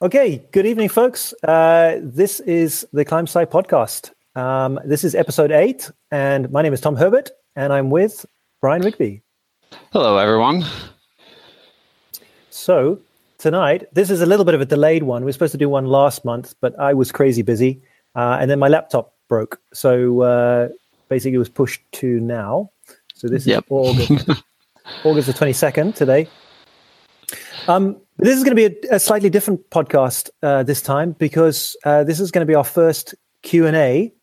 Okay, good evening, folks. This is the ClimbSci podcast. This is episode 8, and my name is Tom Herbert, and I'm with Brian Rigby. Hello, everyone. So tonight, this is a little bit of a delayed one. We were supposed to do one last month, but I was crazy busy, and then my laptop broke. So basically, it was pushed to now. So this is August, August the 22nd today. This is going to be a slightly different podcast this time because this is going to be our first Q&A,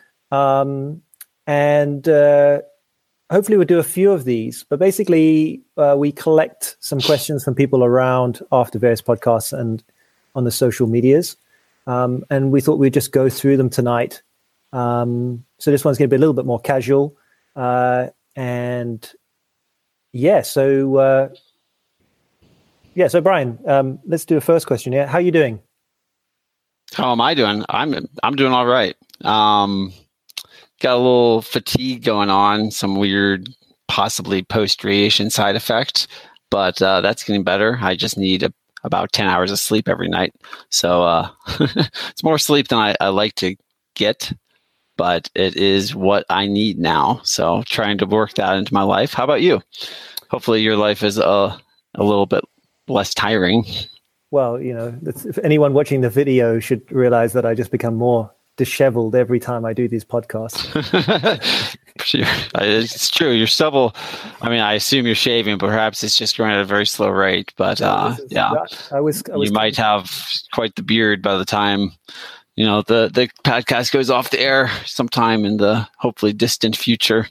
and hopefully we'll do a few of these. But basically, we collect some questions from people around after various podcasts and on the social medias, and we thought we'd just go through them tonight. So this one's going to be a little bit more casual, and yeah, so. So Brian, let's do a first question here. How are you doing? How am I doing? I'm doing all right. Got a little fatigue going on, some weird, possibly post-radiation side effect, but that's getting better. I just need about 10 hours of sleep every night. So it's more sleep than I like to get, but it is what I need now. So trying to work that into my life. How about you? Hopefully your life is a little bit less tiring. Well, if anyone watching the video should realize that I just become more disheveled every time I do these podcasts. It's true. You're stubble. I mean, I assume you're shaving, but perhaps it's just growing at a very slow rate. But you might have quite the beard by the time the podcast goes off the air sometime in the hopefully distant future.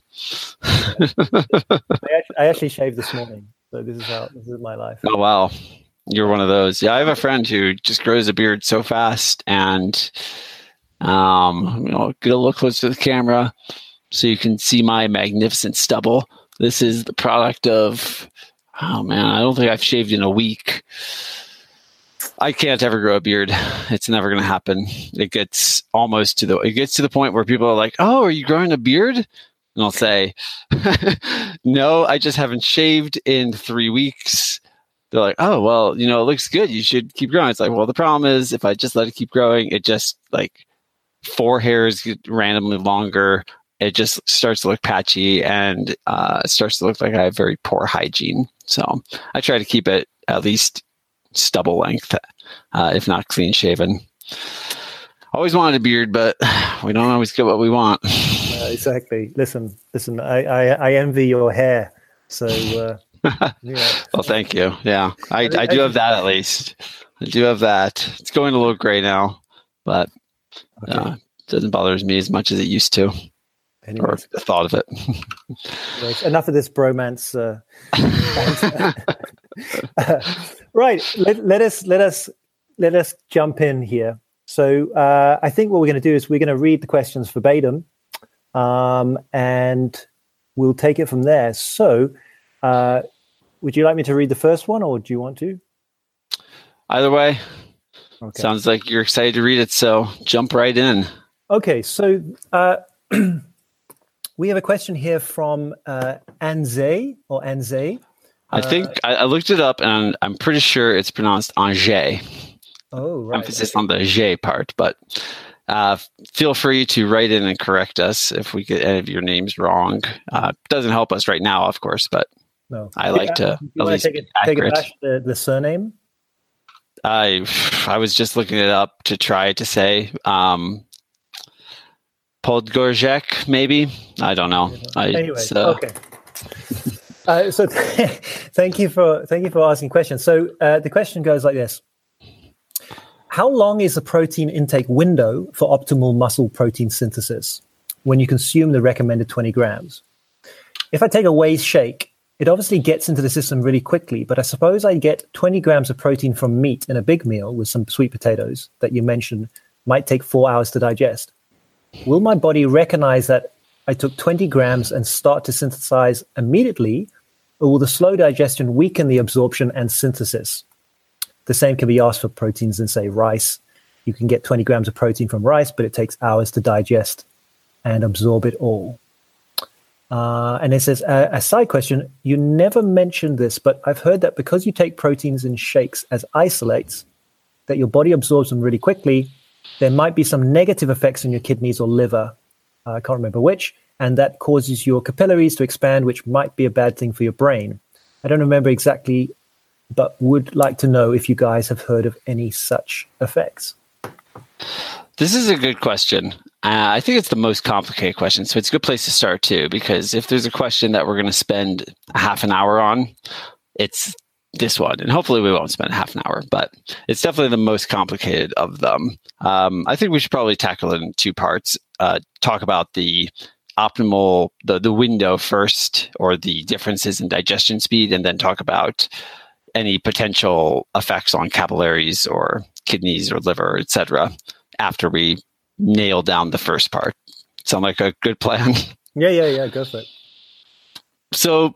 I actually shaved this morning. So this is my life. Oh, wow. You're one of those. Yeah, I have a friend who just grows a beard so fast, and get a little close to the camera so you can see my magnificent stubble. This is the product of, I don't think I've shaved in a week. I can't ever grow a beard. It's never going to happen. It gets to the point where people are like, "Oh, are you growing a beard?" And I'll say, no, I just haven't shaved in 3 weeks. They're like, oh, well, it looks good. You should keep growing. It's like, well, the problem is if I just let it keep growing, it just 4 hairs get randomly longer. It just starts to look patchy and starts to look like I have very poor hygiene. So I try to keep it at least stubble length, if not clean shaven. Always wanted a beard, but we don't always get what we want. Exactly. Listen. I envy your hair. So, well, thank you. Yeah, I do have that at least. I do have that. It's going a little gray now, but it doesn't bother me as much as it used to. Or the thought of it. Anyways, enough of this bromance. Right. Let us jump in here. So I think what we're going to do is we're going to read the questions verbatim, and we'll take it from there. So would you like me to read the first one, or do you want to? Either way. Okay. Sounds like you're excited to read it, so jump right in. Okay, so we have a question here from Anze. I think I looked it up, and I'm pretty sure it's pronounced Angers. Oh, right. Emphasis on the J part, but feel free to write in and correct us if we get any of your names wrong. Doesn't help us right now, of course, but no. I like to at least take it back the surname. I was just looking it up to try to say Podgorjek, maybe. I don't know. Anyway, okay. So thank you for asking questions. So the question goes like this. How long is the protein intake window for optimal muscle protein synthesis when you consume the recommended 20 grams? If I take a whey shake, it obviously gets into the system really quickly, but I suppose I get 20 grams of protein from meat in a big meal with some sweet potatoes that you mentioned might take 4 hours to digest. Will my body recognize that I took 20 grams and start to synthesize immediately, or will the slow digestion weaken the absorption and synthesis? The same can be asked for proteins in, say, rice. You can get 20 grams of protein from rice, but it takes hours to digest and absorb it all. And it says, a side question, you never mentioned this, but I've heard that because you take proteins in shakes as isolates, that your body absorbs them really quickly, there might be some negative effects on your kidneys or liver. I can't remember which. And that causes your capillaries to expand, which might be a bad thing for your brain. I don't remember exactly, but would like to know if you guys have heard of any such effects. This is a good question. I think it's the most complicated question, so it's a good place to start too, because if there's a question that we're going to spend a half an hour on, it's this one. And hopefully we won't spend half an hour, but it's definitely the most complicated of them. I think we should probably tackle it in two parts. Talk about the optimal, the window first, or the differences in digestion speed, and then talk about any potential effects on capillaries or kidneys or liver, etc., after we nail down the first part. Sound like a good plan? Yeah. Go for it. So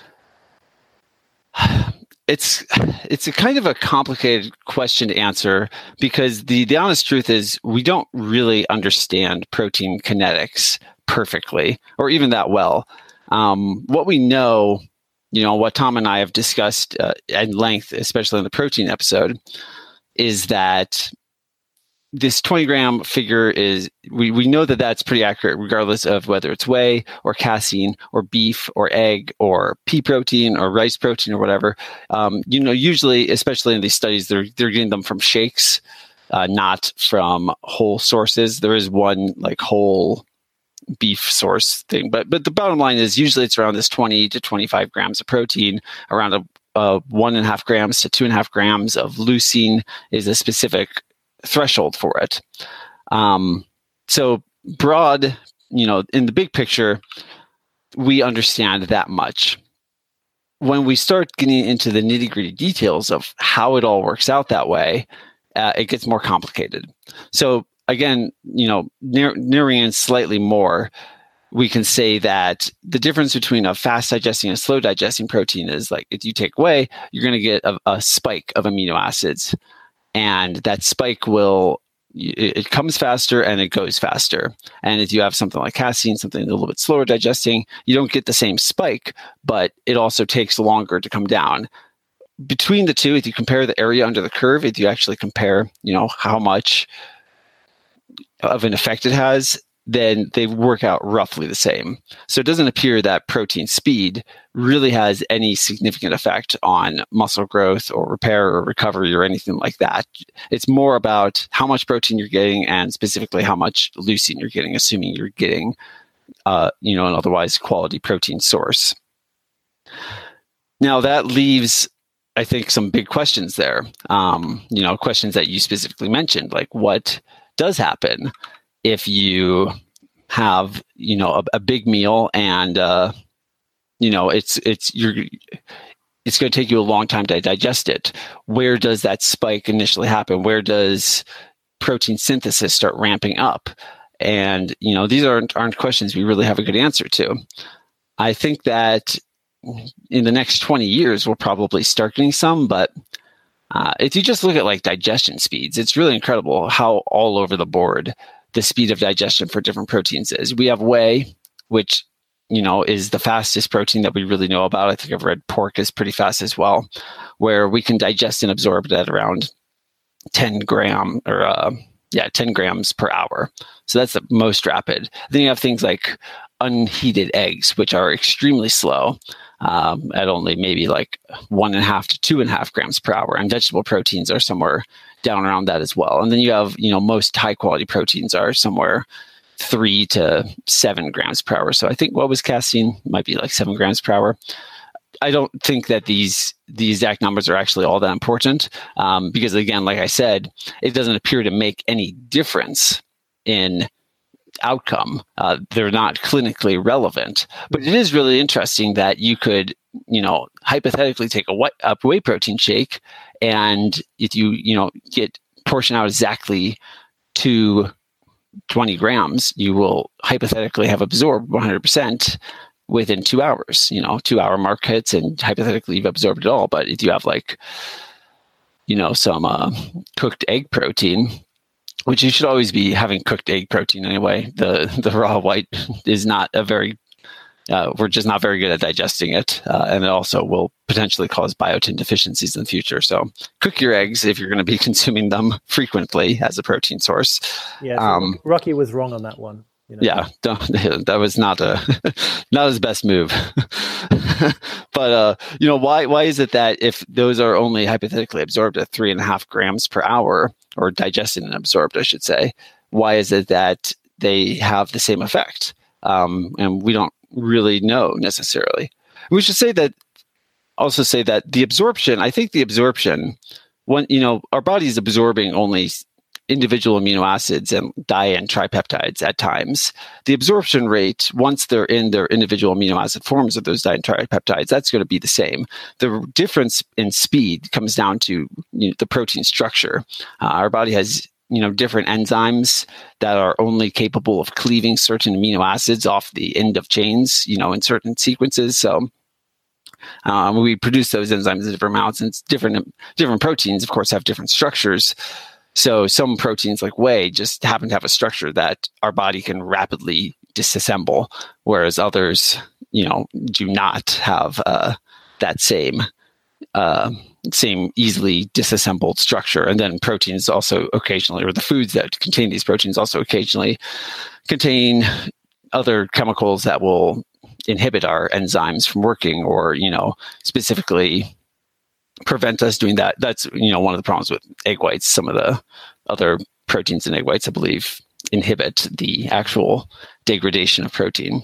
it's a kind of a complicated question to answer, because the honest truth is we don't really understand protein kinetics perfectly, or even that well. What we know, what Tom and I have discussed at length, especially in the protein episode, is that this 20-gram figure is, we know that that's pretty accurate regardless of whether it's whey or casein or beef or egg or pea protein or rice protein or whatever. Usually, especially in these studies, they're getting them from shakes, not from whole sources. There is one like whole beef source thing, but the bottom line is usually it's around this 20 to 25 grams of protein, around 1.5 grams to 2.5 grams of leucine is a specific threshold for it. So broad, in the big picture, we understand that much. When we start getting into the nitty-gritty details of how it all works out that way, it gets more complicated. So again, narrowing in slightly more, we can say that the difference between a fast digesting and slow digesting protein is, like, if you take whey, you're going to get a spike of amino acids. And that spike it comes faster and it goes faster. And if you have something like casein, something a little bit slower digesting, you don't get the same spike, but it also takes longer to come down. Between the two, if you compare the area under the curve, if you actually compare, how much of an effect it has, then they work out roughly the same. So it doesn't appear that protein speed really has any significant effect on muscle growth or repair or recovery or anything like that. It's more about how much protein you're getting, and specifically how much leucine you're getting, assuming you're getting, an otherwise quality protein source. Now that leaves, I think, some big questions there. Questions that you specifically mentioned, like what does happen if you have, a big meal and, it's going to take you a long time to digest it. Where does that spike initially happen? Where does protein synthesis start ramping up? And, these aren't questions we really have a good answer to. I think that in the next 20 years, we'll probably start getting some, but if you just look at like digestion speeds, it's really incredible how all over the board the speed of digestion for different proteins is. We have whey, which, is the fastest protein that we really know about. I think I've read pork is pretty fast as well, where we can digest and absorb it at around 10 grams per hour. So that's the most rapid. Then you have things like unheated eggs, which are extremely slow, at only maybe like 1.5 to 2.5 grams per hour. And vegetable proteins are somewhere down around that as well. And then you have, most high quality proteins are somewhere 3 to 7 grams per hour. So I think what was casein might be like 7 grams per hour. I don't think that these exact numbers are actually all that important, because again, like I said, it doesn't appear to make any difference in outcome. They're not clinically relevant, but it is really interesting that you could, hypothetically take a whey protein shake, and if you, get portion out exactly to 20 grams, you will hypothetically have absorbed 100% within 2 hours. 2-hour mark hits, and hypothetically you've absorbed it all. But if you have some cooked egg protein, which you should always be having cooked egg protein anyway. The raw white is not a very we're just not very good at digesting it, and it also will potentially cause biotin deficiencies in the future. So cook your eggs if you're going to be consuming them frequently as a protein source. Yeah, so Rocky was wrong on that one. Yeah, that was not his best move. But why is it that if those are only hypothetically absorbed at 3.5 grams per hour, or digested and absorbed, I should say, why is it that they have the same effect? And we don't really know necessarily. We should also say that the absorption, when our body is absorbing only individual amino acids and di and tripeptides at times, the absorption rate, once they're in their individual amino acid forms of those di and tripeptides, that's going to be the same. The difference in speed comes down to the protein structure. Our body has different enzymes that are only capable of cleaving certain amino acids off the end of chains, in certain sequences. So we produce those enzymes in different amounts, and different proteins, of course, have different structures. So some proteins like whey just happen to have a structure that our body can rapidly disassemble, whereas others, do not have that same easily disassembled structure. And then proteins also occasionally, or the foods that contain these proteins also occasionally contain other chemicals that will inhibit our enzymes from working, or, specifically prevent us doing that. That's, one of the problems with egg whites. Some of the other proteins in egg whites, I believe, inhibit the actual degradation of protein.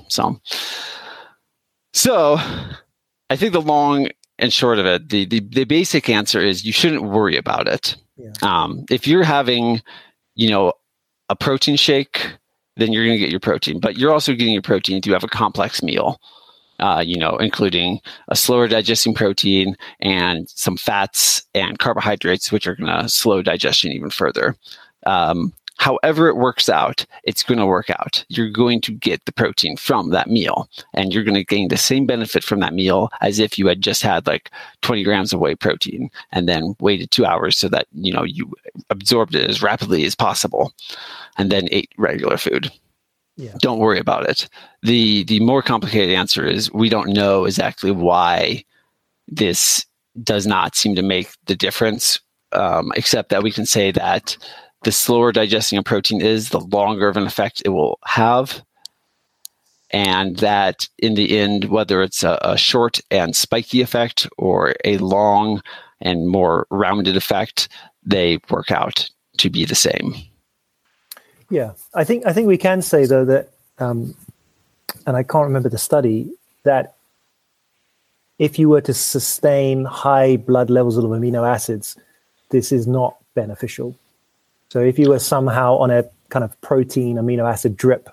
So I think the long and short of it, the basic answer is you shouldn't worry about it. Yeah. If you're having, a protein shake, then you're going to get your protein, but you're also getting your protein if you have a complex meal, including a slower digesting protein and some fats and carbohydrates, which are going to slow digestion even further. However it works out, it's going to work out. You're going to get the protein from that meal, and you're going to gain the same benefit from that meal as if you had just had like 20 grams of whey protein and then waited 2 hours so that, you absorbed it as rapidly as possible and then ate regular food. Yeah. Don't worry about it. The more complicated answer is we don't know exactly why this does not seem to make the difference, except that we can say that the slower digesting a protein is, the longer of an effect it will have. And that in the end, whether it's a short and spiky effect or a long and more rounded effect, they work out to be the same. Yeah, I think we can say, though, that, and I can't remember the study, that if you were to sustain high blood levels of amino acids, this is not beneficial. So if you were somehow on a kind of protein amino acid drip,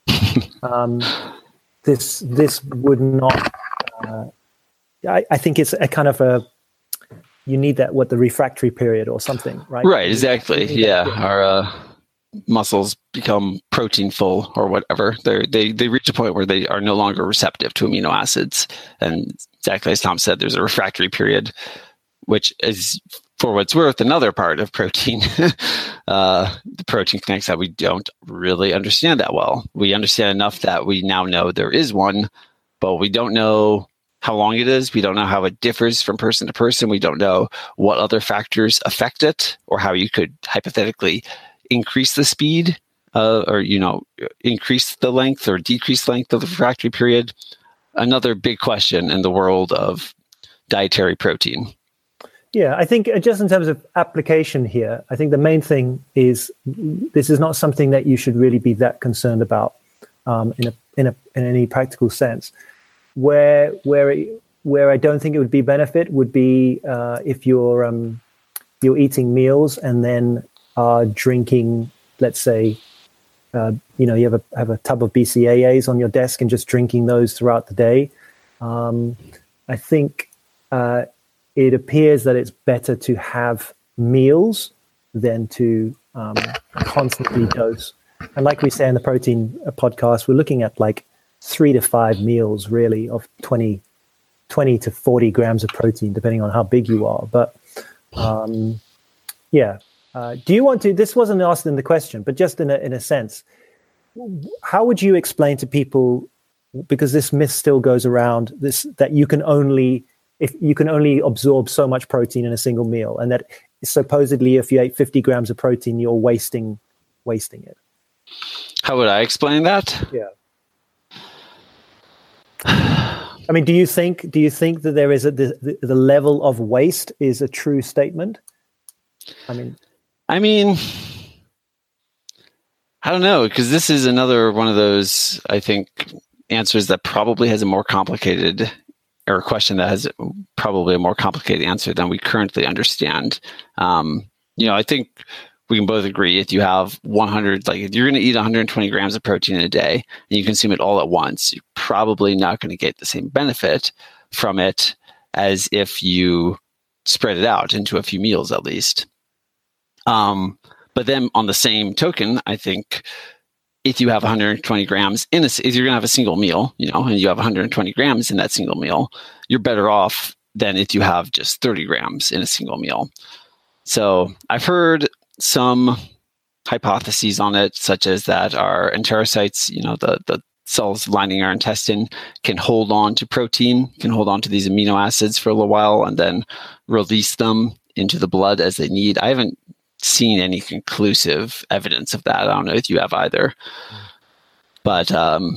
this would not. I think it's a kind of you need the refractory period or something, right? Right, exactly. Yeah, our muscles become protein full or whatever. They reach a point where they are no longer receptive to amino acids, and exactly as Tom said, there's a refractory period, which is, for what's worth, another part of protein, the protein kinetics that we don't really understand that well. We understand enough that we now know there is one, but we don't know how long it is. We don't know how it differs from person to person. We don't know what other factors affect it, or how you could hypothetically increase the speed, or increase the length or decrease length of the refractory period. Another big question in the world of dietary protein. Yeah, I think just in terms of application here, I think the main thing is this is not something that you should really be that concerned about in any practical sense. Where I don't think it would be benefit would be if you're eating meals and then drinking, let's say, you have a tub of BCAAs on your desk and just drinking those throughout the day. I think it appears that it's better to have meals than to constantly dose. And like we say in the protein podcast, we're looking at like 3 to 5 meals really of 20 to 40 grams of protein, depending on how big you are. But do you want to, this wasn't asked in the question, but just in a sense, how would you explain to people because this myth still goes around, that you can only absorb so much protein in a single meal, and that supposedly if you ate 50 grams of protein, you're wasting it. How would I explain that? Yeah. I mean, do you think that there is the level of waste is a true statement? I mean, I don't know, because this is another one of those, I think, answers that probably has a more complicated, or a question that has probably a more complicated answer than we currently understand. I think we can both agree if you have 100, like if you're going to eat 120 grams of protein in a day and you consume it all at once, you're probably not going to get the same benefit from it as if you spread it out into a few meals at least. But then on the same token, I think if you have 120 grams if you're going to have a single meal, and you have 120 grams in that single meal, you're better off than if you have just 30 grams in a single meal. So I've heard some hypotheses on it, such as that our enterocytes, the cells lining our intestine, can hold on to protein, can hold on to these amino acids for a little while and then release them into the blood as they need. I haven't seen any conclusive evidence of that. I don't know if you have either. But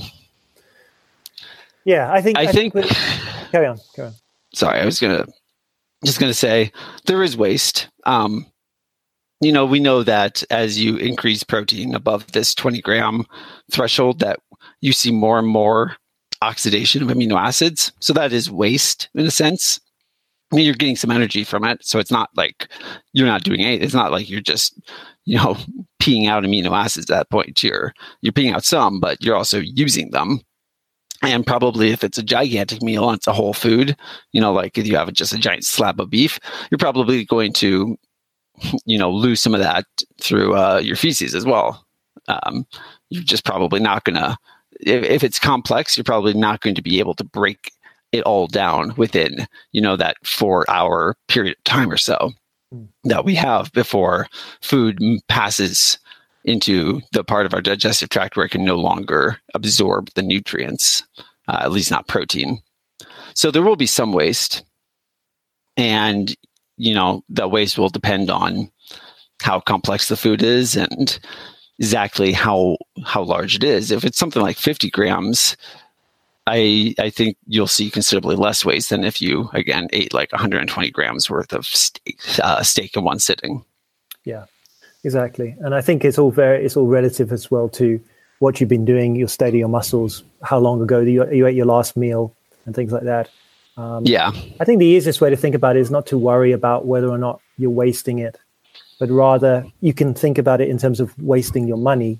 yeah, I think carry on. Sorry, I was just gonna say there is waste. We know that as you increase protein above this 20 gram threshold, that you see more and more oxidation of amino acids. So that is waste in a sense. I mean, you're getting some energy from it. So it's not like you're not doing anything. It's not like you're just, peeing out amino acids at that point. You're peeing out some, but you're also using them. And probably if it's a gigantic meal and it's a whole food, like if you have just a giant slab of beef, you're probably going to, lose some of that through your feces as well. You're just probably not going to, if it's complex, you're probably not going to be able to break it all down within, that 4-hour period of time or so that we have before food passes into the part of our digestive tract where it can no longer absorb the nutrients, at least not protein. So there will be some waste, and that waste will depend on how complex the food is and exactly how large it is. If it's something like 50 grams, I think you'll see considerably less waste than if you, again, ate like 120 grams worth of steak in one sitting. Yeah, exactly. And I think it's all relative as well to what you've been doing, your state of your muscles, how long ago you ate your last meal, and things like that. Yeah. I think the easiest way to think about it is not to worry about whether or not you're wasting it, but rather you can think about it in terms of wasting your money.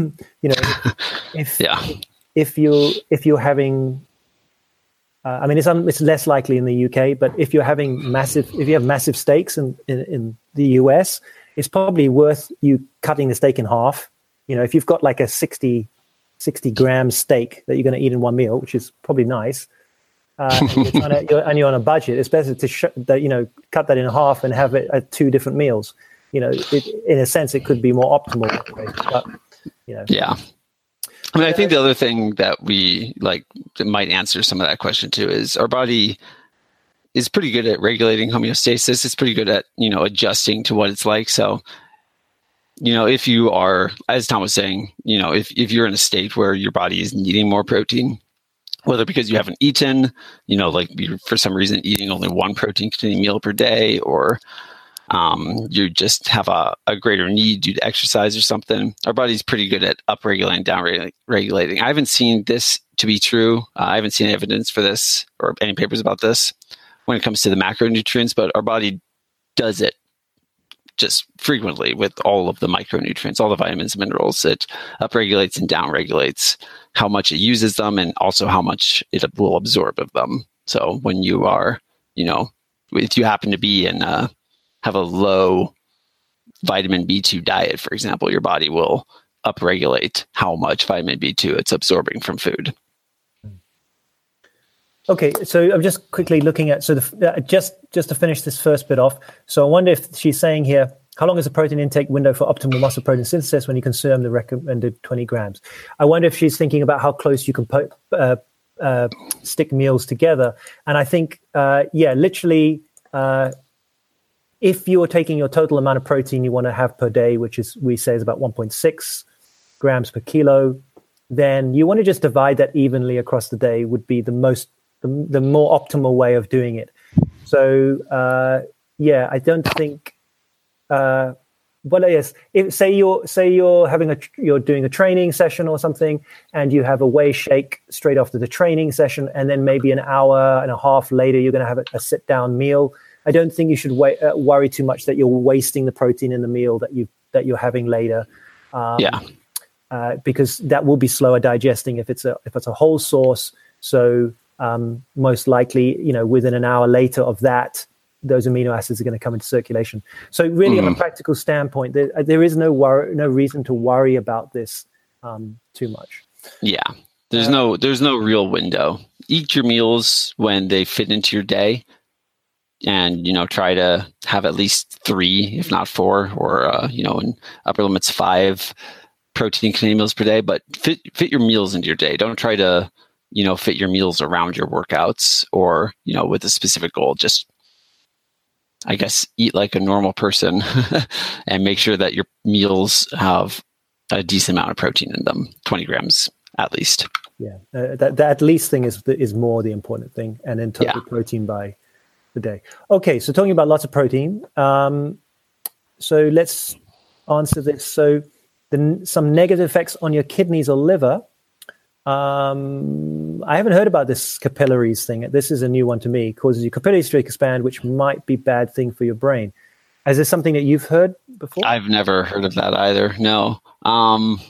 If you're having, it's less likely in the UK, but if you have massive steaks in the US, it's probably worth you cutting the steak in half. If you've got like a 60 gram steak that you're going to eat in one meal, which is probably nice, and you're on a budget, it's better to cut that in half and have it at 2 different meals. In a sense, it could be more optimal. But, Yeah. I think the other thing that we that might answer some of that question too is our body is pretty good at regulating homeostasis. It's pretty good at, adjusting to what it's like. So, if you are, as Tom was saying, if you're in a state where your body is needing more protein, whether because you haven't eaten, like you're for some reason eating only one protein containing meal per day, or you just have a greater need due to exercise or something, our body's pretty good at upregulating, downregulating. I haven't seen this to be true. I haven't seen evidence for this or any papers about this when it comes to the macronutrients, but our body does it just frequently with all of the micronutrients, all the vitamins and minerals. It upregulates and downregulates how much it uses them and also how much it will absorb of them. So when you are, if you happen to be in have a low vitamin B2 diet, for example, your body will upregulate how much vitamin B2 it's absorbing from food. Okay, so I'm just quickly looking at, just to finish this first bit off. So I wonder if she's saying here, how long is the protein intake window for optimal muscle protein synthesis when you consume the recommended 20 grams? I wonder if she's thinking about how close you can stick meals together. And I think, literally, if you're taking your total amount of protein you want to have per day, which is, we say, is about 1.6 grams per kilo, then you want to just divide that evenly across the day would be the more optimal way of doing it. So, I don't think, yes, say you're doing a training session or something, and you have a whey shake straight after the training session, and then maybe an hour and a half later you're going to have a sit down meal. I don't think you should worry too much that you're wasting the protein in the meal that you're having later. Because that will be slower digesting if it's a whole source. So most likely, within an hour later of that, those amino acids are going to come into circulation. So really, on a practical standpoint, there is no reason to worry about this too much. Yeah, there's no real window. Eat your meals when they fit into your day, and try to have at least 3, if not 4, or in upper limits 5 protein-containing meals per day. But fit your meals into your day. Don't try to fit your meals around your workouts or with a specific goal. Just, I guess, eat like a normal person and make sure that your meals have a decent amount of protein in them, 20 grams at least. Yeah, that at least thing is more the important thing, and then total protein by the day. Okay, so talking about lots of protein, so let's answer this. So some negative effects on your kidneys or liver. I haven't heard about this capillaries thing. This is a new one to me. It causes your capillaries to expand, which might be a bad thing for your brain. Is this something that you've heard before? I've never heard of that either. No. I'm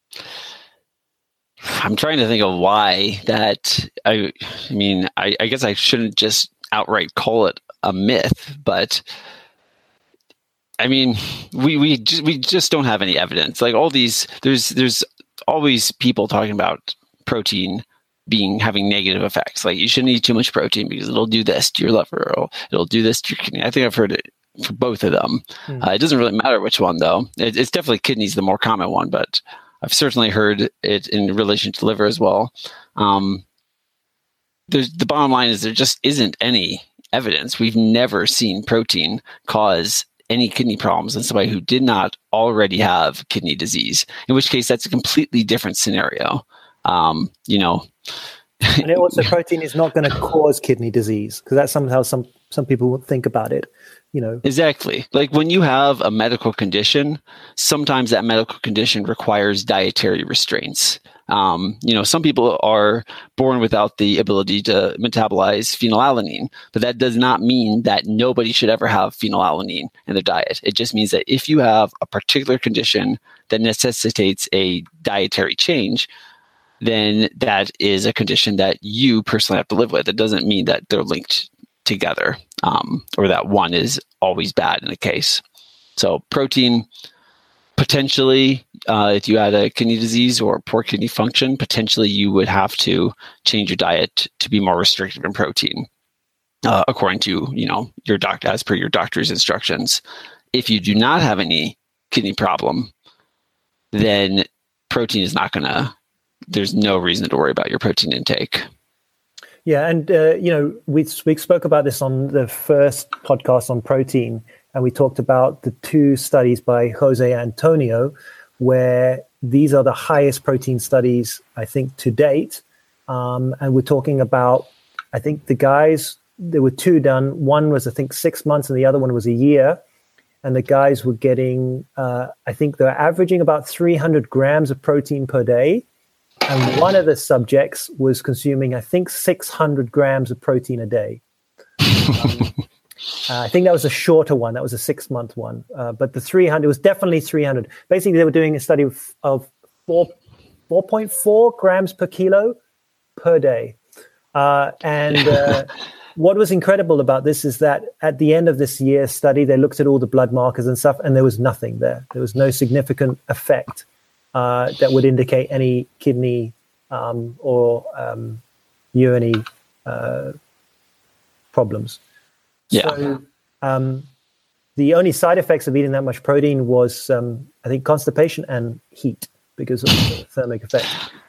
trying to think of why that. I guess I shouldn't just outright call it a myth, but I mean, we just don't have any evidence. Like all these, there's always people talking about protein having negative effects. Like you shouldn't eat too much protein because it'll do this to your liver, or it'll do this to your kidney. I think I've heard it for both of them. It doesn't really matter which one though. It's definitely kidneys the more common one, but I've certainly heard it in relation to liver as well. The bottom line is there just isn't any evidence. We've never seen protein cause any kidney problems in somebody who did not already have kidney disease, in which case that's a completely different scenario. And also protein is not going to cause kidney disease, because that's somehow some people would think about it. Exactly. Like when you have a medical condition, sometimes that medical condition requires dietary restraints. Some people are born without the ability to metabolize phenylalanine, but that does not mean that nobody should ever have phenylalanine in their diet. It just means that if you have a particular condition that necessitates a dietary change, then that is a condition that you personally have to live with. It doesn't mean that they're linked together, or that one is always bad in a case. So protein, potentially, if you had a kidney disease or poor kidney function, potentially you would have to change your diet to be more restrictive in protein, according to your doctor, as per your doctor's instructions. If you do not have any kidney problem, then protein is not going to. There's no reason to worry about your protein intake. Yeah, and we spoke about this on the first podcast on protein, and we talked about the 2 studies by Jose Antonio, where these are the highest protein studies, I think, to date. And we're talking about, I think the guys, there were 2 done. One was, I think, 6 months, and the other one was a year. And the guys were getting, I think they're averaging about 300 grams of protein per day. And one of the subjects was consuming, I think, 600 grams of protein a day. I think that was a shorter one. That was a 6-month one. But the 300 was definitely 300. Basically, they were doing a study of 4.4 grams per kilo per day. What was incredible about this is that at the end of this year's study, they looked at all the blood markers and stuff, and there was nothing there. There was no significant effect that would indicate any kidney or urinary problems. Yeah. So the only side effects of eating that much protein was, I think, constipation and heat because of the thermic effect.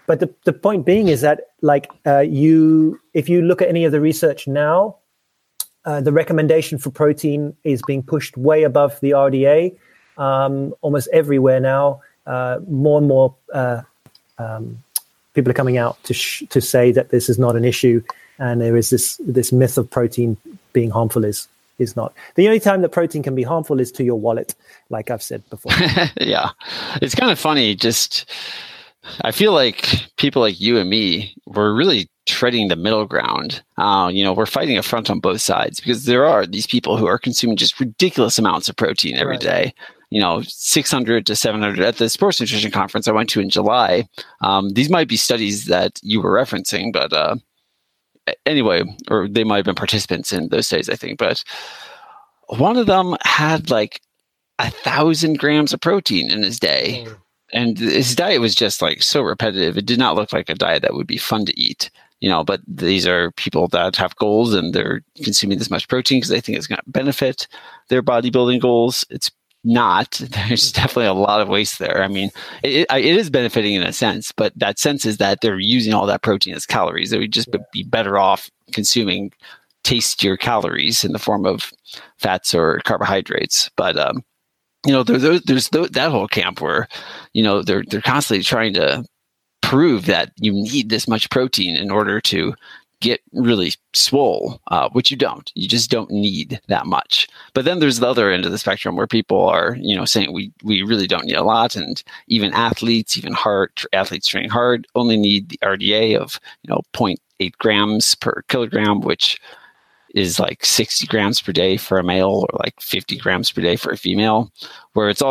But the point being is that, like, if you look at any of the research now, the recommendation for protein is being pushed way above the RDA almost everywhere now. More and more people are coming out to say that this is not an issue, and there is this myth of protein being harmful is not. The only time that protein can be harmful is to your wallet, like I've said before. Yeah, it's kind of funny. I feel like people like you and me, we're really treading the middle ground. We're fighting a front on both sides, because there are these people who are consuming just ridiculous amounts of protein every day. 600 to 700 at the sports nutrition conference I went to in July. These might be studies that you were referencing, but anyway, or they might have been participants in those studies, I think. But one of them had like 1,000 grams of protein in his day. And his diet was just like so repetitive. It did not look like a diet that would be fun to eat, but these are people that have goals, and they're consuming this much protein because they think it's going to benefit their bodybuilding goals. It's not. There's definitely a lot of waste there. I mean, it is benefiting in a sense, but that sense is that they're using all that protein as calories. They would just be better off consuming tastier calories in the form of fats or carbohydrates. But there's that whole camp where, they're constantly trying to prove that you need this much protein in order to get really swole, which you don't. You just don't need that much. But then there's the other end of the spectrum where people are, saying we really don't need a lot, and even athletes, athletes training hard, only need the RDA of 0.8 grams per kilogram, which is like 60 grams per day for a male, or like 50 grams per day for a female, where it's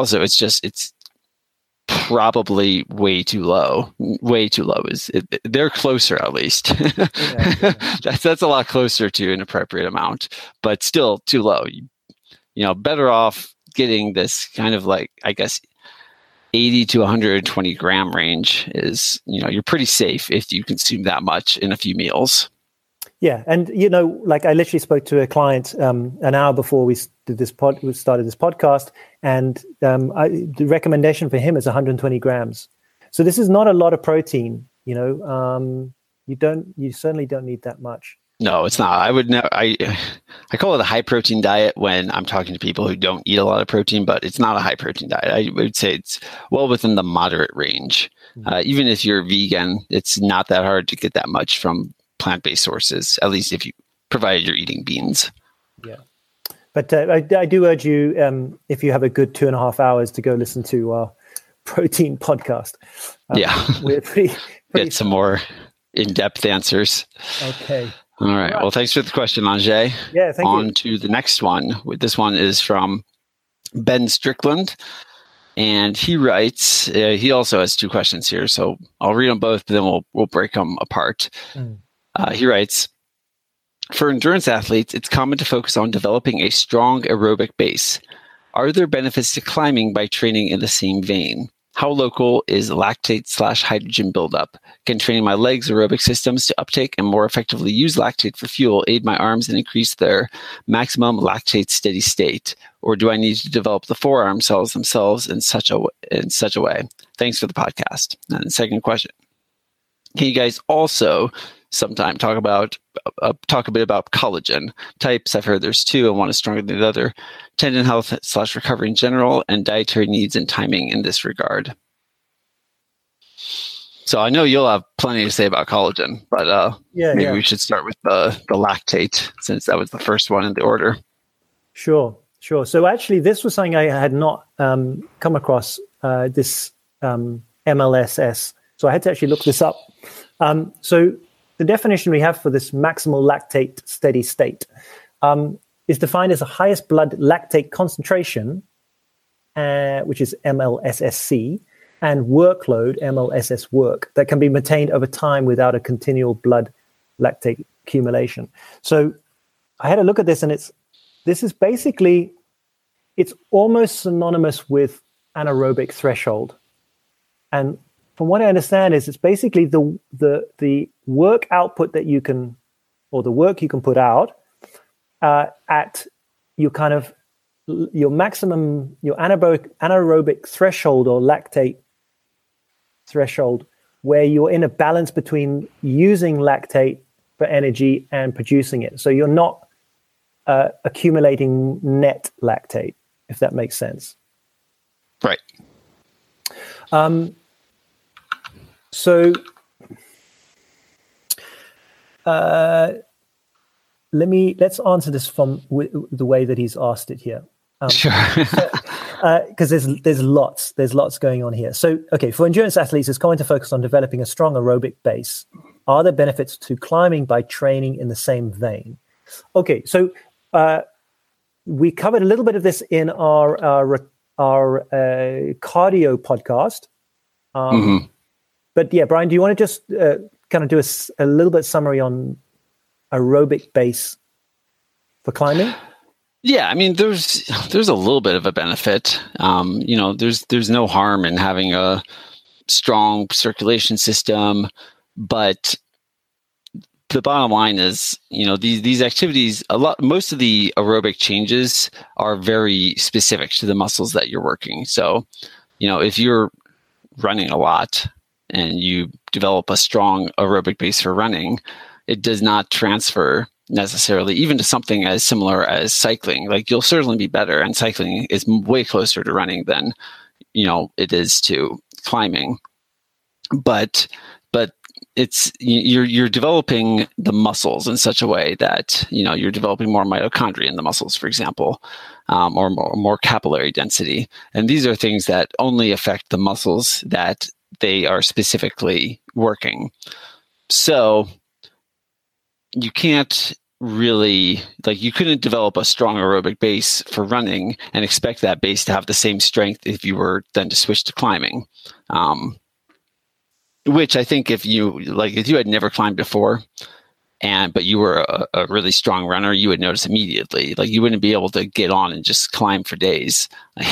probably way too low. They're closer, at least. That's a lot closer to an appropriate amount, but still too low. Better off getting this kind of like, I guess, 80 to 120 gram range is, you're pretty safe if you consume that much in a few meals. Yeah, and like I literally spoke to a client an hour before we started this podcast, and the recommendation for him is 120 grams. So this is not a lot of protein. You certainly don't need that much. No, it's not. I would never. I call it a high protein diet when I'm talking to people who don't eat a lot of protein, but it's not a high protein diet. I would say it's well within the moderate range. Even if you're vegan, it's not that hard to get that much from plant-based sources, at least if you provided you're eating beans. Yeah. But I do urge you, if you have a good 2.5 hours, to go listen to our protein podcast. We're pretty get some more in-depth answers. Okay. All right. Well, thanks for the question, Anjay. Yeah, thank you. On to the next one. This one is from Ben Strickland. And he writes, he also has 2 questions here, so I'll read them both, but then we'll break them apart. He writes, for endurance athletes, it's common to focus on developing a strong aerobic base. Are there benefits to climbing by training in the same vein? How local is lactate/hydrogen buildup? Can training my legs' aerobic systems to uptake and more effectively use lactate for fuel aid my arms and increase their maximum lactate steady state? Or do I need to develop the forearm cells themselves in such a way? Thanks for the podcast. And the second question, can you guys also sometime talk a bit about collagen types? I've heard there's 2, and one is stronger than the other. Tendon health / recovery in general, and dietary needs and timing in this regard. So I know you'll have plenty to say about collagen, but maybe we should start with the lactate, since that was the first one in the order. Sure. So actually, this was something I had not come across, this MLSS. So I had to actually look this up. So the definition we have for this maximal lactate steady state is defined as the highest blood lactate concentration, which is MLSSC, and workload, MLSS work, that can be maintained over time without a continual blood lactate accumulation. So I had a look at this, and this is basically, it's almost synonymous with anaerobic threshold. And from what I understand is it's basically the work output that you can, or the work you can put out at your kind of your maximum, your anaerobic threshold or lactate threshold where you're in a balance between using lactate for energy and producing it. So you're not accumulating net lactate, if that makes sense. Right. So let's answer this from the way that he's asked it here. Sure. Because there's lots going on here. So, okay, for endurance athletes, it's common to focus on developing a strong aerobic base. Are there benefits to climbing by training in the same vein? Okay, so we covered a little bit of this in our cardio podcast. But yeah, Brian, do you want to just kind of do a little bit summary on aerobic base for climbing? Yeah, I mean, there's a little bit of a benefit. There's no harm in having a strong circulation system, but the bottom line is, these activities, most of the aerobic changes are very specific to the muscles that you're working. So, if you're running a lot and you develop a strong aerobic base for running, it does not transfer necessarily even to something as similar as cycling. Like, you'll certainly be better, and cycling is way closer to running than it is to climbing. But it's you're developing the muscles in such a way that you're developing more mitochondria in the muscles, for example, or more capillary density, and these are things that only affect the muscles that they are specifically working. So you can't really, you couldn't develop a strong aerobic base for running and expect that base to have the same strength if you were then to switch to climbing. Which I think if you had never climbed before, but you were a really strong runner, you would notice immediately. Like, you wouldn't be able to get on and just climb for days.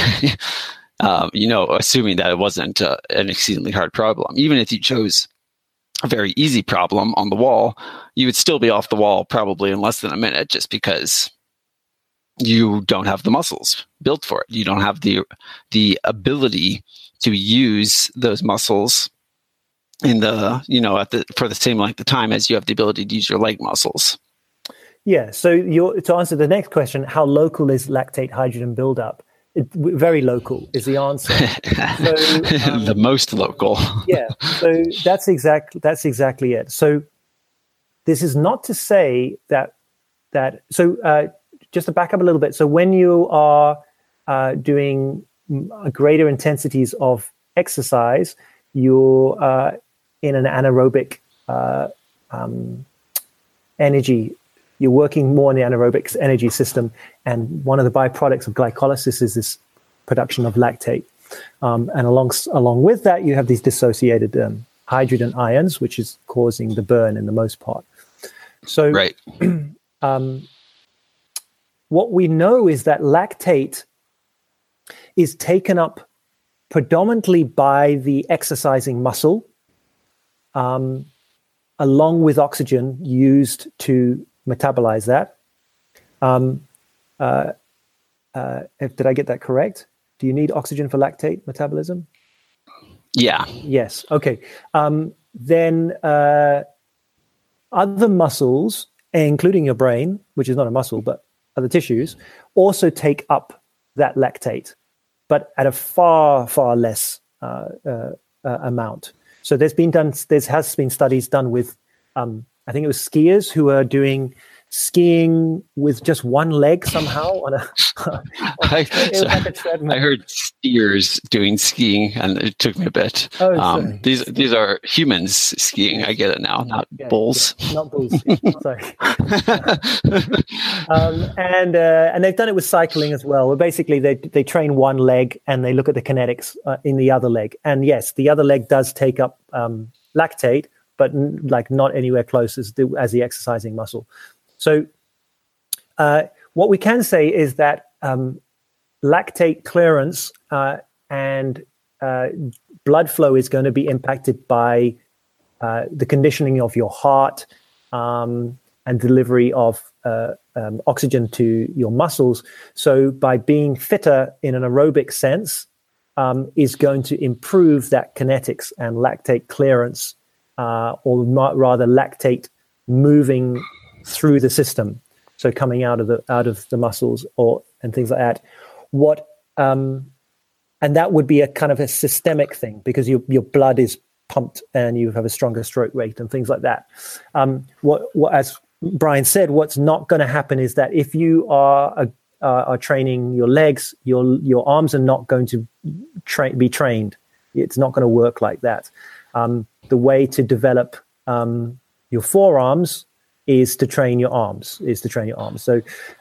Assuming that it wasn't an exceedingly hard problem. Even if you chose a very easy problem on the wall, you would still be off the wall probably in less than a minute, just because you don't have the muscles built for it. You don't have the ability to use those muscles in for the same length of time as you have the ability to use your leg muscles. Yeah. So to answer the next question, how local is lactate hydrogen buildup? Very local is the answer. So, the most local. Yeah. So that's exactly it. So this is not to say that. So just to back up a little bit. So when you are doing greater intensities of exercise, you're in an anaerobic energy. You're working more in the anaerobic energy system, and one of the byproducts of glycolysis is this production of lactate. And along with that, you have these dissociated hydrogen ions, which is causing the burn in the most part. So, right. What we know is that lactate is taken up predominantly by the exercising muscle, along with oxygen used to metabolize that. Did I get that correct? Do you need oxygen for lactate metabolism? Yeah. Yes. Okay. Then other muscles, including your brain, which is not a muscle, but other tissues, also take up that lactate, but at a far, far less amount. So there has been studies done with, I think it was skiers who are doing skiing with just one leg somehow on a I heard skiers doing skiing, and it took me a bit. These are humans skiing. I get it now, not bulls. Yeah, not bulls. Sorry. And they've done it with cycling as well. Where basically they train one leg and they look at the kinetics in the other leg. And yes, the other leg does take up lactate, but not anywhere close as the exercising muscle. So what we can say is that lactate clearance and blood flow is going to be impacted by the conditioning of your heart and delivery of oxygen to your muscles. So by being fitter in an aerobic sense, is going to improve that kinetics and lactate clearance, or rather lactate moving through the system, so coming out of the muscles and things like that. And that would be a kind of a systemic thing, because your blood is pumped and you have a stronger stroke rate and things like that. What as Brian said, what's not going to happen is that if you are training your legs, your arms are not going to be trained. It's not going to work like that. The way to develop your forearms is to train your arms. So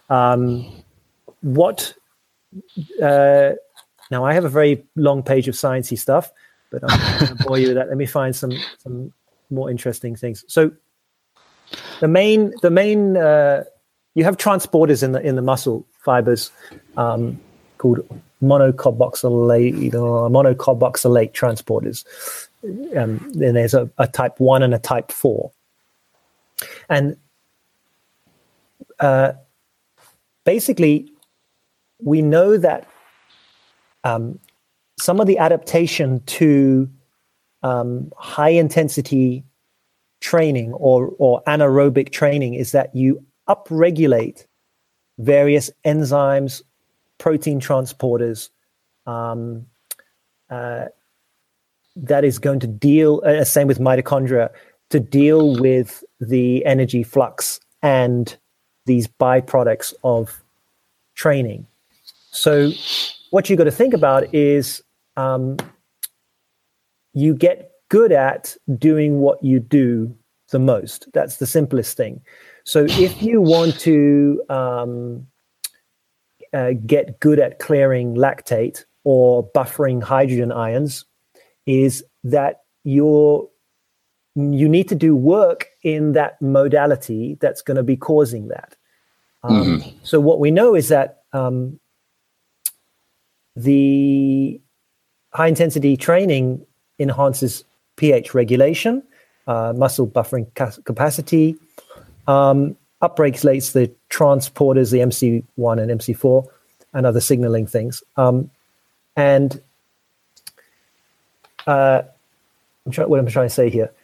now I have a very long page of sciencey stuff, but I'm going to bore you with that. Let me find some more interesting things. So the main you have transporters in the muscle fibers called monocarboxylate transporters. Then there's a type 1 and a type 4. And basically, we know that some of the adaptation to high intensity training or anaerobic training is that you upregulate various enzymes, protein transporters, that is going to deal, same with mitochondria, to deal with the energy flux and these byproducts of training. So what you got to think about is you get good at doing what you do the most. That's the simplest thing. So if you want to get good at clearing lactate or buffering hydrogen ions, is that you need to do work in that modality that's going to be causing that. So what we know is that the high intensity training enhances pH regulation, muscle buffering capacity, upregulates the transporters, the MC1 and MC4, and other signaling things. And what I'm trying to say here,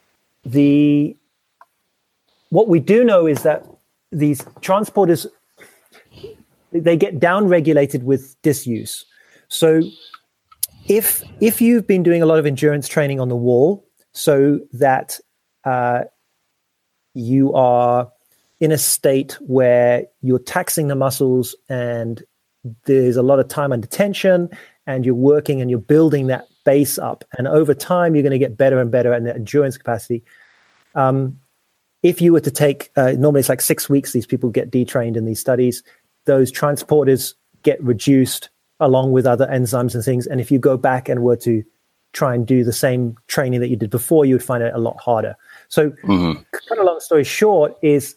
what we do know is that these transporters, they get down-regulated with disuse. So if you've been doing a lot of endurance training on the wall, so that you are in a state where you're taxing the muscles and there's a lot of time under tension, and you're working and you're building that base up, and over time you're going to get better and better in the endurance capacity. If you were to take, normally it's like 6 weeks, these people get detrained in these studies, those transporters get reduced along with other enzymes and things. And if you go back and were to try and do the same training that you did before, you would find it a lot harder. So kind of long story short is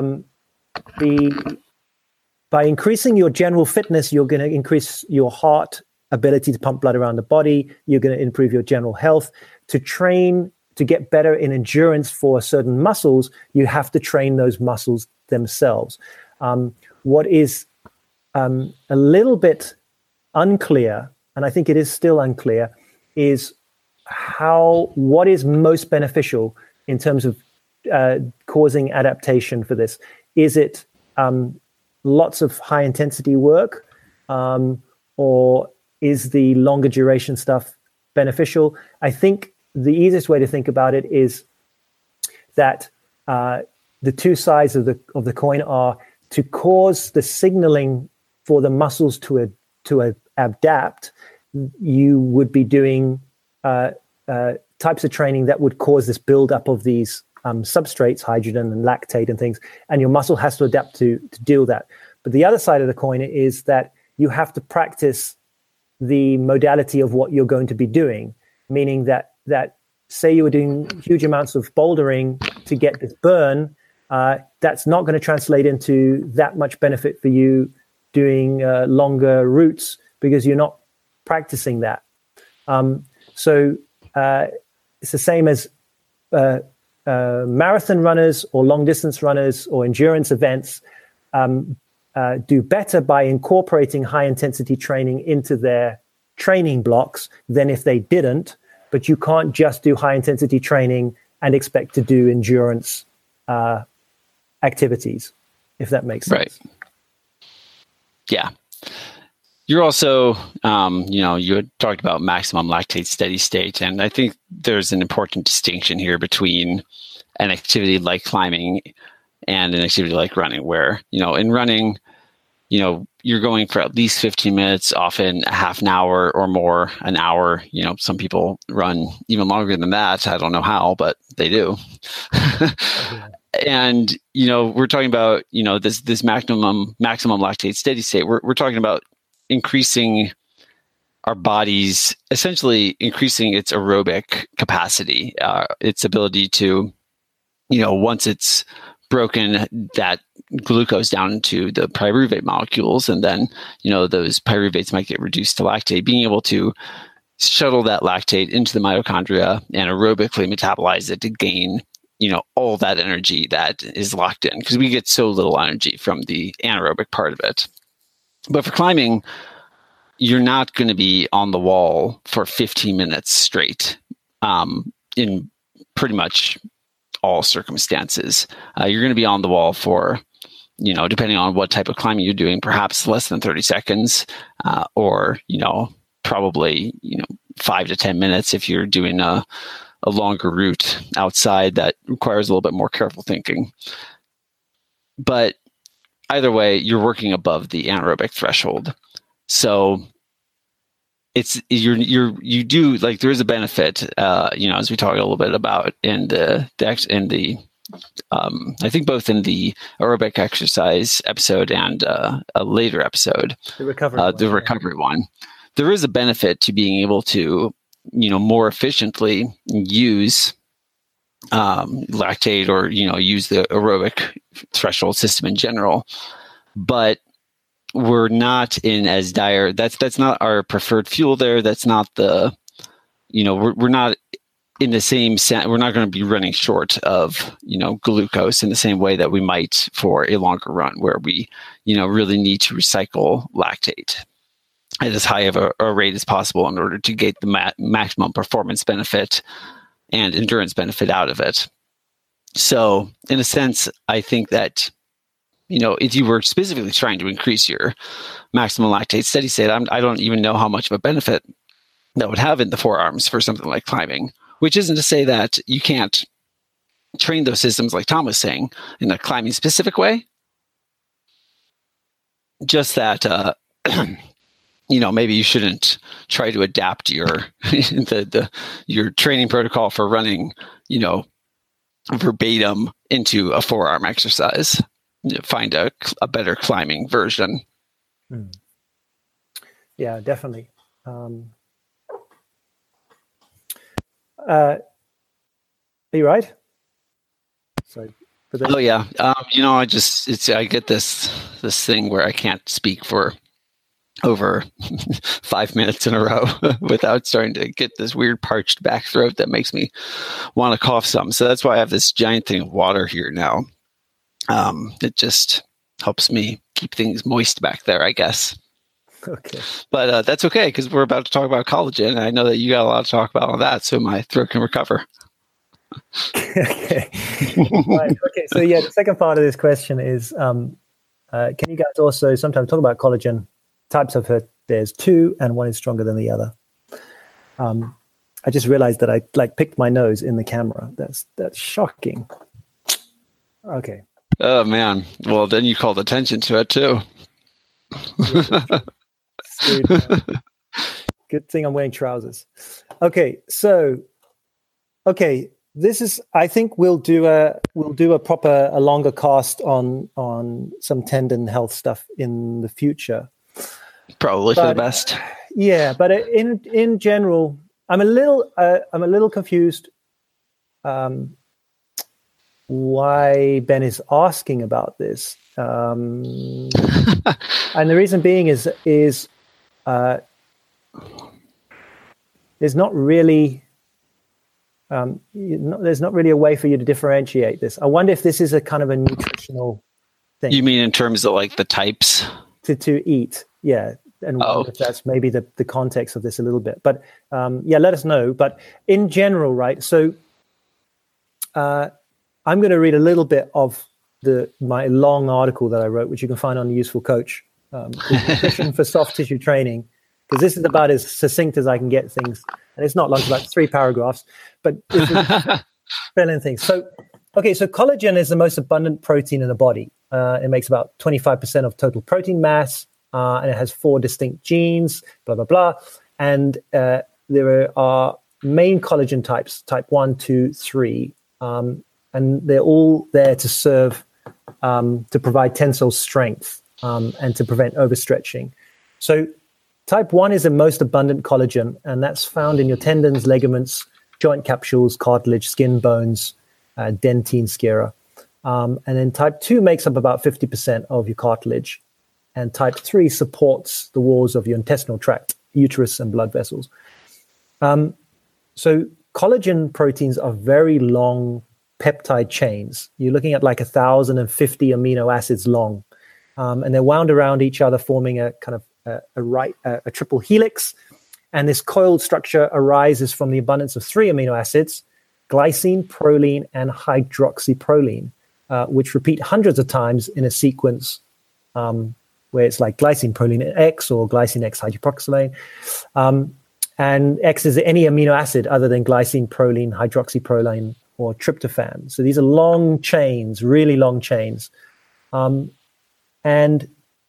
by increasing your general fitness, you're going to increase your heart ability to pump blood around the body. You're going to improve your general health. To train, to get better in endurance for certain muscles, you have to train those muscles themselves. What is a little bit unclear, and I think it is still unclear, is what is most beneficial in terms of causing adaptation for this. Is it lots of high intensity work, or is the longer duration stuff beneficial? I think the easiest way to think about it is that the two sides of the coin are to cause the signaling for the muscles to adapt. You would be doing types of training that would cause this buildup of these substrates, hydrogen and lactate and things, and your muscle has to adapt to deal with that. But the other side of the coin is that you have to practice the modality of what you're going to be doing, meaning that say you were doing huge amounts of bouldering to get this burn, that's not going to translate into that much benefit for you doing longer routes, because you're not practicing that. So it's the same as marathon runners or long distance runners or endurance events do better by incorporating high intensity training into their training blocks than if they didn't, but you can't just do high intensity training and expect to do endurance activities, if that makes sense. Right. Yeah. You're also, you had talked about maximum lactate steady state, and I think there's an important distinction here between an activity like climbing and an activity like running, where, in running, you're going for at least 15 minutes, often a half an hour or more, an hour. Some people run even longer than that. I don't know how, but they do. And, we're talking about, this maximum lactate steady state. We're talking about increasing our body's, essentially increasing its aerobic capacity, its ability to, once it's broken that glucose down into the pyruvate molecules, and then, those pyruvates might get reduced to lactate, being able to shuttle that lactate into the mitochondria and aerobically metabolize it to gain, all that energy that is locked in, because we get so little energy from the anaerobic part of it. But for climbing, you're not going to be on the wall for 15 minutes straight in pretty much all circumstances. You're going to be on the wall for, depending on what type of climbing you're doing, perhaps less than 30 seconds or, probably, 5 to 10 minutes if you're doing a longer route outside that requires a little bit more careful thinking. But either way, you're working above the anaerobic threshold. So it's you do, like, there is a benefit, as we talked a little bit about in the I think both in the aerobic exercise episode and a later episode, the recovery one. There is a benefit to being able to, more efficiently use lactate, or, use the aerobic threshold system in general. But we're not in as dire. That's not our preferred fuel there. That's not the, we're not in the same sense. We're not going to be running short of, glucose in the same way that we might for a longer run, where we, really need to recycle lactate at as high of a rate as possible in order to get the maximum performance benefit and endurance benefit out of it. So in a sense, I think that, if you were specifically trying to increase your maximum lactate steady state, I don't even know how much of a benefit that would have in the forearms for something like climbing, which isn't to say that you can't train those systems, like Tom was saying, in a climbing specific way. Just that, maybe you shouldn't try to adapt your your training protocol for running, verbatim into a forearm exercise. Find a better climbing version. Yeah, definitely. Are you right? So, oh yeah. I get this thing where I can't speak for over 5 minutes in a row without starting to get this weird parched back throat that makes me want to cough some. So that's why I have this giant thing of water here now. It just helps me keep things moist back there, I guess. Okay. But that's okay, because we're about to talk about collagen, and I know that you got a lot to talk about on that, so my throat can recover. Okay. Right. Okay. So the second part of this question is, can you guys also sometimes talk about collagen types of it? There's two, and one is stronger than the other. I just realized that I picked my nose in the camera. That's shocking. Okay. Oh man. Well, then you called attention to it too. Good thing I'm wearing trousers. Okay. So, this is, I think we'll do a longer cast on some tendon health stuff in the future. Probably for the best. Yeah. But in general, I'm a little confused. Why Ben is asking about this, and the reason being is there's not really a way for you to differentiate this. I wonder if this is a kind of a nutritional thing. You mean in terms of like the types to eat? Yeah, and wonder if that's maybe the context of this a little bit. But let us know. But in general, right? So I'm going to read a little bit of my long article that I wrote, which you can find on the Useful Coach, Nutrition for Soft Tissue Training, because this is about as succinct as I can get things. And it's not long, it's about 3 paragraphs, but this is filling things. So collagen is the most abundant protein in the body. It makes about 25% of total protein mass, and it has 4 distinct genes, blah, blah, blah. And there are main collagen types, type 1, 2, 3, and they're all there to serve, to provide tensile strength and to prevent overstretching. So type 1 is the most abundant collagen, and that's found in your tendons, ligaments, joint capsules, cartilage, skin, bones, dentine, sclera. And then type 2 makes up about 50% of your cartilage, and type 3 supports the walls of your intestinal tract, uterus, and blood vessels. So collagen proteins are very long peptide chains. You're looking at like 1,050 amino acids long, and they're wound around each other, forming a kind of a triple helix. And this coiled structure arises from the abundance of 3 amino acids: glycine, proline, and hydroxyproline, which repeat hundreds of times in a sequence where it's like glycine, proline, X, or glycine, X, hydroxylane. And X is any amino acid other than glycine, proline, hydroxyproline, or tryptophan. So these are long chains, really long chains. And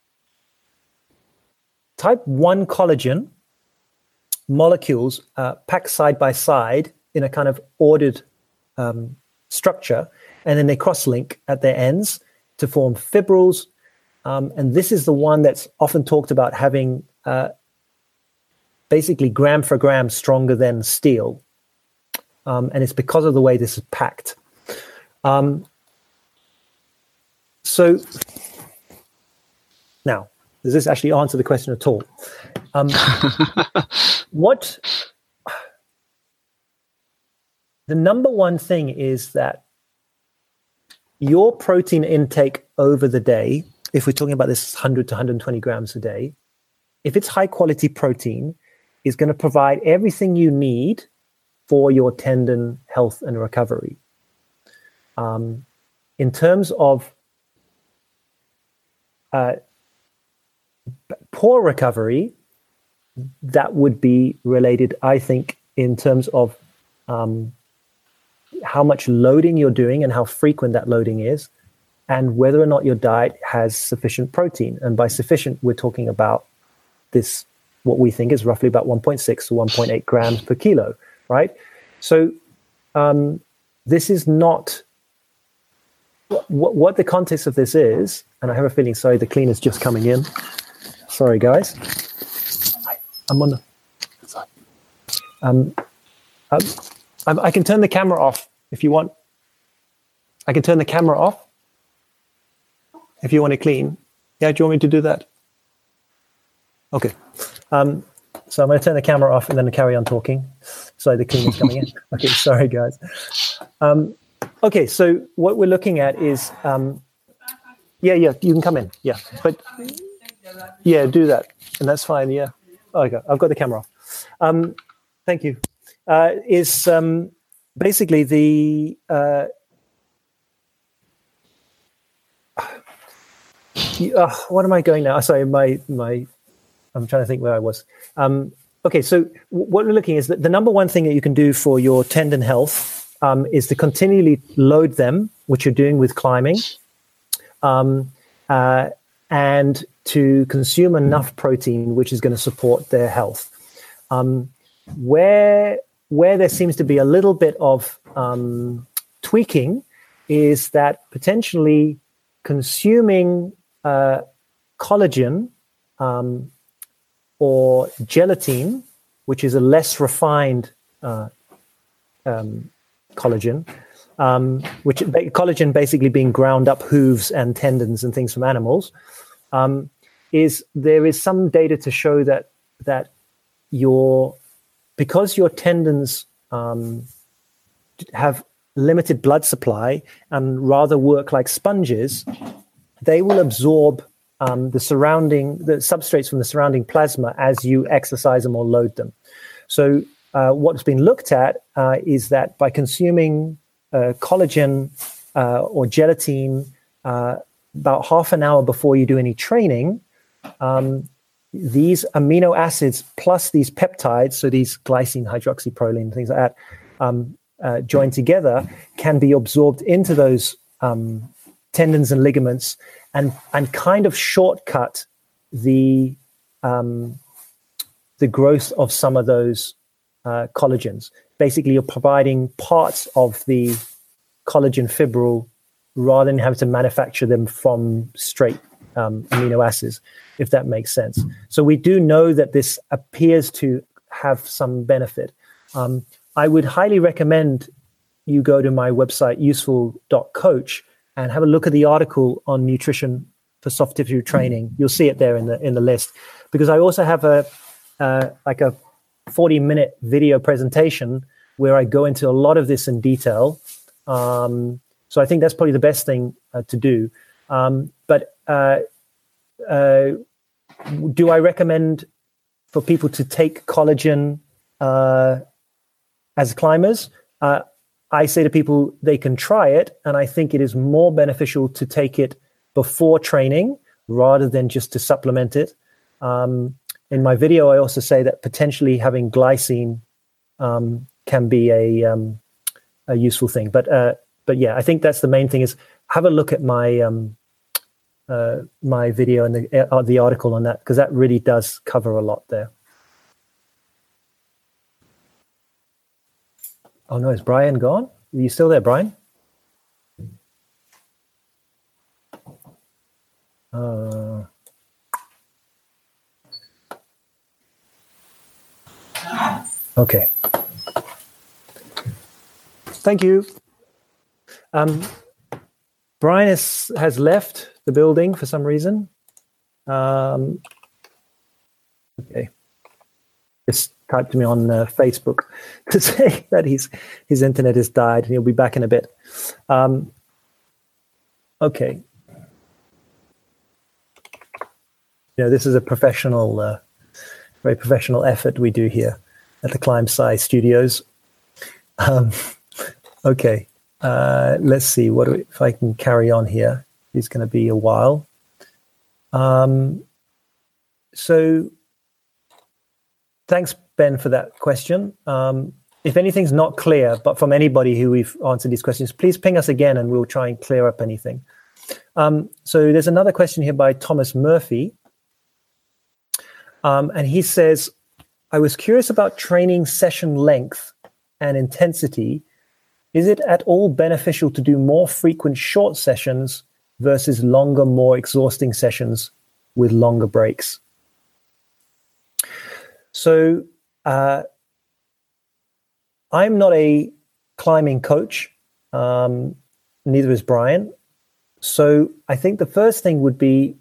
type 1 collagen molecules pack side by side in a kind of ordered structure, and then they cross-link at their ends to form fibrils. And this is the one that's often talked about having basically gram for gram stronger than steel. And it's because of the way this is packed. So now, does this actually answer the question at all? The number one thing is that your protein intake over the day, if we're talking about this 100 to 120 grams a day, if it's high quality protein, is going to provide everything you need for your tendon health and recovery. In terms of poor recovery, that would be related, I think, in terms of how much loading you're doing and how frequent that loading is, and whether or not your diet has sufficient protein. And by sufficient, we're talking about this, what we think is roughly about 1.6 to 1.8 grams per kilo, right? So this is not what the context of this is. And I have a feeling, sorry, the cleaner's just coming in. Sorry, guys. I'm on the side. I can turn the camera off if you want. I can turn the camera off if you want to clean. Yeah, do you want me to do that? Okay. So I'm going to turn the camera off and then carry on talking. Sorry, the cleaner's coming in. Okay, sorry, guys. Okay, so what we're looking at is, yeah, you can come in. Yeah, but yeah, do that. And that's fine, yeah. Okay, I've got the camera off. Thank you. Is basically the what am I going now? Sorry, my I'm trying to think where I was. Okay, so what we're looking is that the number one thing that you can do for your tendon health is to continually load them, which you're doing with climbing, and to consume enough protein, which is going to support their health. Where there seems to be a little bit of tweaking is that potentially consuming collagen or gelatin, which is a less refined collagen, which collagen basically being ground up hooves and tendons and things from animals, there is some data to show that because your tendons have limited blood supply and rather work like sponges, they will absorb the substrates from the surrounding plasma as you exercise them or load them. So what's been looked at is that by consuming collagen or gelatin about half an hour before you do any training, these amino acids plus these peptides, so these glycine, hydroxyproline, things like that, joined together, can be absorbed into those tendons and ligaments and kind of shortcut the growth of some of those collagens. Basically, you're providing parts of the collagen fibril rather than having to manufacture them from straight amino acids, if that makes sense. So we do know that this appears to have some benefit. I would highly recommend you go to my website, useful.coach, and have a look at the article on nutrition for soft tissue training. You'll see it there in the list, because I also have a 40-minute video presentation where I go into a lot of this in detail. So I think that's probably the best thing to do. But do I recommend for people to take collagen as climbers? I say to people they can try it, and I think it is more beneficial to take it before training rather than just to supplement it. In my video, I also say that potentially having glycine can be a useful thing. But yeah, I think that's the main thing, is have a look at my my video and the article on that, because that really does cover a lot there. Oh no, is Brian gone? Are you still there, Brian? Okay. Thank you. Brian has left the building for some reason. Okay. Just typed to me on Facebook to say that his internet has died and he'll be back in a bit. Okay. This is a professional, very professional effort we do here at the ClimbSci Studios. Okay. Let's see if I can carry on here. It's going to be a while. So thanks, Ben, for that question. If anything's not clear, but from anybody who we've answered these questions, please ping us again and we'll try and clear up anything. So there's another question here by Thomas Murphy. And he says, I was curious about training session length and intensity. Is it at all beneficial to do more frequent short sessions versus longer, more exhausting sessions with longer breaks? So I'm not a climbing coach, neither is Brian. So I think the first thing would be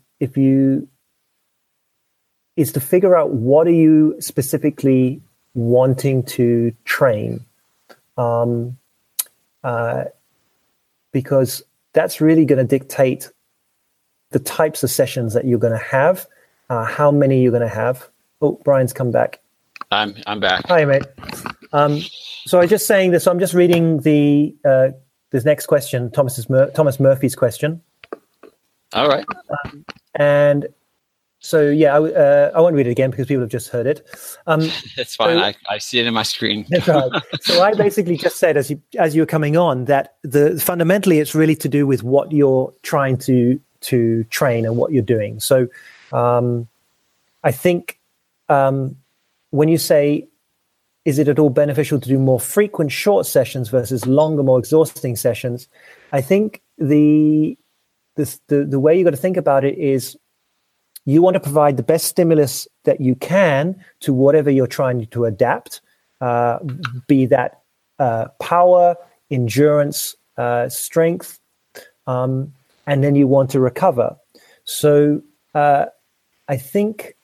is to figure out what are you specifically wanting to train. Because that's really going to dictate the types of sessions that you're going to have, how many you're going to have. Oh, Brian's come back. I'm back. Hi, mate. So I'm just saying this. So I'm just reading this next question, Thomas Murphy's question. All right. And so yeah, I won't read it again because people have just heard it. That's fine. So, I see it in my screen. That's right. So I basically just said as you were coming on that fundamentally it's really to do with what you're trying to train and what you're doing. So I think when you say, is it at all beneficial to do more frequent short sessions versus longer, more exhausting sessions? I think the way you got to think about it is you want to provide the best stimulus that you can to whatever you're trying to adapt, be that power, endurance, strength, and then you want to recover. So I think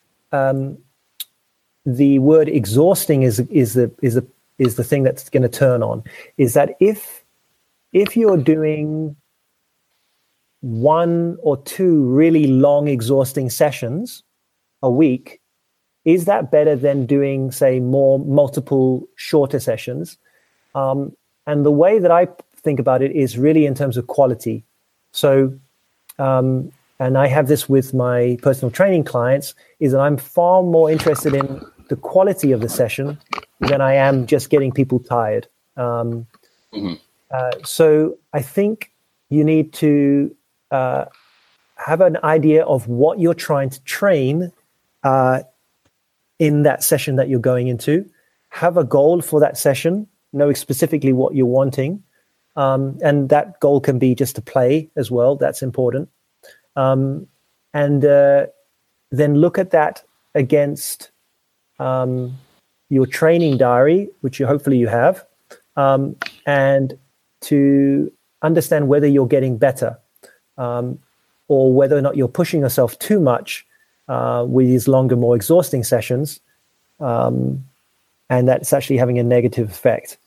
the word exhausting is the thing that's going to turn on. Is that if you're doing 1 or 2 really long, exhausting sessions a week, is that better than doing, say, more multiple shorter sessions? And the way that I think about it is really in terms of quality. So, and I have this with my personal training clients, is that I'm far more interested in the quality of the session than I am just getting people tired. So I think you need to have an idea of what you're trying to train in that session that you're going into. Have a goal for that session, know specifically what you're wanting. And that goal can be just to play as well. That's important. And then look at that against your training diary, which hopefully you have, and to understand whether you're getting better or whether or not you're pushing yourself too much with these longer, more exhausting sessions, and that's actually having a negative effect.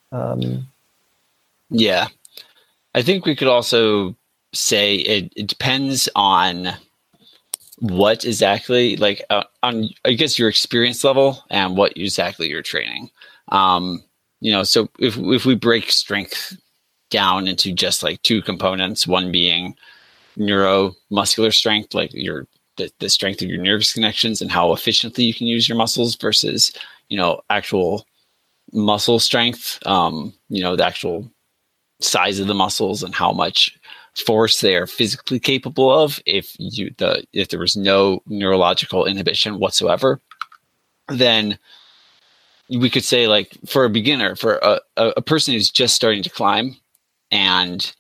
Yeah. I think we could also say it depends on what exactly, like on, I guess, your experience level and what exactly you're training. So if we break strength down into just like 2 components, one being neuromuscular strength, like the strength of your nervous connections and how efficiently you can use your muscles, versus, actual muscle strength, the actual size of the muscles and how much force they are physically capable of if there was no neurological inhibition whatsoever. Then we could say, like, for a beginner, for a person who's just starting to climb, and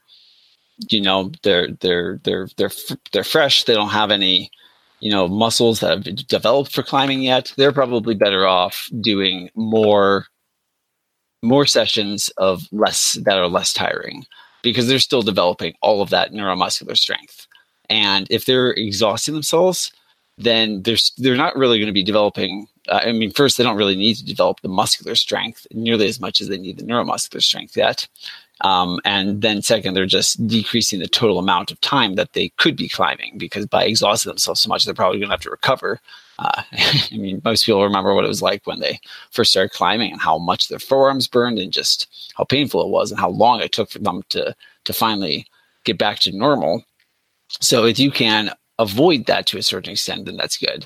they're fresh, they don't have any muscles that have developed for climbing yet, they're probably better off doing more sessions of less tiring, because they're still developing all of that neuromuscular strength. And if they're exhausting themselves, then they're not really going to be developing. First, they don't really need to develop the muscular strength nearly as much as they need the neuromuscular strength yet. And then second, they're just decreasing the total amount of time that they could be climbing, because by exhausting themselves so much, they're probably going to have to recover. Most people remember what it was like when they first started climbing and how much their forearms burned and just how painful it was and how long it took for them to finally get back to normal. So if you can avoid that to a certain extent, then that's good.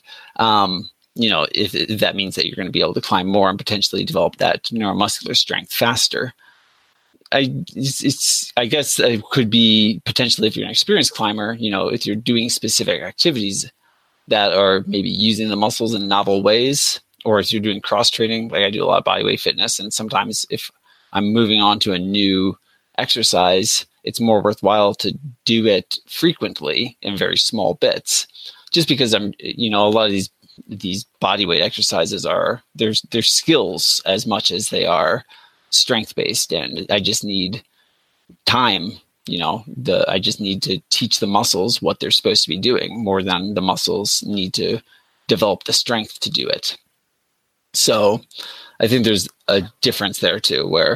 If that means that you're going to be able to climb more and potentially develop that neuromuscular strength faster. I guess it could be potentially, if you're an experienced climber, if you're doing specific activities that are maybe using the muscles in novel ways, or if you're doing cross training, like I do a lot of bodyweight fitness, and sometimes if I'm moving on to a new exercise, it's more worthwhile to do it frequently in very small bits, just because a lot of these bodyweight exercises they're skills as much as they are strength based, and I just need time. I just need to teach the muscles what they're supposed to be doing more than the muscles need to develop the strength to do it. So I think there's a difference there too, where,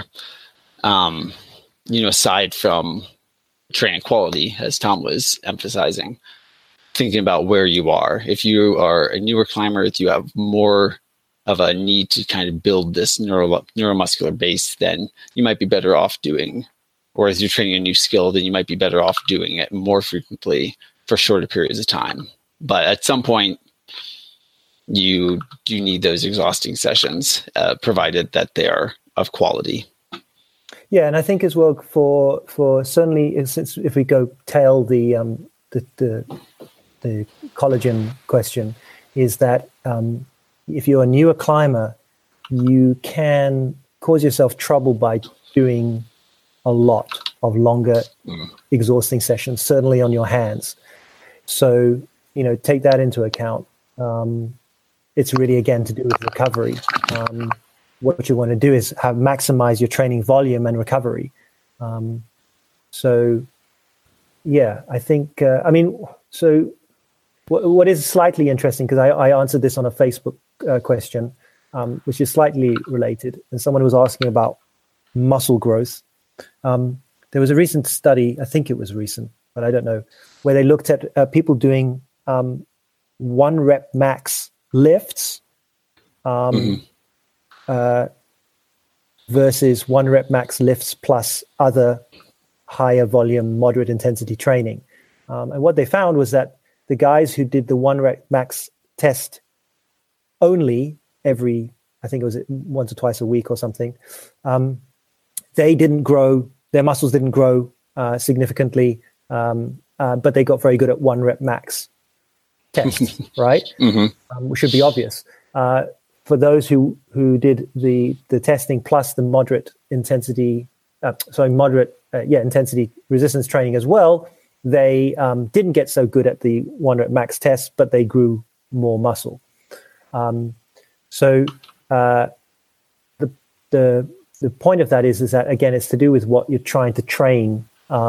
aside from training quality, as Tom was emphasizing, thinking about where you are. If you are a newer climber, if you have more of a need to kind of build this neuromuscular base, then you might be better off doing, or as you're training a new skill, then you might be better off doing it more frequently for shorter periods of time. But at some point, you do need those exhausting sessions, provided that they are of quality. Yeah, and I think as well for certainly, since if we go tail the collagen question, is that if you're a newer climber, you can cause yourself trouble by doing a lot of longer, exhausting sessions, certainly on your hands. So, take that into account. It's really, again, to do with recovery. What you want to do is maximize your training volume and recovery. So, yeah, I think, so what is slightly interesting, because I answered this on a Facebook question, which is slightly related, and someone was asking about muscle growth. There was a recent study, I think it was recent, but I don't know, where they looked at people doing 1 rep max lifts versus 1 rep max lifts plus other higher volume, moderate intensity training. And what they found was that the guys who did the 1 rep max test only every, I think it was once or twice a week or something, they didn't grow, their muscles didn't grow significantly, but they got very good at 1 rep max tests, right? Which should be obvious. For those who did the testing plus the moderate intensity, intensity resistance training as well, they didn't get so good at the 1 rep max test, but they grew more muscle. So the point of that is that, again, it's to do with what you're trying to train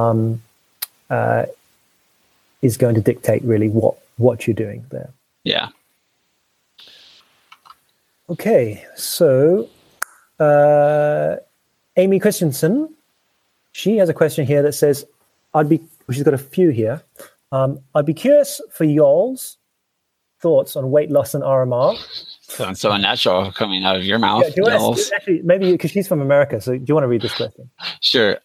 is going to dictate really what you're doing there. Yeah. Okay, so Amy Christensen, she has a question here that says, she's got a few here. I'd be curious for y'all's thoughts on weight loss and RMR. Sounds so unnatural coming out of your mouth. Yeah, do you want to, actually, maybe because she's from America, so do you want to read this question? Sure.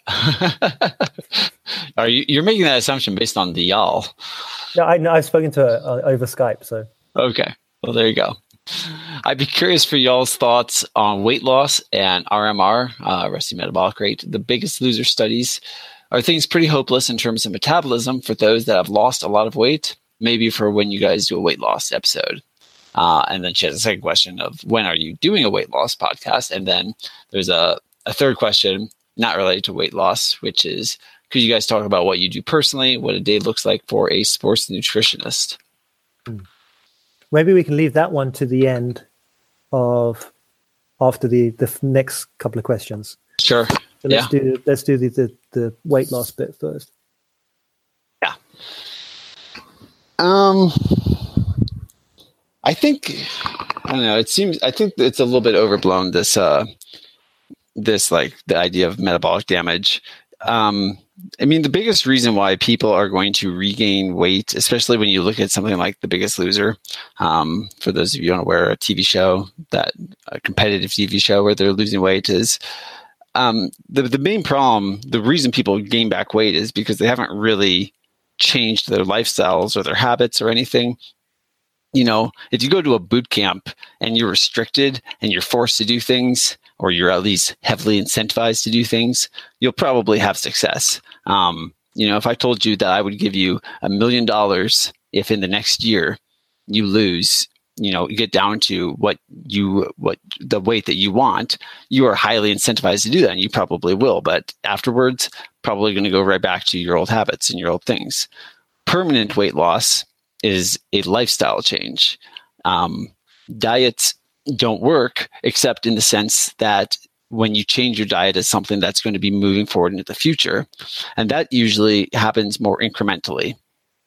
You're making that assumption based on the y'all. No, I've spoken to her over Skype, so. Okay, well, there you go. I'd be curious for y'all's thoughts on weight loss and RMR, resting metabolic rate. The Biggest Loser studies, are things pretty hopeless in terms of metabolism for those that have lost a lot of weight? Maybe for when you guys do a weight loss episode. And then she has a second question of when are you doing a weight loss podcast? And then there's a third question, not related to weight loss, which is, could you guys talk about what you do personally, what a day looks like for a sports nutritionist? Maybe we can leave that one to the end of after the next couple of questions. Sure. So let's do the weight loss bit first. Yeah. I think, I don't know, I think it's a little bit overblown, this like the idea of metabolic damage. I mean, the biggest reason why people are going to regain weight, especially when you look at something like The Biggest Loser, for those of you unaware, a competitive TV show where they're losing weight, is the main problem. The reason people gain back weight is because they haven't really changed their lifestyles or their habits or anything. You know, if you go to a boot camp and you're restricted and you're forced to do things, or you're at least heavily incentivized to do things, you'll probably have success. You know, if I told you that I would give you $1 million if in the next year you lose, you get down to what the weight that you want, you are highly incentivized to do that, and you probably will. But afterwards, probably going to go right back to your old habits and your old things. Permanent weight loss is a lifestyle change. Diets don't work except in the sense that when you change your diet as something that's going to be moving forward into the future, and that usually happens more incrementally.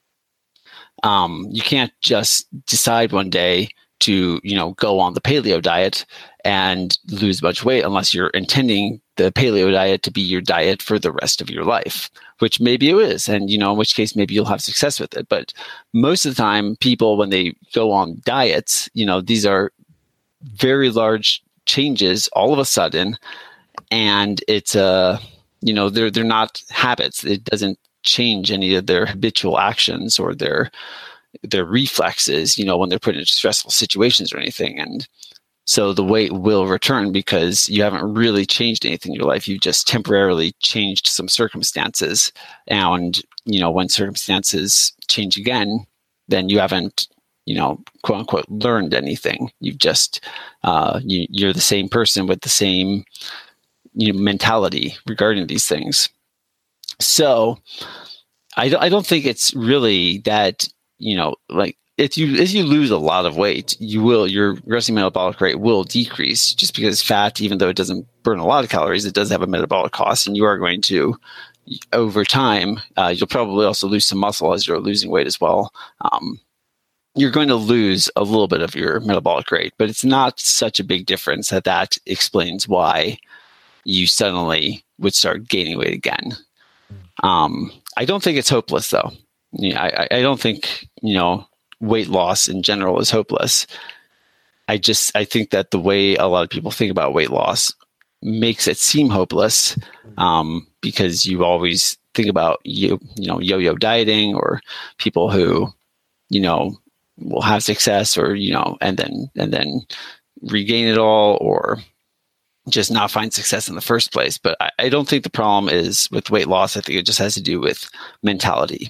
You can't just decide one day to, go on the paleo diet and lose a bunch of weight unless you're intending the paleo diet to be your diet for the rest of your life, which maybe it is. And, in which case maybe you'll have success with it. But most of the time people, when they go on diets, these are very large changes all of a sudden. And it's, they're not habits. It doesn't change any of their habitual actions or their reflexes, when they're put into stressful situations or anything. And so the weight will return because you haven't really changed anything in your life. You just temporarily changed some circumstances. And, when circumstances change again, then you haven't, quote unquote, learned anything. You've just, you're the same person with the same mentality regarding these things. So I don't think it's really that, like if you lose a lot of weight, your resting metabolic rate will decrease, just because fat, even though it doesn't burn a lot of calories, it does have a metabolic cost, and you are going to, over time, you'll probably also lose some muscle as you're losing weight as well. You're going to lose a little bit of your metabolic rate, but it's not such a big difference that explains why you suddenly would start gaining weight again. I don't think it's hopeless, though. I don't think, weight loss in general is hopeless. I think that the way a lot of people think about weight loss makes it seem hopeless, because you always think about yo-yo dieting, or people who will have success, or and then regain it all, or just not find success in the first place. But I don't think the problem is with weight loss. I think it just has to do with mentality.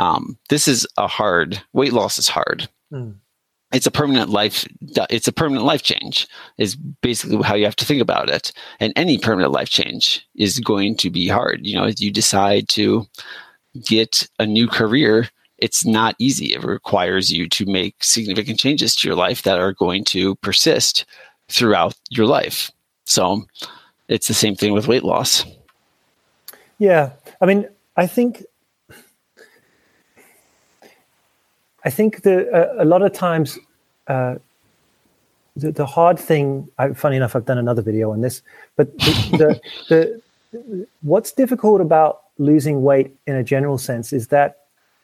Weight loss is hard. It's a permanent life change, is basically how you have to think about it. And any permanent life change is going to be hard. As you decide to get a new career, it's not easy. It requires you to make significant changes to your life that are going to persist throughout your life. So it's the same thing with weight loss. Yeah. I mean, I think that a lot of times the hard thing, funny enough, I've done another video on this, but what's difficult about losing weight in a general sense is that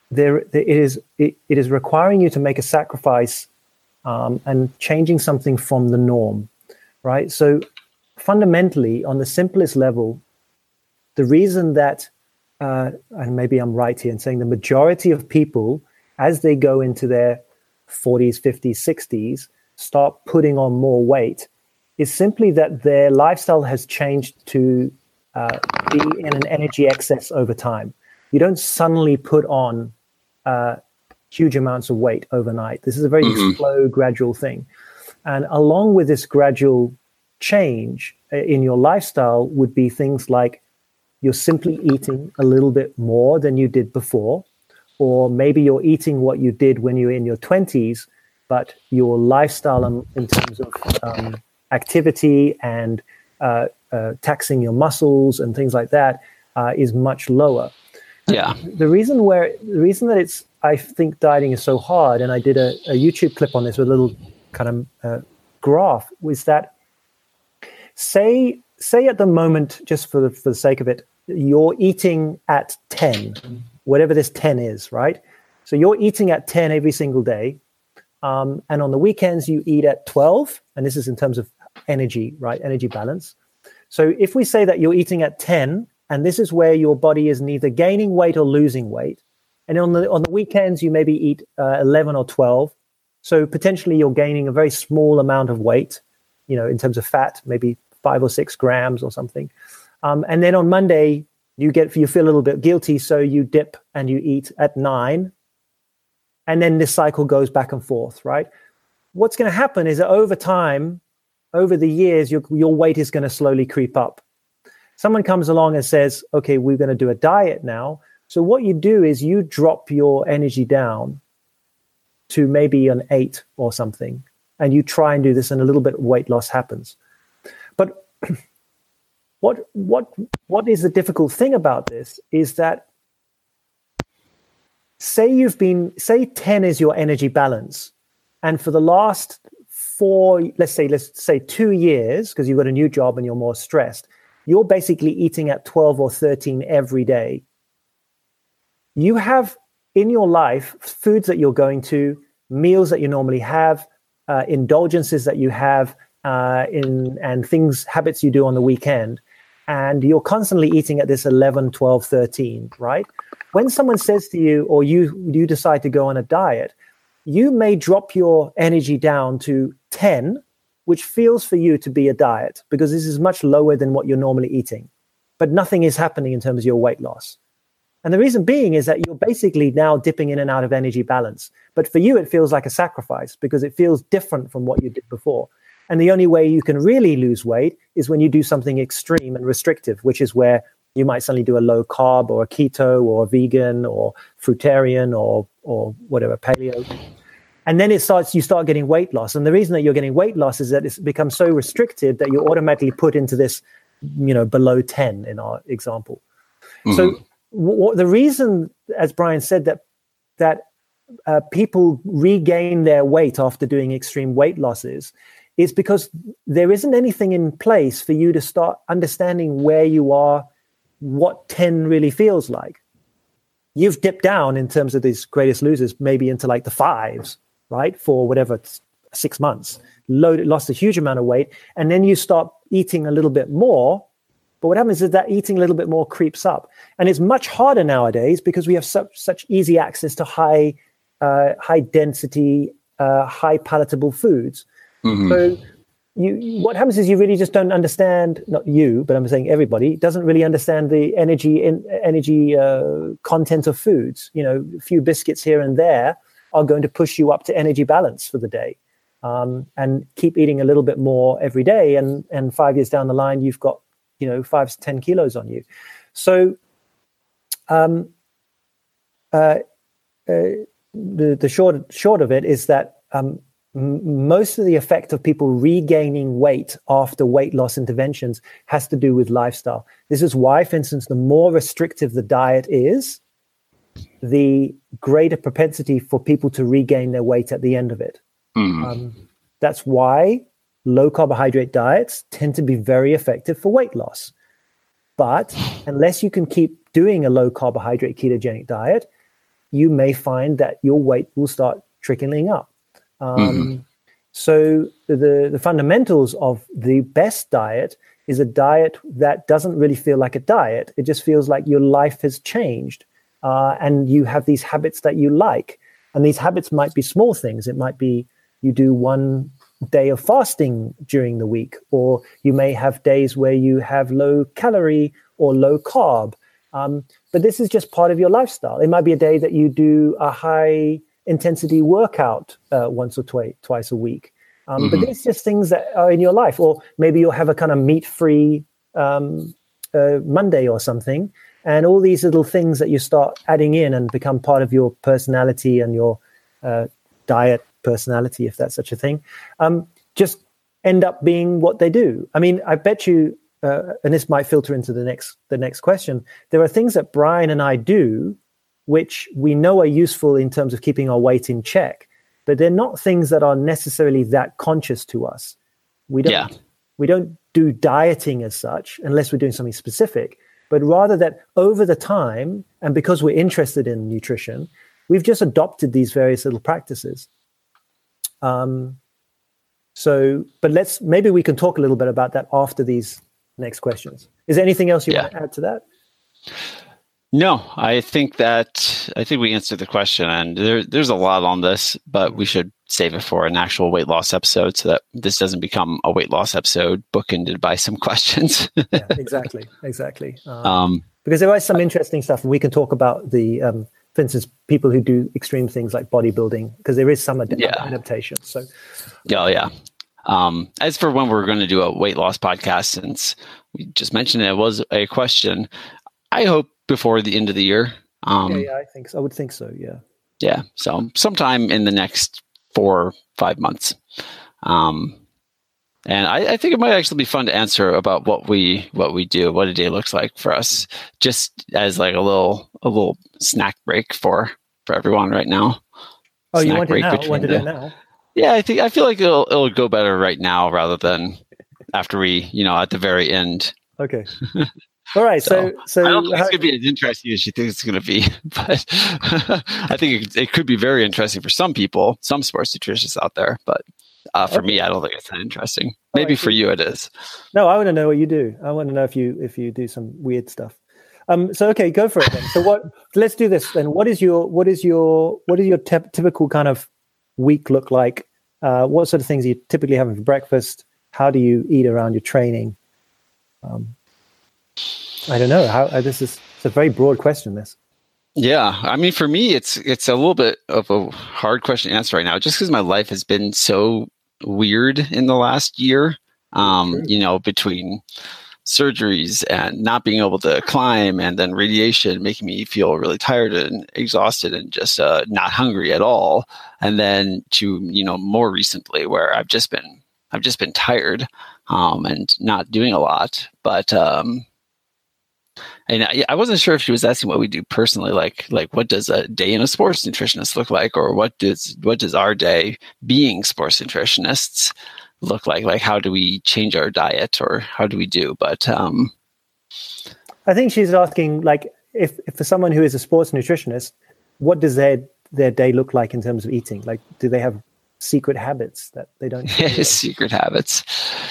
it is requiring you to make a sacrifice and changing something from the norm, right? So fundamentally, on the simplest level, the reason that, and maybe I'm right here in saying the majority of people, as they go into their 40s, 50s, 60s, start putting on more weight, is simply that their lifestyle has changed to be in an energy excess over time. You don't suddenly put on huge amounts of weight overnight. This is a very slow, gradual thing. And along with this gradual change in your lifestyle would be things like you're simply eating a little bit more than you did before, or maybe you're eating what you did when you were in your 20s, but your lifestyle in terms of activity and taxing your muscles and things like that is much lower. Yeah. The reason that I think dieting is so hard, and I did a YouTube clip on this with a little kind of graph, was that say at the moment, just for the sake of it, you're eating at 10, whatever this 10 is, right? So you're eating at 10 every single day. And on the weekends, you eat at 12. And this is in terms of energy, right? Energy balance. So if we say that you're eating at 10, and this is where your body is neither gaining weight or losing weight, and on the weekends, you maybe eat 11 or 12. So potentially you're gaining a very small amount of weight, in terms of fat, maybe 5 or 6 grams or something. And then on Monday, you feel a little bit guilty, so you dip and you eat at 9. And then this cycle goes back and forth, right? What's going to happen is that over time, over the years, your weight is going to slowly creep up. Someone comes along and says, okay, we're going to do a diet now. So what you do is you drop your energy down to maybe an 8 or something, and you try and do this, and a little bit of weight loss happens. But what is the difficult thing about this is that say 10 is your energy balance, and for the last 4, let's say 2 years, because you've got a new job and you're more stressed, you're basically eating at 12 or 13 every day. You have in your life foods that you're going to, meals that you normally have, indulgences that you have, and habits you do on the weekend. And you're constantly eating at this 11, 12, 13, right? When someone says to you, or you decide to go on a diet, you may drop your energy down to 10, which feels for you to be a diet, because this is much lower than what you're normally eating. But nothing is happening in terms of your weight loss. And the reason being is that you're basically now dipping in and out of energy balance. But for you, it feels like a sacrifice because it feels different from what you did before. And the only way you can really lose weight is when you do something extreme and restrictive, which is where you might suddenly do a low carb or a keto or a vegan or fruitarian or whatever, paleo. And then you start getting weight loss. And the reason that you're getting weight loss is that it's become so restricted that you're automatically put into this, below 10 in our example. Mm-hmm. So the reason, as Brian said, that people regain their weight after doing extreme weight losses is because there isn't anything in place for you to start understanding where you are what 10 really feels like. You've dipped down in terms of these Greatest Losers, maybe into like the 5s, right? For whatever, 6 months, lost a huge amount of weight. And then you start eating a little bit more. But what happens is that eating a little bit more creeps up. And it's much harder nowadays because we have such easy access to high density, high palatable foods. Mm-hmm. So what happens is you really just don't understand, not you, but I'm saying everybody doesn't really understand the energy content of foods. A few biscuits here and there are going to push you up to energy balance for the day. And keep eating a little bit more every day. And 5 years down the line, you've got, 5 to 10 kilos on you. So the short of it is that most of the effect of people regaining weight after weight loss interventions has to do with lifestyle. This is why, for instance, the more restrictive the diet is, the greater propensity for people to regain their weight at the end of it. That's why low carbohydrate diets tend to be very effective for weight loss. But unless you can keep doing a low carbohydrate ketogenic diet, you may find that your weight will start trickling up. So the fundamentals of the best diet is a diet that doesn't really feel like a diet. It just feels like your life has changed, and you have these habits that you like. And these habits might be small things. It might be you do 1 day of fasting during the week, or you may have days where you have low calorie or low carb. But this is just part of your lifestyle. It might be a day that you do a high intensity workout once or twice a week. But these are just things that are in your life. Or maybe you'll have a kind of meat-free Monday or something. And all these little things that you start adding in and become part of your personality and your diet personality, if that's such a thing, just end up being what they do. I mean, I bet you, and this might filter into the next question, there are things that Brian and I do which we know are useful in terms of keeping our weight in check, but they're not things that are necessarily that conscious to us. We don't do dieting as such unless we're doing something specific, but rather that over the time, and because we're interested in nutrition, we've just adopted these various little practices. But maybe we can talk a little bit about that after these next questions. Is there anything else you want to add to that? No, I think we answered the question, and there's a lot on this, but we should save it for an actual weight loss episode so that this doesn't become a weight loss episode bookended by some questions. Yeah, exactly. Because there is some interesting stuff, and we can talk about for instance, people who do extreme things like bodybuilding, because there is some adaptation. So, as for when we're going to do a weight loss podcast, since we just mentioned it was a question, I hope before the end of the year. I think so. I would think so. Yeah. Yeah. So sometime in the next 4 or 5 months. And I think it might actually be fun to answer about what we do, what a day looks like for us, just as like a little snack break for everyone right now. Oh, you want it now? Yeah, I feel like it'll go better right now rather than after we, at the very end. Okay. All right. So I don't think it's going to be as interesting as you think it's going to be, but I think it could be very interesting for some people, some sports nutritionists out there. But for me, I don't think it's that interesting. Maybe for you, it is. No, I want to know what you do. I want to know if you do some weird stuff. So okay, go for it then. So let's do this then. What is your typical kind of week look like? What sort of things are you typically having for breakfast? How do you eat around your training? I don't know. It's a very broad question, this. Yeah. I mean, for me, it's a little bit of a hard question to answer right now, just because my life has been so weird in the last year, between surgeries and not being able to climb, and then radiation making me feel really tired and exhausted and just not hungry at all. And then to, more recently where I've just been tired and not doing a lot. But and I wasn't sure if she was asking what we do personally, like what does a day in a sports nutritionist look like, or what does our day being sports nutritionists look like? Like, how do we change our diet, or how do we do? But I think she's asking, like, if for someone who is a sports nutritionist, what does their day look like in terms of eating? Like, do they have secret habits that they don't share? Secret habits.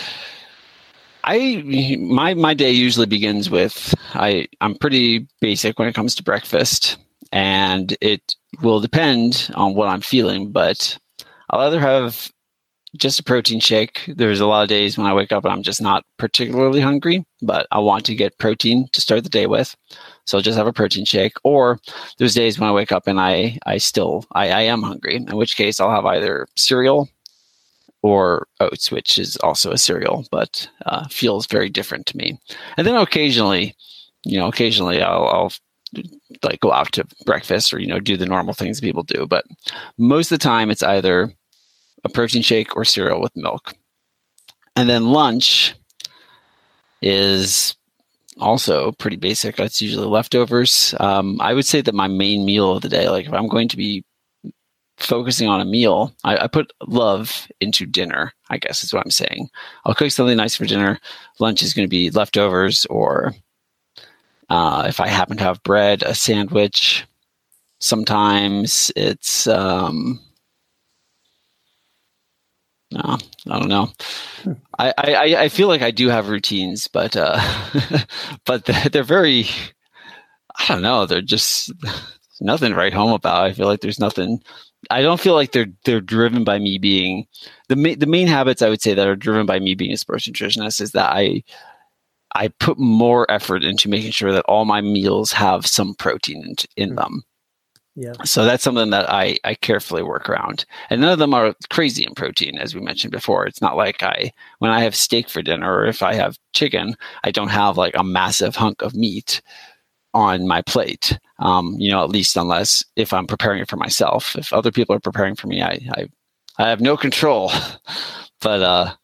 My day usually begins with I'm pretty basic when it comes to breakfast, and it will depend on what I'm feeling, but I'll either have just a protein shake. There's a lot of days when I wake up and I'm just not particularly hungry, but I want to get protein to start the day with. So I'll just have a protein shake. Or there's days when I wake up and I am hungry, in which case I'll have either cereal or oats, which is also a cereal, but feels very different to me. And then occasionally I'll like go out to breakfast or, do the normal things people do. But most of the time it's either a protein shake or cereal with milk. And then lunch is also pretty basic. It's usually leftovers. I would say that my main meal of the day, like if I'm going to be focusing on a meal, I put love into dinner, I guess is what I'm saying. I'll cook something nice for dinner. Lunch is going to be leftovers, or if I happen to have bread, a sandwich. Sometimes it's no, I don't know. I feel like I do have routines, but but they're very, I don't know. They're just nothing to write home about. I feel like there's nothing. I don't feel like they're driven by me being the main habits. I would say that are driven by me being a sports nutritionist is that I put more effort into making sure that all my meals have some protein in them. Yeah. So that's something that I carefully work around. And none of them are crazy in protein, as we mentioned before. It's not like when I have steak for dinner or if I have chicken, I don't have like a massive hunk of meat on my plate. At least unless if I'm preparing it for myself. If other people are preparing for me, I have no control. But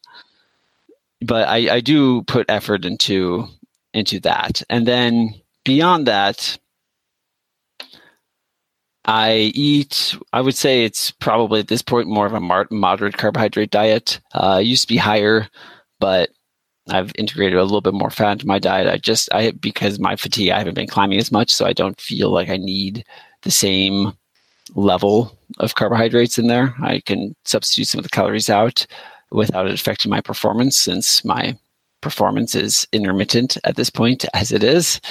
I do put effort into that. And then beyond that, I would say it's probably at this point more of a moderate carbohydrate diet. It used to be higher, but I've integrated a little bit more fat into my diet. Because my fatigue, I haven't been climbing as much, so I don't feel like I need the same level of carbohydrates in there. I can substitute some of the calories out without it affecting my performance, since my performance is intermittent at this point as it is.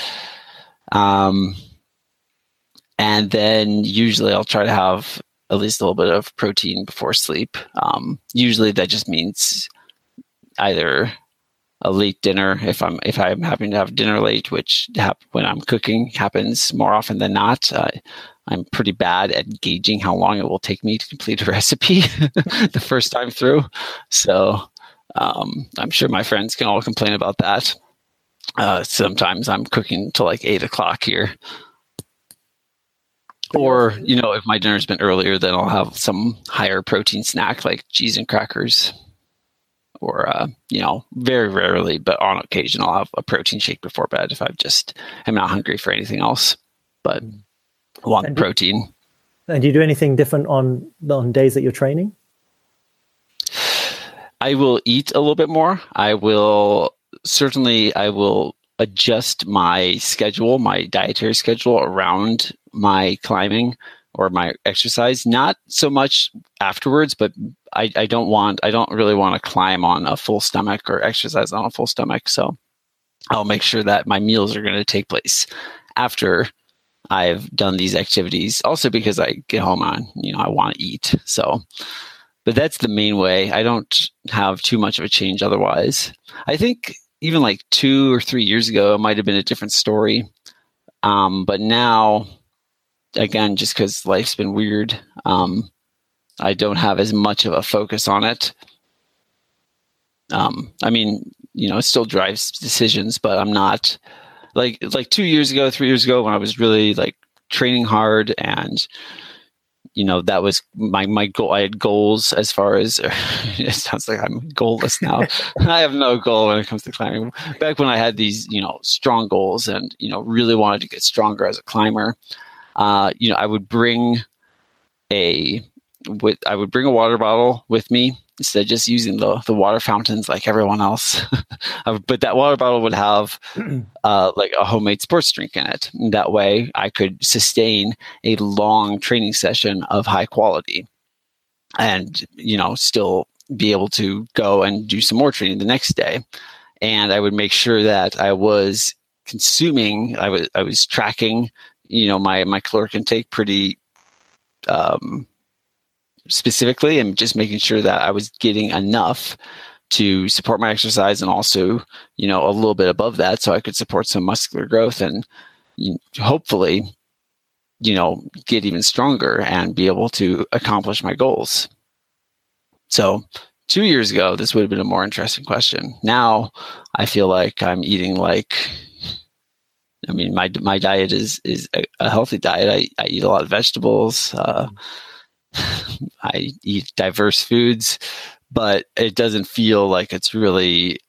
And then usually I'll try to have at least a little bit of protein before sleep. Usually that just means either a late dinner if I'm having to have dinner late, which when I'm cooking happens more often than not. I'm pretty bad at gauging how long it will take me to complete a recipe the first time through. So I'm sure my friends can all complain about that. Sometimes I'm cooking till like 8 o'clock here. Or, if my dinner's been earlier, then I'll have some higher protein snack like cheese and crackers. Or, very rarely, but on occasion, I'll have a protein shake before bed if I'm not hungry for anything else. But I want protein. And do you do anything different on days that you're training? I will eat a little bit more. I will adjust my schedule, my dietary schedule around my climbing or my exercise. Not so much afterwards, but I don't really want to climb on a full stomach or exercise on a full stomach. So I'll make sure that my meals are going to take place after I've done these activities. Also because I get home I want to eat. So, but that's the main way. I don't have too much of a change otherwise. I think even like 2 or 3 years ago, it might have been a different story. But now, again, just because life's been weird, I don't have as much of a focus on it. It still drives decisions, but I'm not like 2 years ago, 3 years ago when I was really like training hard and that was my goal. I had goals as far as it sounds like I'm goalless now. I have no goal when it comes to climbing. Back when I had these, strong goals and, really wanted to get stronger as a climber, I would bring a I would bring a water bottle with me instead of just using the water fountains like everyone else. But that water bottle would have like a homemade sports drink in it. And that way I could sustain a long training session of high quality and, still be able to go and do some more training the next day. And I would make sure that I was consuming, I was tracking, my caloric intake pretty specifically, and just making sure that I was getting enough to support my exercise and also, a little bit above that so I could support some muscular growth and hopefully, get even stronger and be able to accomplish my goals. So 2 years ago, this would have been a more interesting question. Now I feel like I'm eating my diet is a healthy diet. I eat a lot of vegetables. I eat diverse foods, but it doesn't feel like it's really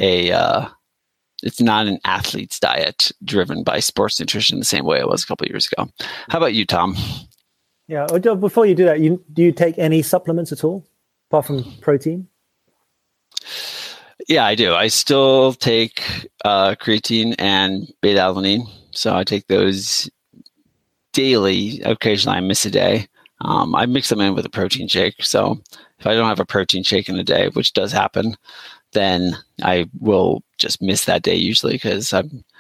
it's not an athlete's diet driven by sports nutrition the same way it was a couple of years ago. How about you, Tom? Yeah. Before you do that, do you take any supplements at all apart from protein? Yeah, I do. I still take creatine and beta-alanine. So I take those daily. Occasionally I miss a day. I mix them in with a protein shake. So if I don't have a protein shake in a day, which does happen, then I will just miss that day usually because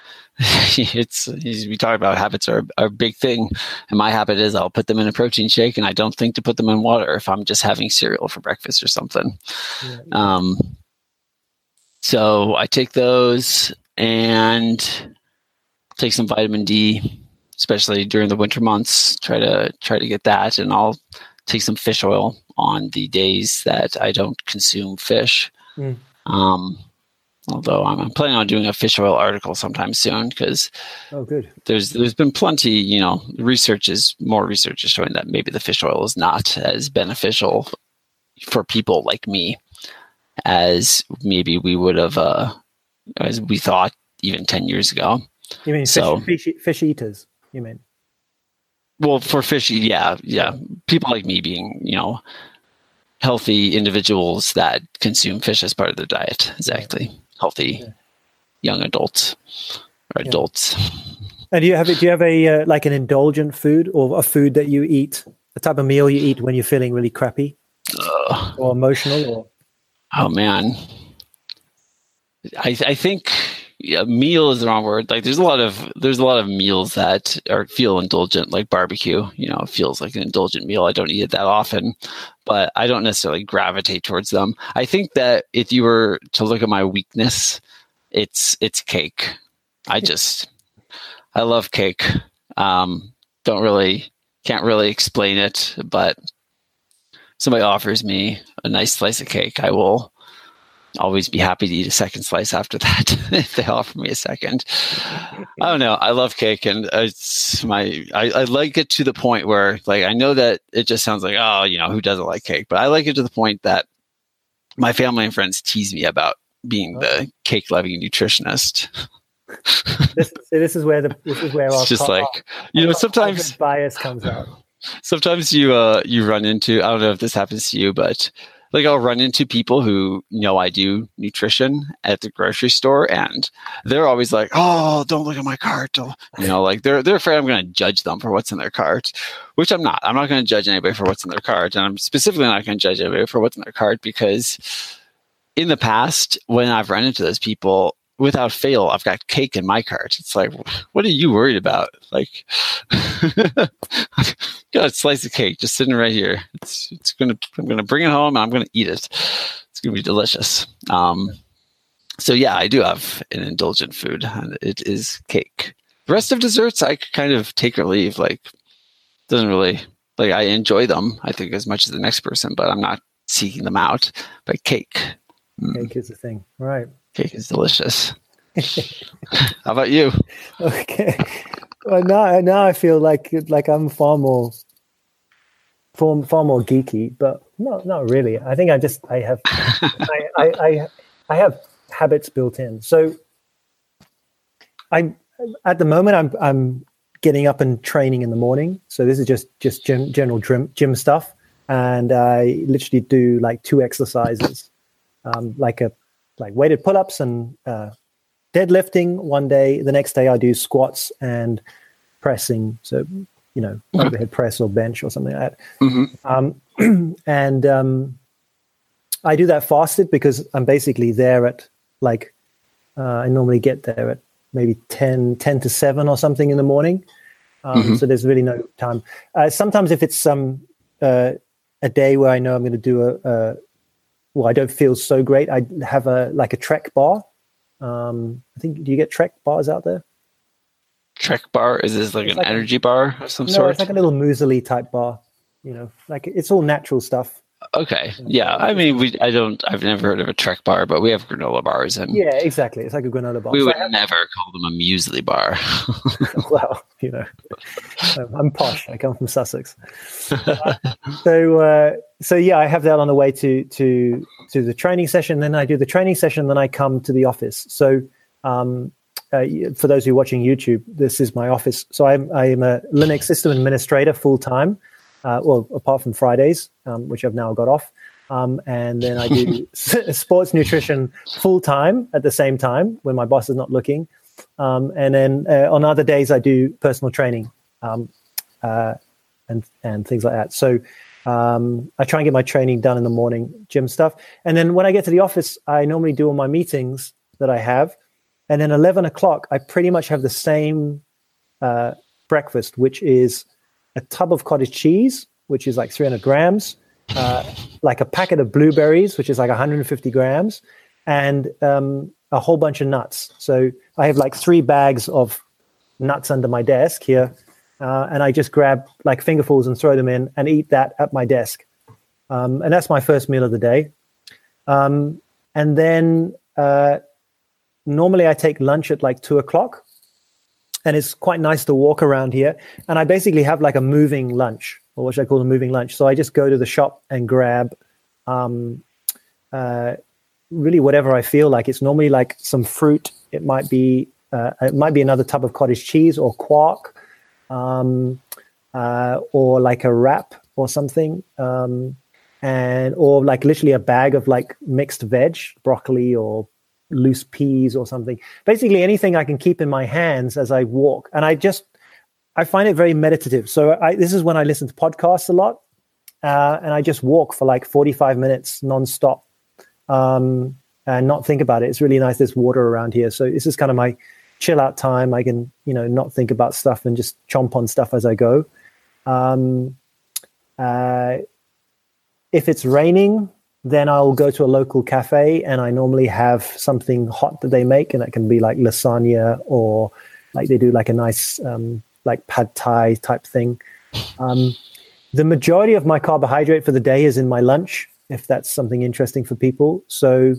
we talk about habits are a big thing. And my habit is I'll put them in a protein shake and I don't think to put them in water if I'm just having cereal for breakfast or something. Yeah. So I take those and take some vitamin D, especially during the winter months, try to get that. And I'll take some fish oil on the days that I don't consume fish. Although I'm planning on doing a fish oil article sometime soon because there's been plenty, more research is showing that maybe the fish oil is not as beneficial for people like me as maybe we would have, as we thought even 10 years ago. You mean fish eaters? You mean? Well, for fish, yeah. People like me being, healthy individuals that consume fish as part of their diet. Exactly. Healthy young adults or adults. And do you have a like an indulgent food or a food that you eat, a type of meal you eat when you're feeling really crappy or emotional? Or oh man, I think meal is the wrong word. Like there's a lot of meals that feel indulgent, like barbecue. It feels like an indulgent meal. I don't eat it that often, but I don't necessarily gravitate towards them. I think that if you were to look at my weakness, it's cake. I love cake. Can't really explain it, but somebody offers me a nice slice of cake, I will always be happy to eat a second slice after that if they offer me a second. I don't know. I love cake, and I like it to the point where, like, I know that it just sounds like, who doesn't like cake? But I like it to the point that my family and friends tease me about being the cake-loving nutritionist. This is where it's just like, sometimes bias comes out. Sometimes you run into, I don't know if this happens to you, but like I'll run into people who know I do nutrition at the grocery store, and they're always like, "Oh, don't look at my cart." Like they're afraid I'm going to judge them for what's in their cart, which I'm not. I'm not going to judge anybody for what's in their cart, and I'm specifically not going to judge anybody for what's in their cart because in the past, when I've run into those people, without fail, I've got cake in my cart. It's like, what are you worried about? Like, got a slice of cake just sitting right here. I'm gonna bring it home and I'm gonna eat it. It's gonna be delicious. So yeah, I do have an indulgent food, and it is cake. The rest of desserts, I could kind of take or leave. Like, doesn't really, like, I enjoy them, I think, as much as the next person, but I'm not seeking them out. But cake. Cake is the thing, right? Cake is delicious. How about you? Okay. Well, now I feel like I'm far more geeky, but not really. I think I have habits built in. So at the moment I'm getting up and training in the morning. So this is just general gym stuff. and I literally do like 2 exercises, like weighted pull-ups and deadlifting one day. The next day I do squats and pressing. So, overhead press or bench or something like that. Mm-hmm. And I do that fasted because I'm basically there at I normally get there at maybe 10 to 7 or something in the morning. So there's really no time. Sometimes if it's a day where I know I'm going to do I don't feel so great, I have a Trek bar. I think, do you get Trek bars out there? Trek bar? Is this like an energy bar of some sort? No, it's like a little muesli type bar. It's all natural stuff. Okay. Yeah. I mean, I've never heard of a Trek bar, but we have granola bars. And yeah, exactly. It's like a granola bar. We would never call them a muesli bar. Well, I'm posh. I come from Sussex. So yeah, I have that on the way to the training session. Then I do the training session. Then I come to the office. So for those who are watching YouTube, this is my office. So I am a Linux system administrator full time. Apart from Fridays, which I've now got off. And then I do sports nutrition full time at the same time when my boss is not looking. And then on other days, I do personal training and things like that. So I try and get my training done in the morning, gym stuff. And then when I get to the office, I normally do all my meetings that I have. And then 11 o'clock, I pretty much have the same breakfast, which is a tub of cottage cheese, which is like 300 grams, like a packet of blueberries, which is like 150 grams, and a whole bunch of nuts. So I have like 3 bags of nuts under my desk here, and I just grab like fingerfuls and throw them in and eat that at my desk. And that's my first meal of the day. And then normally I take lunch at like 2 o'clock. And it's quite nice to walk around here. And I basically have like a moving lunch, or what should I call a moving lunch? So I just go to the shop and grab really whatever I feel like. It's normally like some fruit. It might be another tub of cottage cheese or quark, or like a wrap or something, or like literally a bag of like mixed veg, broccoli or loose peas or something. Basically anything I can keep in my hands as I walk. And I find it very meditative. So this is when I listen to podcasts a lot, and I just walk for like 45 minutes nonstop, and not think about it. It's really nice. There's water around here. So this is kind of my chill out time. I can, not think about stuff and just chomp on stuff as I go. If it's raining, then I'll go to a local cafe, and I normally have something hot that they make, and that can be like lasagna, or like they do like a nice like pad thai type thing. The majority of my carbohydrate for the day is in my lunch, if that's something interesting for people. So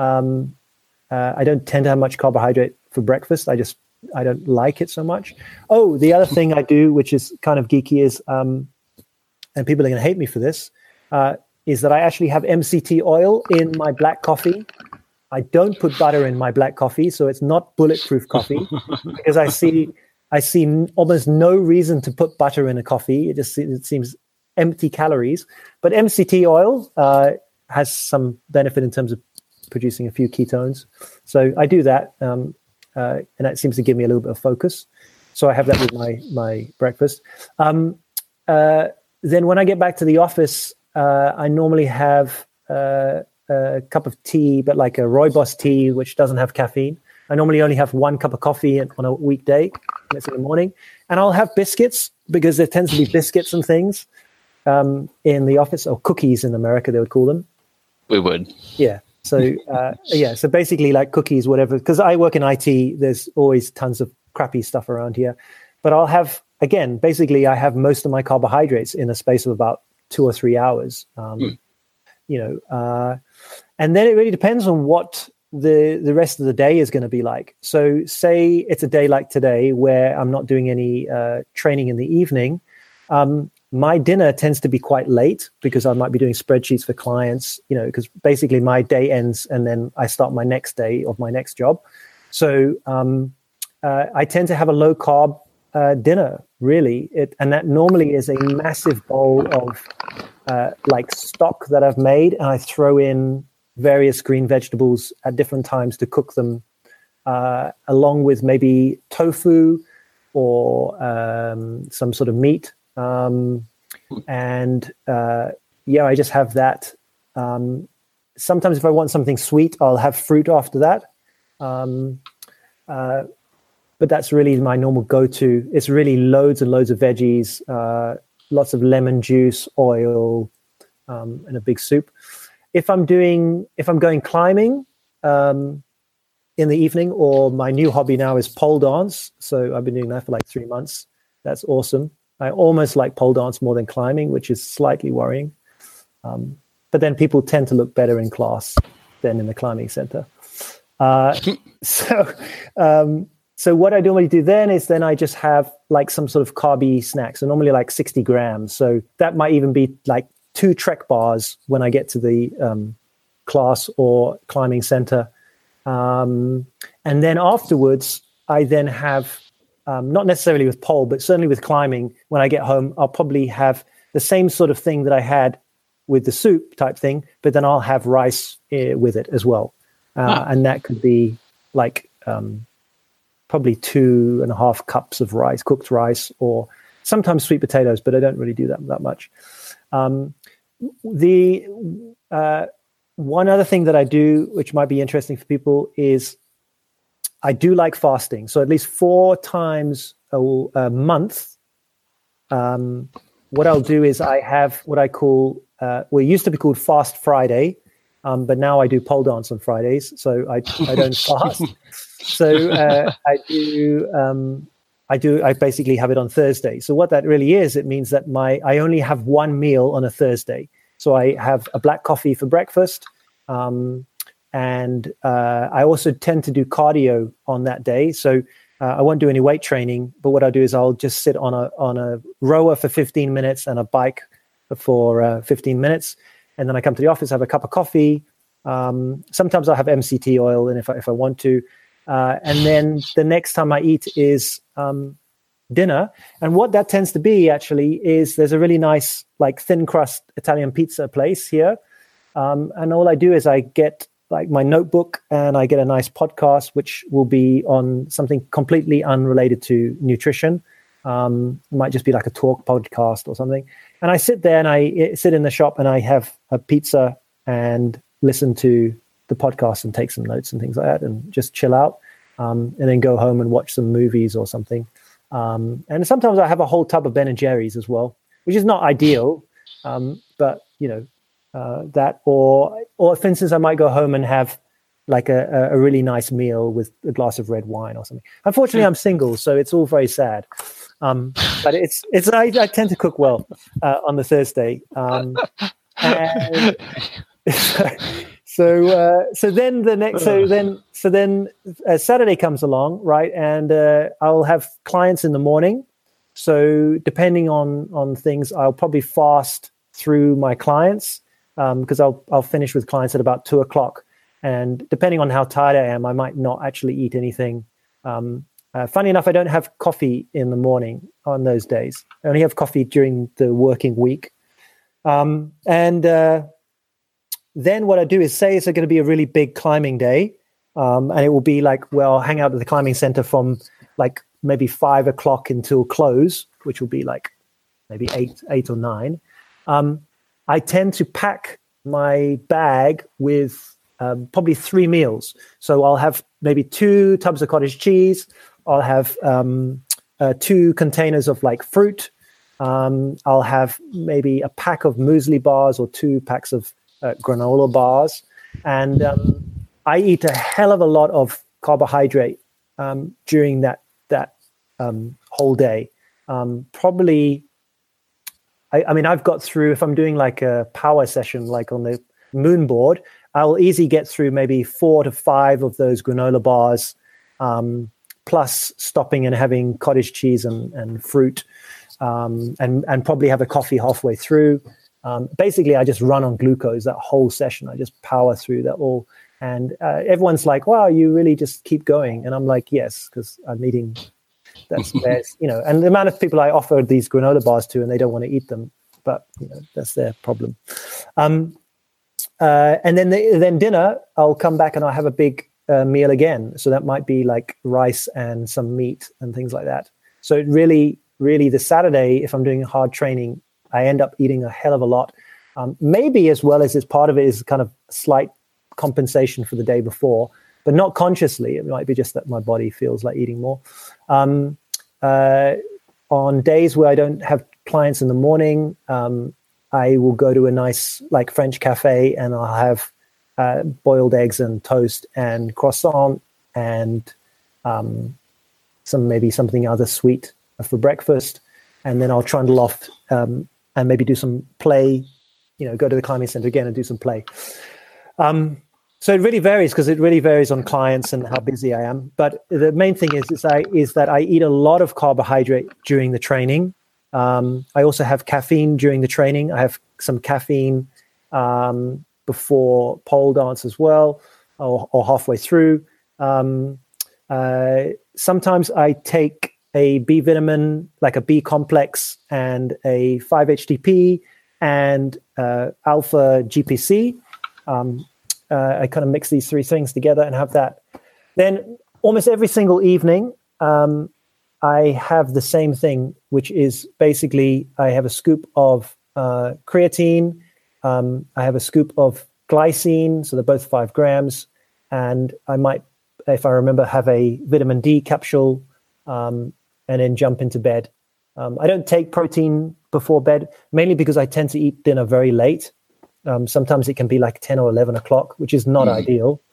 I don't tend to have much carbohydrate for breakfast. I don't like it so much. Oh, the other thing I do, which is kind of geeky, is and people are going to hate me for this, is that I actually have MCT oil in my black coffee. I don't put butter in my black coffee, so it's not bulletproof coffee, because I see almost no reason to put butter in a coffee. It seems empty calories. But MCT oil has some benefit in terms of producing a few ketones. So I do that, and that seems to give me a little bit of focus. So I have that with my breakfast. Then when I get back to the office, I normally have a cup of tea, but like a rooibos tea, which doesn't have caffeine. I normally only have 1 cup of coffee on a weekday, and it's in the morning. And I'll have biscuits, because there tends to be biscuits and things in the office, or cookies in America, they would call them. We would. Yeah. So, so basically like cookies, whatever, because I work in IT, there's always tons of crappy stuff around here. But I'll have, again, basically I have most of my carbohydrates in a space of about 2 or 3 hours, and then it really depends on what the rest of the day is going to be like. So say it's a day like today where I'm not doing any training in the evening. My dinner tends to be quite late, because I might be doing spreadsheets for clients, because basically my day ends and then I start my next day of my next job. So I tend to have a low carb dinner, really. And that normally is a massive bowl of like stock that I've made, and I throw in various green vegetables at different times to cook them, along with maybe tofu or some sort of meat. I just have that. Sometimes if I want something sweet, I'll have fruit after that. But that's really my normal go-to. It's really loads and loads of veggies, lots of lemon juice, oil, and a big soup. If I'm going climbing in the evening, or my new hobby now is pole dance. So I've been doing that for like 3 months. That's awesome. I almost like pole dance more than climbing, which is slightly worrying. But then people tend to look better in class than in the climbing center. So what I normally do then is I just have like some sort of carby snack. So normally like 60 grams. So that might even be like 2 Trek bars when I get to the class or climbing center. And then afterwards, I then have, not necessarily with pole, but certainly with climbing, when I get home, I'll probably have the same sort of thing that I had with the soup type thing, but then I'll have rice with it as well. And that could be like probably 2.5 cups of rice, cooked rice, or sometimes sweet potatoes, but I don't really do that much. One other thing that I do, which might be interesting for people, is I do like fasting. So at least 4 times a month, what I'll do is I have what I call, it used to be called Fast Friday, but now I do pole dance on Fridays, so I don't fast. So I basically have it on Thursday. So what that really is, it means that I only have one meal on a Thursday. So I have a black coffee for breakfast, and I also tend to do cardio on that day. So I won't do any weight training, but what I'll do is I'll just sit on a rower for 15 minutes and a bike for 15 minutes. And then I come to the office, have a cup of coffee. Sometimes I'll have MCT oil, and if I want to. And then the next time I eat is dinner. And what that tends to be actually is there's a really nice like thin crust Italian pizza place here. And all I do is I get like my notebook and I get a nice podcast, which will be on something completely unrelated to nutrition. It might just be like a talk podcast or something. And I sit there and I sit in the shop and I have a pizza and listen to the podcast and take some notes and things like that and just chill out, and then go home and watch some movies or something. And sometimes I have a whole tub of Ben and Jerry's as well, which is not ideal, but that or for instance, I might go home and have like a really nice meal with a glass of red wine or something. Unfortunately, I'm single, so it's all very sad. But I tend to cook well on the Thursday. And so then Saturday comes along, right? And I'll have clients in the morning. So depending on things, I'll probably fast through my clients, because I'll finish with clients at about 2:00. And depending on how tired I am, I might not actually eat anything. Funny enough, I don't have coffee in the morning on those days. I only have coffee during the working week. Then what I do is say it's going to be a really big climbing day. And it will be like, well, I'll hang out at the climbing center from like maybe 5:00 until close, which will be like maybe 8 or 9. I tend to pack my bag with probably 3 meals. So I'll have maybe 2 tubs of cottage cheese. I'll have 2 containers of like fruit. I'll have maybe a pack of muesli bars or 2 packs of granola bars. And I eat a hell of a lot of carbohydrate during that whole day. Probably, I mean, I've got through, if I'm doing like a power session, like on the moon board, I'll easily get through maybe 4 to 5 of those granola bars, plus stopping and having cottage cheese and fruit, and probably have a coffee halfway through. Basically, I just run on glucose that whole session. I just power through that all. And everyone's like, wow, you really just keep going. And I'm like, yes, because I'm eating, and the amount of people I offer these granola bars to and they don't want to eat them, but that's their problem. And then dinner, I'll come back and I'll have a big meal again. So that might be like rice and some meat and things like that. So it really the Saturday, if I'm doing hard training, I end up eating a hell of a lot. Maybe as well as part of it is kind of slight compensation for the day before, but not consciously. It might be just that my body feels like eating more. On days where I don't have clients in the morning, I will go to a nice like French cafe and I'll have boiled eggs and toast and croissant and something other sweet for breakfast. And then I'll trundle off and maybe do some play, go to the climbing center again and do some play. So it really varies because it really varies on clients and how busy I am. But the main thing is that I eat a lot of carbohydrate during the training. I also have caffeine during the training. I have some caffeine before pole dance as well, or halfway through. Sometimes I take a B vitamin, like a B complex, and a 5-HTP and alpha GPC. I kind of mix these three things together and have that. Then almost every single evening, I have the same thing, which is basically I have a scoop of creatine, I have a scoop of glycine, so they're both 5 grams, and I might, if I remember, have a vitamin D capsule, and then jump into bed. I don't take protein before bed, mainly because I tend to eat dinner very late. Sometimes it can be like 10 or 11 o'clock, which is not ideal.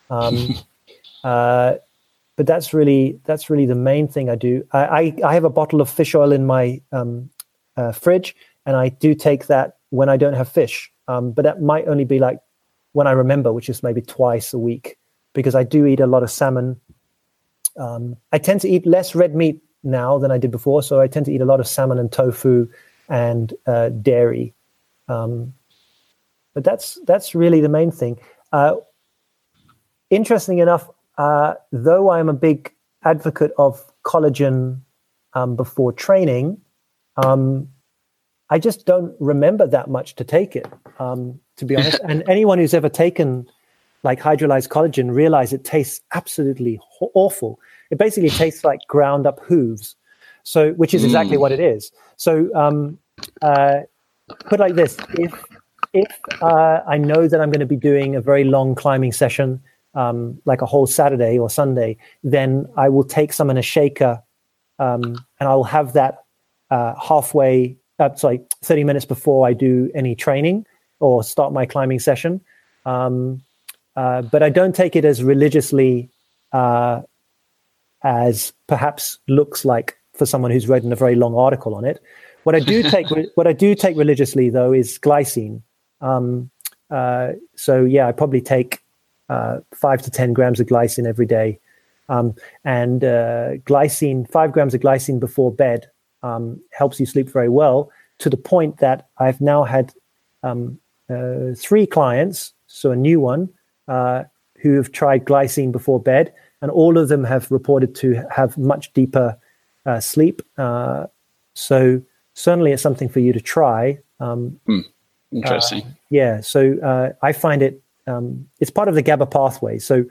But that's really the main thing I do. I have a bottle of fish oil in my fridge, and I do take that when I don't have fish. But that might only be like when I remember, which is maybe twice a week, because I do eat a lot of salmon. I tend to eat less red meat now than I did before, so I tend to eat a lot of salmon and tofu and dairy. But that's really the main thing. Interesting enough, though I am a big advocate of collagen before training, I just don't remember that much to take it, to be honest. And anyone who's ever taken like hydrolyzed collagen realize it tastes absolutely awful. It basically tastes like ground up hooves, so which is exactly what it is. So put like this: if I know that I'm going to be doing a very long climbing session, like a whole Saturday or Sunday, then I will take some in a shaker, and I'll have that 30 minutes before I do any training or start my climbing session. But I don't take it as religiously as perhaps looks like for someone who's written a very long article on it. What I do take religiously though is glycine. So yeah, I probably take 5 to 10 grams of glycine every day, and 5 grams of glycine before bed helps you sleep very well, to the point that I've now had 3 clients, so a new one, who have tried glycine before bed, and all of them have reported to have much deeper sleep. So certainly it's something for you to try. Interesting. So I find it, it's part of the GABA pathway. So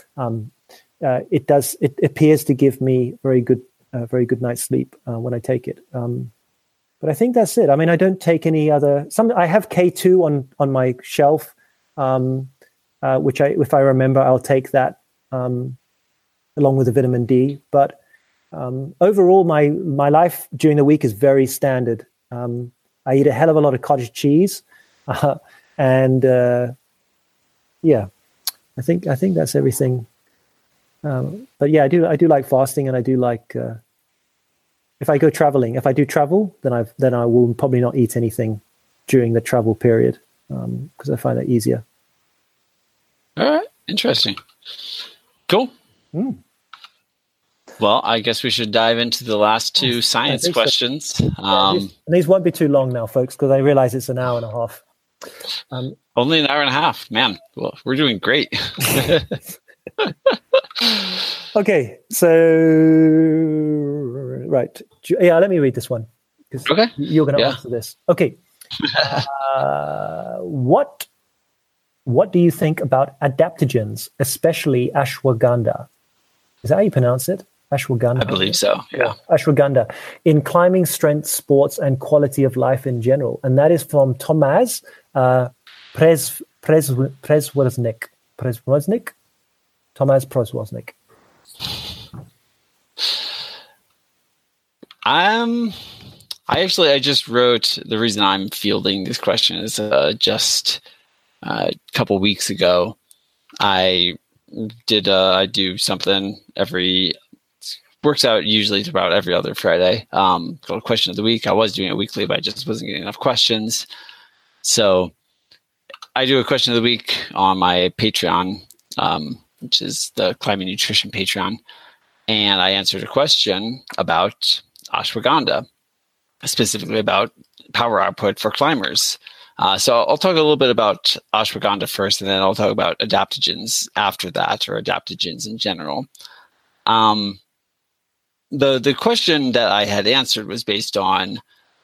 it appears to give me very good night's sleep when I take it. But I think that's it. I mean, I don't take any other. I have K2 on my shelf, which if I remember, I'll take that along with the vitamin D. But overall, my life during the week is very standard. I eat a hell of a lot of cottage cheese, and yeah, I think that's everything. But yeah, I do like fasting, and I do like. If I go traveling, if I do travel, then I will probably not eat anything during the travel period, because I find that easier. All right, interesting, cool. Well, I guess we should dive into the last 2 science questions. So. These won't be too long now, folks, because I realize it's an hour and a half. Only an hour and a half, man. Well, we're doing great. Okay, so right, yeah, let me read this one because you're going to answer this. Okay, What do you think about adaptogens, especially ashwagandha? Is that how you pronounce it? Ashwagandha. I believe so. Yeah. Ashwagandha in climbing, strength, sports, and quality of life in general. And that is from Tomasz Przewoznik. Tomasz Przewoznik. I just wrote, the reason I'm fielding this question is just a couple weeks ago, I do something works out usually to about every other Friday, called Question of the Week. I was doing it weekly, but I just wasn't getting enough questions. So I do a Question of the Week on my Patreon, which is the Climbing Nutrition Patreon. And I answered a question about ashwagandha, specifically about power output for climbers. So I'll talk a little bit about ashwagandha first, and then I'll talk about adaptogens after that, or adaptogens in general. The question that I had answered was based on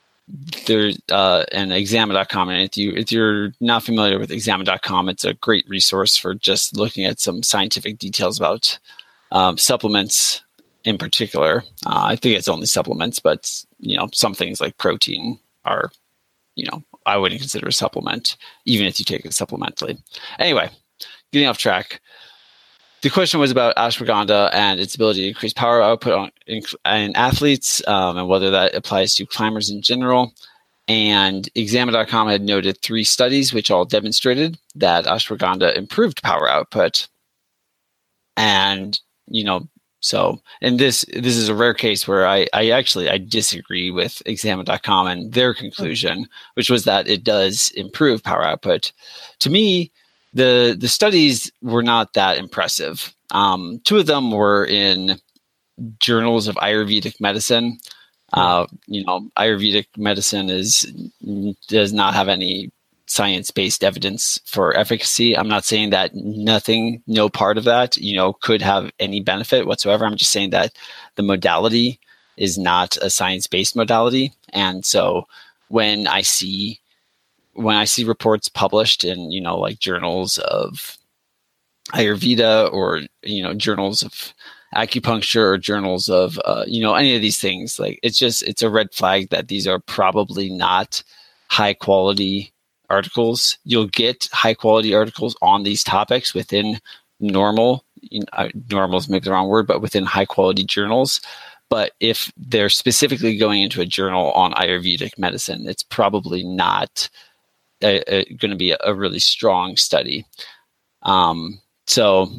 an Examine.com. And if you're not familiar with Examine.com, it's a great resource for just looking at some scientific details about supplements in particular. I think it's only supplements, but some things like protein are, I wouldn't consider a supplement, even if you take it supplementally. Anyway, getting off track. The question was about ashwagandha and its ability to increase power output in athletes, and whether that applies to climbers in general. And Examine.com had noted 3 studies which all demonstrated that ashwagandha improved power output. And and this is a rare case where I disagree with Examine.com and their conclusion, which was that it does improve power output. To me, the studies were not that impressive. 2 of them were in journals of Ayurvedic medicine. Ayurvedic medicine does not have any science-based evidence for efficacy. I'm not saying that no part of that, could have any benefit whatsoever. I'm just saying that the modality is not a science-based modality. And so when I see reports published in, like journals of Ayurveda, or, journals of acupuncture, or journals of, any of these things, like it's a red flag that these are probably not high quality articles. You'll get high quality articles on these topics within normal is maybe the wrong word, but within high quality journals. But if they're specifically going into a journal on Ayurvedic medicine, it's probably not going to be a really strong study. It's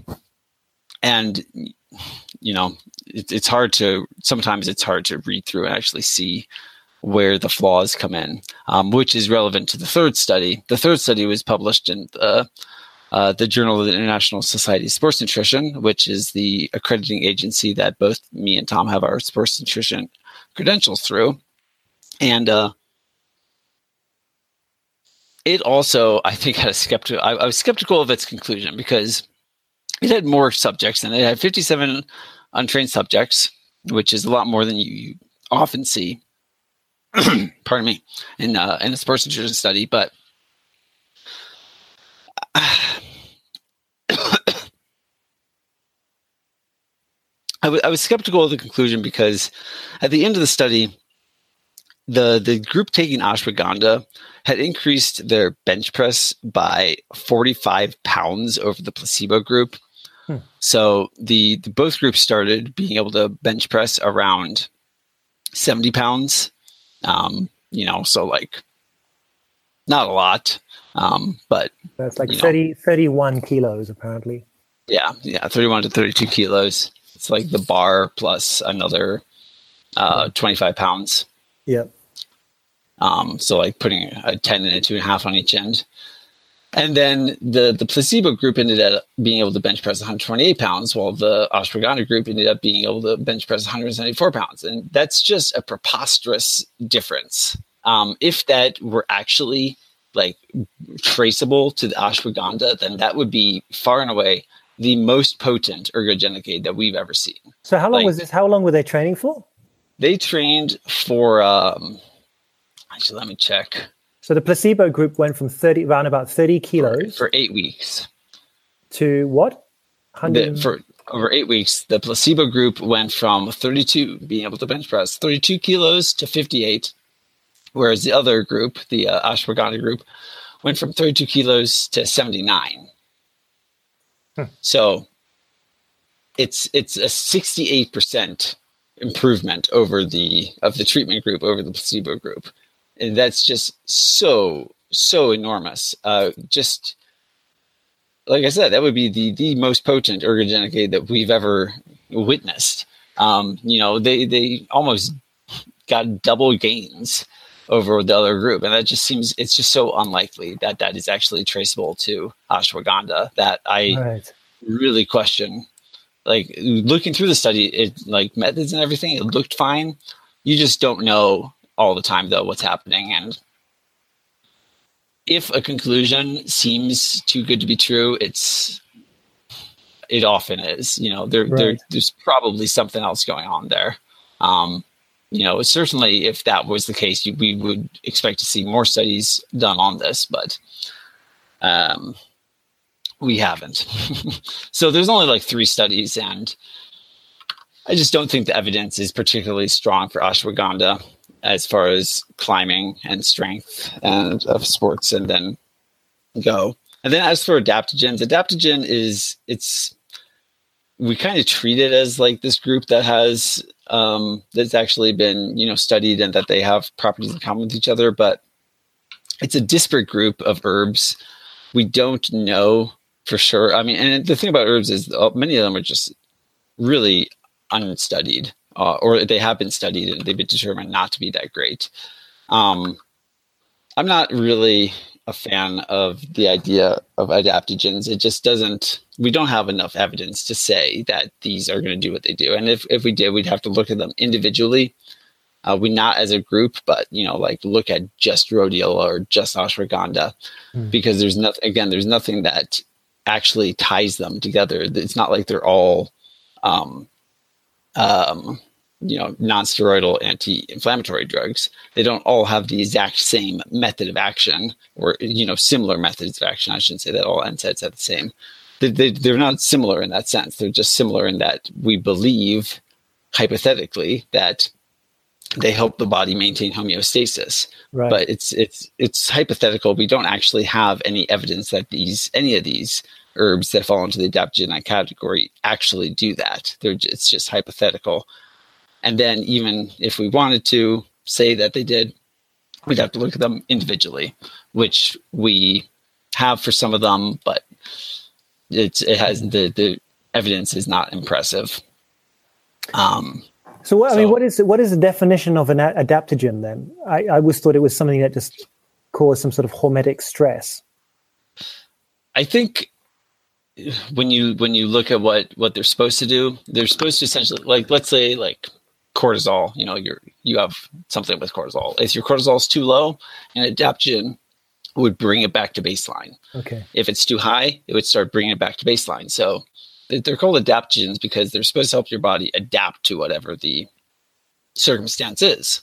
hard to read through and actually see where the flaws come in, which is relevant to the 3rd study. The 3rd study was published in the Journal of the International Society of Sports Nutrition, which is the accrediting agency that both me and Tom have our sports nutrition credentials through. And it also, I think, had I was skeptical of its conclusion, because it had more subjects, and it had 57 untrained subjects, which is a lot more than you often see. Pardon me, in a sports nutrition study. But I was skeptical of the conclusion, because at the end of the study, the group taking ashwagandha had increased their bench press by 45 pounds over the placebo group. So the both groups started being able to bench press around 70 pounds. So like not a lot, but that's like 31 kilos apparently. Yeah, 31 to 32 kilos. It's like the bar plus another 25 pounds. Yeah. So like putting a 10 and a 2.5 on each end. And then the placebo group ended up being able to bench press 128 pounds, while the ashwagandha group ended up being able to bench press 174 pounds. And that's just a preposterous difference. If that were actually like traceable to the ashwagandha, then that would be far and away the most potent ergogenic aid that we've ever seen. So how long was this? How long were they training for? They trained for, actually, let me check. So the placebo group went from around about 30 kilos for 8 weeks to what? For over 8 weeks, the placebo group went from 32 being able to bench press 32 kilos to 58, whereas the other group, the ashwagandha group, went from 32 kilos to 79. So it's a 68% improvement over the treatment group over the placebo group, and that's just so enormous. Just like I said, that would be the most potent ergogenic aid that we've ever witnessed. They almost got double gains over the other group, and it's just so unlikely that is actually traceable to ashwagandha that I really question. Like, looking through the study, it, like, methods and everything, it looked fine. You just don't know all the time, though, what's happening. And if a conclusion seems too good to be true, it often is. There's probably something else going on there. Certainly if that was the case, we would expect to see more studies done on this, but we haven't. So there's only like 3 studies, and I just don't think the evidence is particularly strong for ashwagandha as far as climbing and strength and of sports and then go. And then as for adaptogens, we kind of treat it as like this group that has that's actually been studied and that they have properties in common with each other, but it's a disparate group of herbs. We don't know for sure. I mean, and the thing about herbs is many of them are just really unstudied, or they have been studied and they've been determined not to be that great. I'm not really a fan of the idea of adaptogens. It just we don't have enough evidence to say that these are going to do what they do. And if we did, we'd have to look at them individually. We not as a group, but look at just rhodiola or just ashwagandha, because there's nothing that actually ties them together. It's not like they're all non-steroidal anti-inflammatory drugs. They don't all have the exact same method of action, or similar methods of action. I shouldn't say that all NSAIDs have the same. They're not similar in that sense. They're just similar in that we believe, hypothetically, that they help the body maintain homeostasis. Right. But it's hypothetical. We don't actually have any evidence that any of these herbs that fall into the adaptogenic category actually do that. It's just hypothetical. And then even if we wanted to say that they did, we'd have to look at them individually, which we have for some of them, but the evidence is not impressive. So what is the definition of an adaptogen then? I always thought it was something that just caused some sort of hormetic stress. I think when you look at what they're supposed to do, they're supposed to essentially, like, let's say like cortisol, you have something with cortisol. If your cortisol is too low, an adaptogen would bring it back to baseline. Okay. If it's too high, it would start bringing it back to baseline. So they're called adaptogens because they're supposed to help your body adapt to whatever the circumstance is.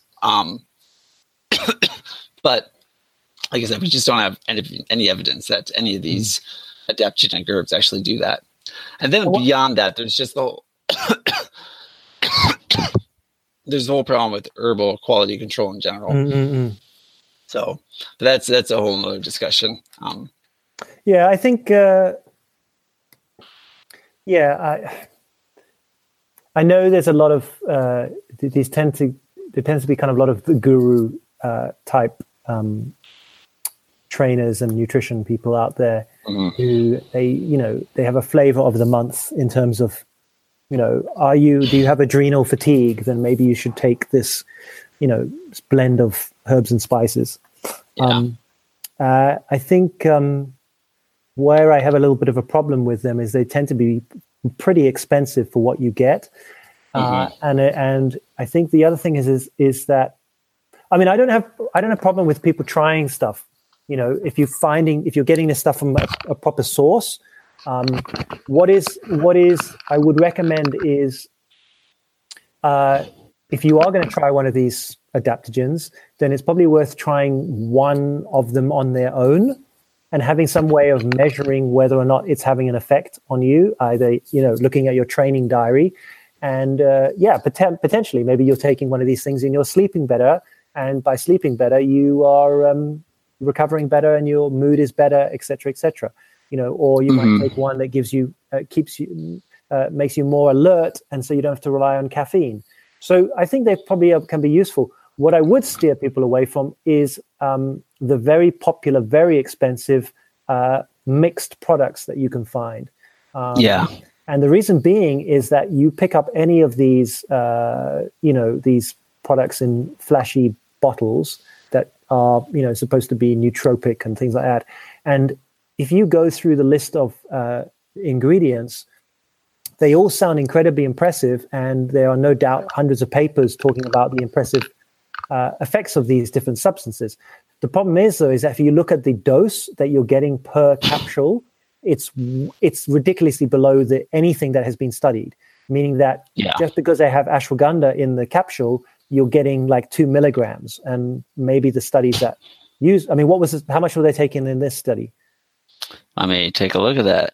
But like I said, we just don't have any evidence that any of these adaptogenic herbs actually do that. And then beyond that, there's just the whole there's the whole problem with herbal quality control in general. Mm-hmm. So that's a whole nother discussion. I think. I know there's a lot of there tends to be kind of a lot of the guru type trainers and nutrition people out there who they have a flavor of the month in terms of, do you have adrenal fatigue? Then maybe you should take this, blend of herbs and spices. Yeah. I think where I have a little bit of a problem with them is they tend to be pretty expensive for what you get. And I think the other thing is that, I mean, I don't have a problem with people trying stuff. If you're getting this stuff from a proper source, what I would recommend is if you are going to try one of these adaptogens, then it's probably worth trying one of them on their own and having some way of measuring whether or not it's having an effect on you, either, looking at your training diary. And potentially, maybe you're taking one of these things and you're sleeping better. And by sleeping better, you are recovering better and your mood is better, et cetera, or you might take one that gives you, makes you more alert. And so you don't have to rely on caffeine. So I think they probably can be useful. What I would steer people away from is the very popular, very expensive mixed products that you can find. And the reason being is that you pick up any of these, these products in flashy bottles that are, supposed to be nootropic and things like that. And if you go through the list of ingredients, they all sound incredibly impressive, and there are no doubt hundreds of papers talking about the impressive effects of these different substances. The problem is, though, is that if you look at the dose that you're getting per capsule, it's ridiculously below anything that has been studied, meaning that just because they have ashwagandha in the capsule, you're getting like 2 milligrams. And maybe the studies that how much were they taking in this study? Let me take a look at that.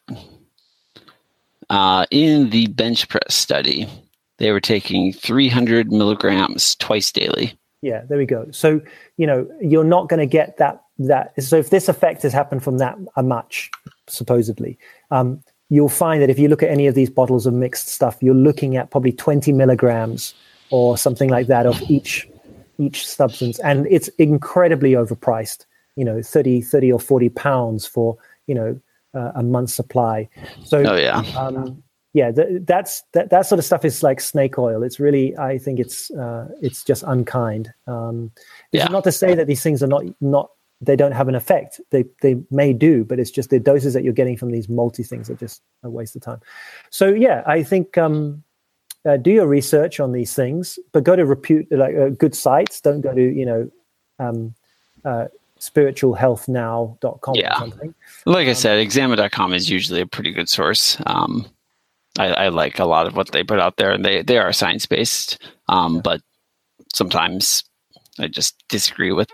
In the bench press study, they were taking 300 milligrams twice daily. Yeah, there we go. So, you're not going to get that. So if this effect has happened from that much, supposedly, you'll find that if you look at any of these bottles of mixed stuff, you're looking at probably 20 milligrams or something like that of each substance. And it's incredibly overpriced, 30 or 40 pounds for, a month's supply. So, that sort of stuff is like snake oil. It's really, I think it's just unkind. It's not to say that these things are not they don't have an effect. They may do, but it's just the doses that you're getting from these multi things are just a waste of time. So I think do your research on these things, but go to good sites. Don't go to spiritualhealthnow.com or something. Like I said, examine.com is usually a pretty good source. I like a lot of what they put out there, and they are science-based, but sometimes I just disagree with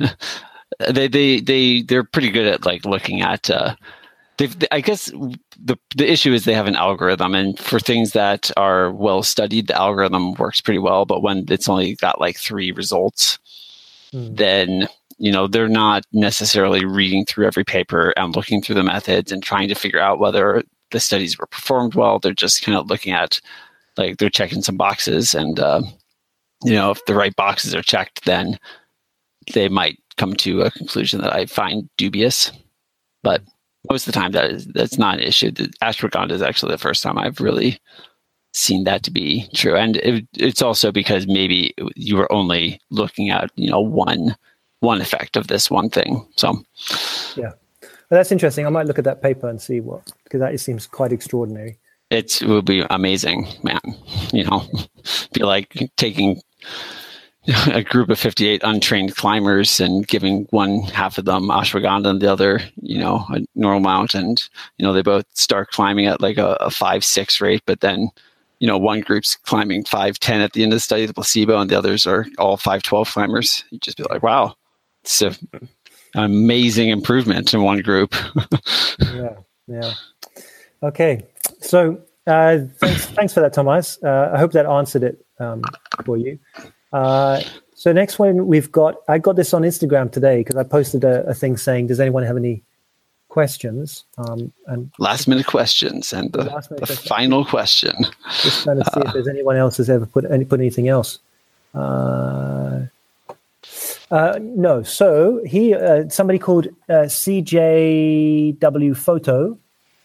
they're pretty good at like looking at I guess the issue is they have an algorithm, and for things that are well studied, the algorithm works pretty well, but when it's only got like 3 results, then they're not necessarily reading through every paper and looking through the methods and trying to figure out whether the studies were performed well. They're just kind of looking at, like, they're checking some boxes, and if the right boxes are checked, then they might come to a conclusion that I find dubious. But most of the time, that's not an issue. The ashwagandha is actually the first time I've really seen that to be true, and it's also because maybe you were only looking at one effect of this one thing. So well, that's interesting. I might look at that paper and see because that seems quite extraordinary. It would be amazing, man. Be like taking a group of 58 untrained climbers and giving one half of them ashwagandha and the other, a normal amount. And, they both start climbing at like a 5-6 rate, but then, one group's climbing 5-10 at the end of the study, the placebo, and the others are all 5-12 climbers. You'd just be like, wow, it's an amazing improvement in one group. Yeah. Okay. So thanks for that, Thomas. I hope that answered it for you. So next one I got this on Instagram today because I posted a thing saying, does anyone have any questions? And last minute questions and the final question. Just trying to see if there's anyone else has ever put anything else. No. So somebody called CJW Photo.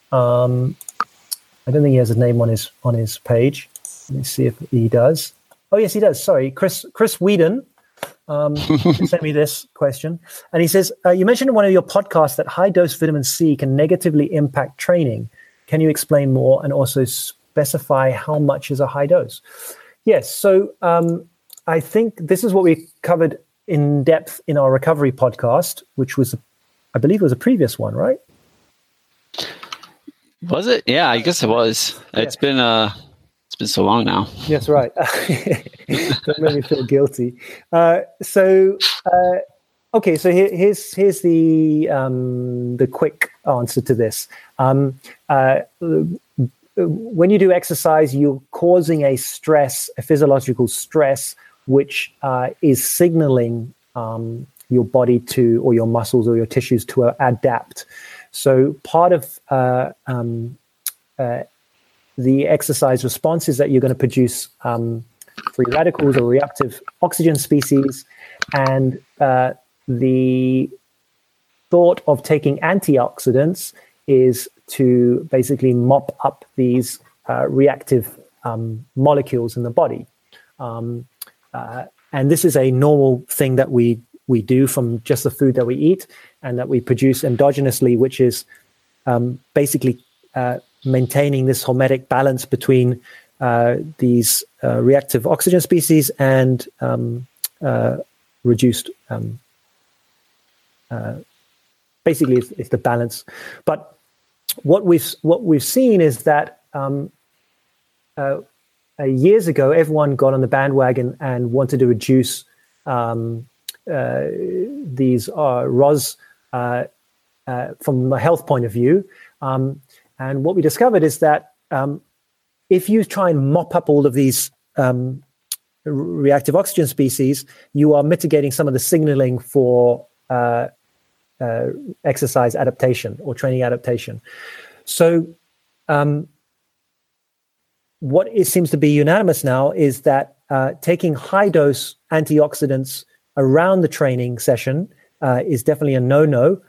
I don't think he has his name on his page. Let me see if he does. Oh, yes, he does. Sorry. Chris Whedon sent me this question. And he says, you mentioned in one of your podcasts that high-dose vitamin C can negatively impact training. Can you explain more and also specify how much is a high dose? Yes. So I think this is what we covered in depth in our recovery podcast, which was, I believe it was a previous one, right? Was it? Yeah, I guess it was. Yeah. It's been been so long now. That's right. Don't make me feel guilty. Okay, so here's the quick answer to this. When you do exercise, you're causing a physiological stress, which is signaling your body to, or your muscles or your tissues to adapt. So part of the exercise response is that you're going to produce free radicals or reactive oxygen species, and the thought of taking antioxidants is to basically mop up these reactive molecules in the body. And this is a normal thing that we do from just the food that we eat and that we produce endogenously, which is basically maintaining this hormetic balance between these reactive oxygen species and reduced basically it's the balance. But what we've seen is that years ago, everyone got on the bandwagon and wanted to reduce these ROS from a health point of view. And what we discovered is that if you try and mop up all of these reactive oxygen species, you are mitigating some of the signaling for exercise adaptation or training adaptation. So what it seems to be unanimous now is that taking high-dose antioxidants around the training session is definitely a no-no.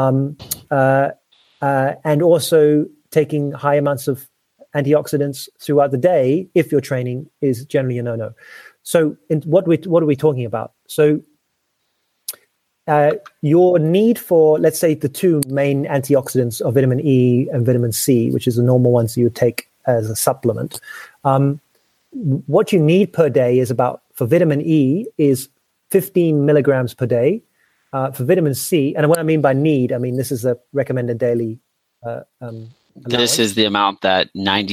And also taking high amounts of antioxidants throughout the day, if you're training, is generally a no-no. So what are we talking about? So your need for, let's say, the two main antioxidants are vitamin E and vitamin C, which is the normal ones you would take as a supplement. What you need per day is for vitamin E is 15 milligrams per day. For vitamin C, and what I mean by need, I mean this is a recommended daily This is the amount that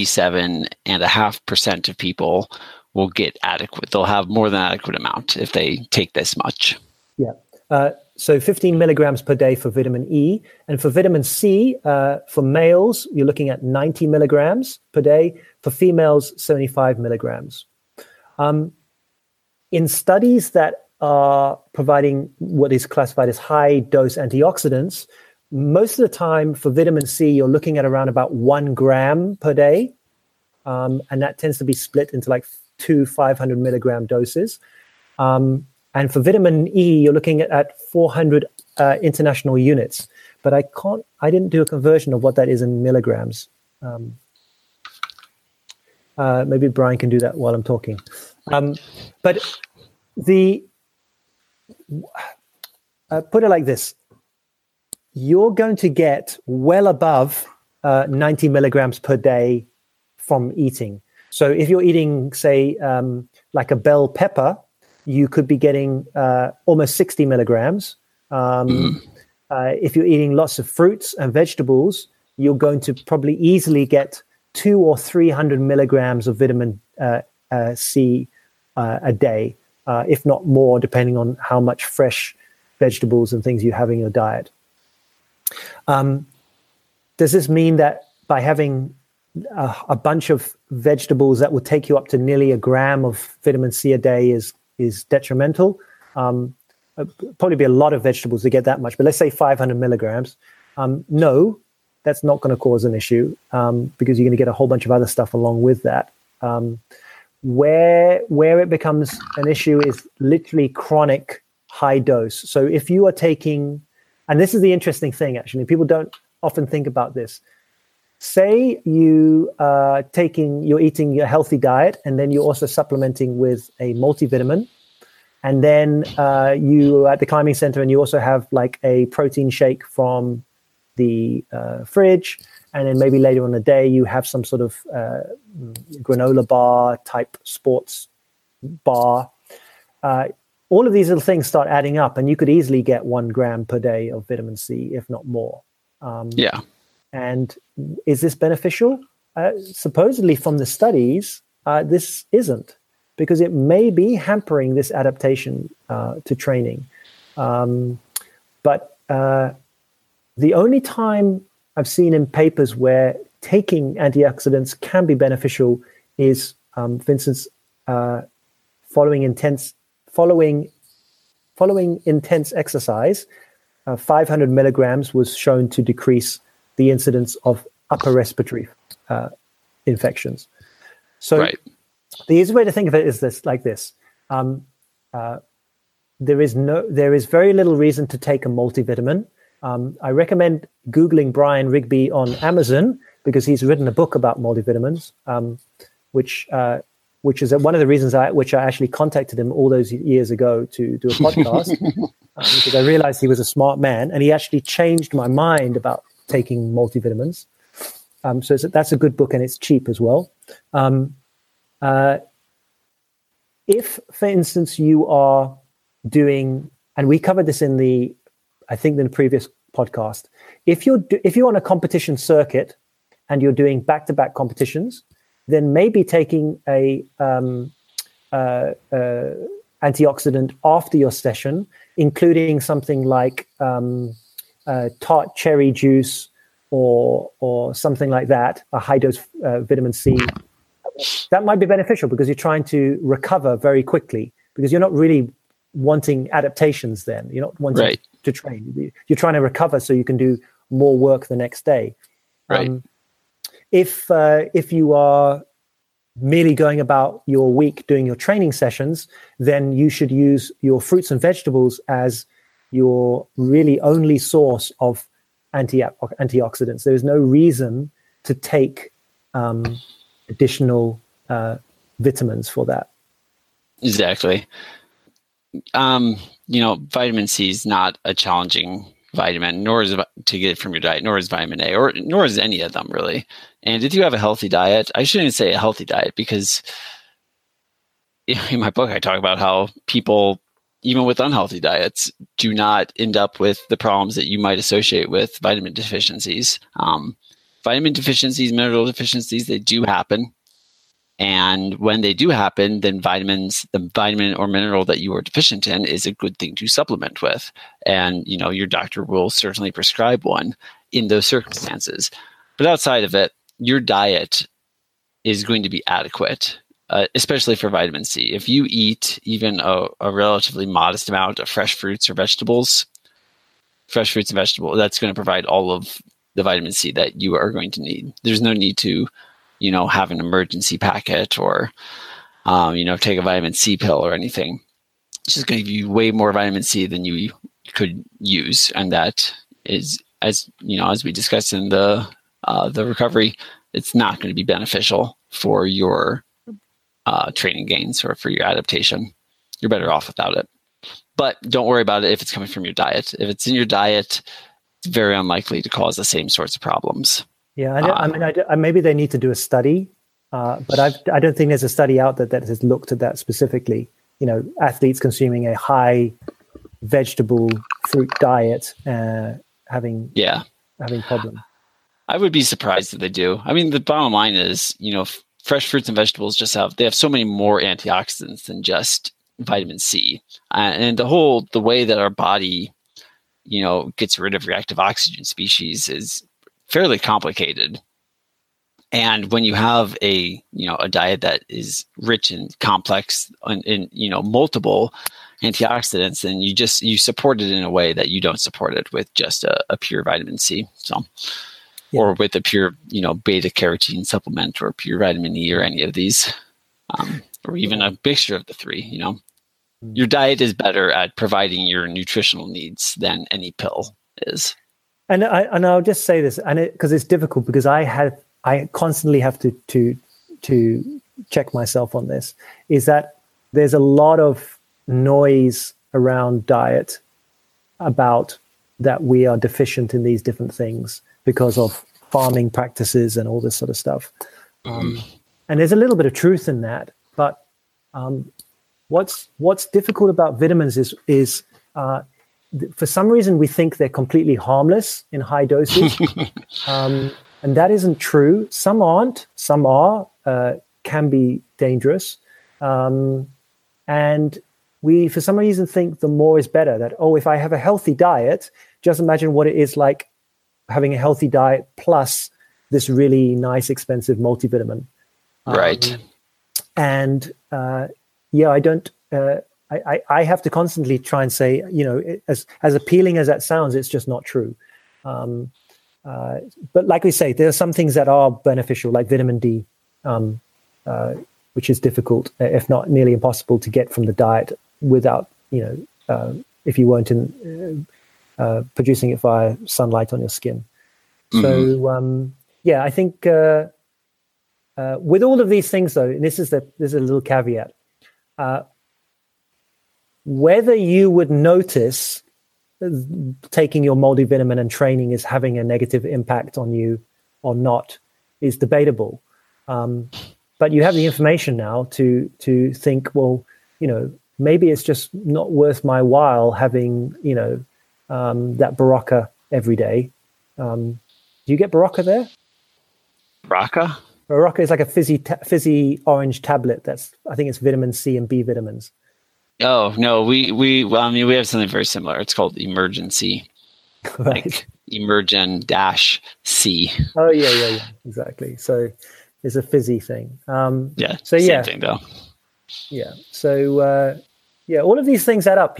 97.5% of people will get adequate. They'll have more than adequate amount if they take this much. Yeah. So 15 milligrams per day for vitamin E. And for vitamin C, for males, you're looking at 90 milligrams per day. For females, 75 milligrams. In studies that are providing what is classified as high-dose antioxidants, most of the time for vitamin C, you're looking at around about 1 gram per day. And that tends to be split into like 2 500 milligram doses. And for vitamin E, you're looking at 400 international units. But I didn't do a conversion of what that is in milligrams. Maybe Brian can do that while I'm talking. But put it like this. You're going to get well above 90 milligrams per day from eating. So if you're eating, say, like a bell pepper, you could be getting almost 60 milligrams. If you're eating lots of fruits and vegetables, you're going to probably easily get 200 or 300 milligrams of vitamin C a day, if not more, depending on how much fresh vegetables and things you have in your diet. Does this mean that by having a bunch of vegetables that will take you up to nearly 1 gram of vitamin C a day is detrimental? Probably be a lot of vegetables to get that much, but let's say 500 milligrams. No, that's not going to cause an issue because you're going to get a whole bunch of other stuff along with that. Where it becomes an issue is literally chronic high dose. So if you are taking, and this is the interesting thing, actually, people don't often think about this. Say you're eating your healthy diet, and then you're also supplementing with a multivitamin, and then you at the climbing center, and you also have like a protein shake from the fridge, and then maybe later on the day you have some sort of granola bar type sports bar. All of these little things start adding up, and you could easily get 1 gram per day of vitamin C, if not more. Yeah. And is this beneficial? Supposedly from the studies, this isn't, because it may be hampering this adaptation to training. But the only time I've seen in papers where taking antioxidants can be beneficial is, for instance, following intense exercise. 500 milligrams was shown to decrease the incidence of upper respiratory infections. So right. The easy way to think of it is like this. There is very little reason to take a multivitamin. I recommend Googling Brian Rigby on Amazon, because he's written a book about multivitamins, which is one of the reasons I actually contacted him all those years ago to do a podcast, because I realized he was a smart man, and he actually changed my mind about taking multivitamins. So that's a good book, and it's cheap as well. If, for instance, you are doing, and we covered this in the previous podcast, if you're on a competition circuit and you're doing back-to-back competitions, then maybe taking a antioxidant after your session, including something like tart cherry juice or something like that, a high dose vitamin C, that might be beneficial, because you're trying to recover very quickly, because you're not really wanting adaptations then. You're not wanting to train. You're trying to recover so you can do more work the next day. Right. If you are merely going about your week doing your training sessions, then you should use your fruits and vegetables as your really only source of antioxidants. There is no reason to take additional vitamins for that. Exactly. Vitamin C is not a challenging vitamin, nor is it to get it from your diet, nor is vitamin A, nor is any of them really. And if you have a healthy diet, I shouldn't say a healthy diet, because in my book I talk about how people, even with unhealthy diets, do not end up with the problems that you might associate with vitamin deficiencies. Vitamin deficiencies, mineral deficiencies, they do happen. And when they do happen, then the vitamin or mineral that you are deficient in is a good thing to supplement with. And, your doctor will certainly prescribe one in those circumstances. But outside of it, your diet is going to be adequate, especially for vitamin C. If you eat even a relatively modest amount of fresh fruits and vegetables, that's going to provide all of the vitamin C that you are going to need. There's no need to have an emergency packet or, take a vitamin C pill or anything. It's just going to give you way more vitamin C than you could use. And that is, as we discussed in the recovery, it's not going to be beneficial for your training gains or for your adaptation. You're better off without it. But don't worry about it if it's coming from your diet. If it's in your diet, it's very unlikely to cause the same sorts of problems. Yeah, maybe they need to do a study, but I don't think there's a study out that has looked at that specifically. Athletes consuming a high vegetable fruit diet having problems. I would be surprised if they do. I mean, the bottom line is, fresh fruits and vegetables they have so many more antioxidants than just vitamin C, and the way that our body, gets rid of reactive oxygen species is fairly complicated. And when you have a diet that is rich and complex in multiple antioxidants, then you support it in a way that you don't support it with just a pure vitamin C. So, or with a pure, beta carotene supplement or pure vitamin E or any of these, or even a mixture of the three, your diet is better at providing your nutritional needs than any pill is. And I'll just say this, and because it's difficult, because I constantly have to check myself on this, is that there's a lot of noise around diet about that we are deficient in these different things because of farming practices and all this sort of stuff. And there's a little bit of truth in that, but what's difficult about vitamins is for some reason we think they're completely harmless in high doses. And that isn't true. Some aren't, some are. can be dangerous. And we, for some reason, think the more is better. That, if I have a healthy diet, just imagine what it is like having a healthy diet plus this really nice, expensive multivitamin. Right. And I don't. I have to constantly try and say, as appealing as that sounds, it's just not true. But like we say, there are some things that are beneficial, like vitamin D, which is difficult, if not nearly impossible, to get from the diet without, if you weren't producing it via sunlight on your skin. So, I think with all of these things, though, and this is a little caveat, whether you would notice taking your multivitamin and training is having a negative impact on you or not is debatable. But you have the information now to think, well, maybe it's just not worth my while having, that Berocca every day. Do you get Berocca there? Berocca? Berocca is like a fizzy orange tablet. I think it's vitamin C and B vitamins. Oh no, we have something very similar. It's called Emergen-C, right? Like Emergen-C. Oh yeah, exactly. So it's a fizzy thing. Same thing though. Yeah. So all of these things add up.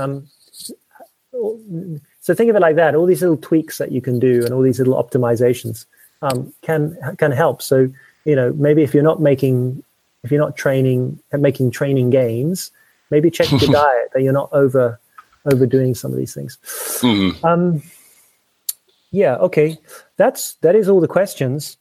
So think of it like that. All these little tweaks that you can do, and all these little optimizations can help. So maybe if you're not training and making training gains, maybe check your diet that you're not overdoing some of these things. Mm-hmm. Okay. That is all the questions.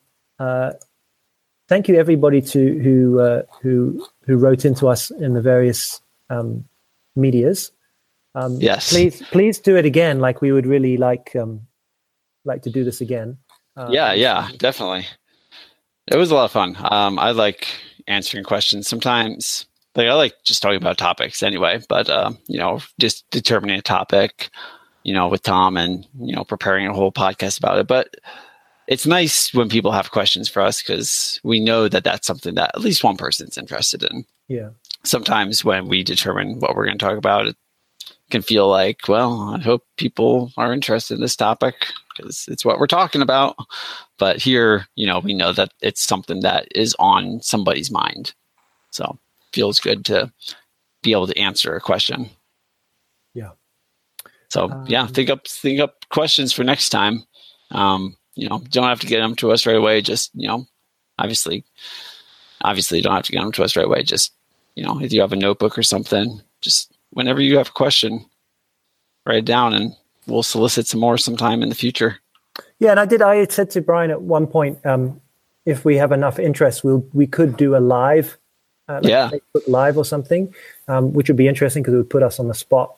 Thank you everybody who wrote into us in the various medias. Yes. Please do it again. Like, we would really like to do this again. Yeah, definitely. It was a lot of fun. I like answering questions sometimes. Like, I like just talking about topics anyway, but just determining a topic, with Tom and preparing a whole podcast about it. But it's nice when people have questions for us, because we know that that's something that at least one person's interested in. Yeah. Sometimes when we determine what we're going to talk about, it can feel like, well, I hope people are interested in this topic because it's what we're talking about. But here, we know that it's something that is on somebody's mind. So it feels good to be able to answer a question. Yeah. So think up questions for next time. Don't have to get them to us right away. Just, obviously you don't have to get them to us right away. Just, if you have a notebook or something, just whenever you have a question, write it down and we'll solicit some more sometime in the future. Yeah. And I had said to Brian at one point, if we have enough interest, we could do a live, Facebook Live or something, which would be interesting because it would put us on the spot.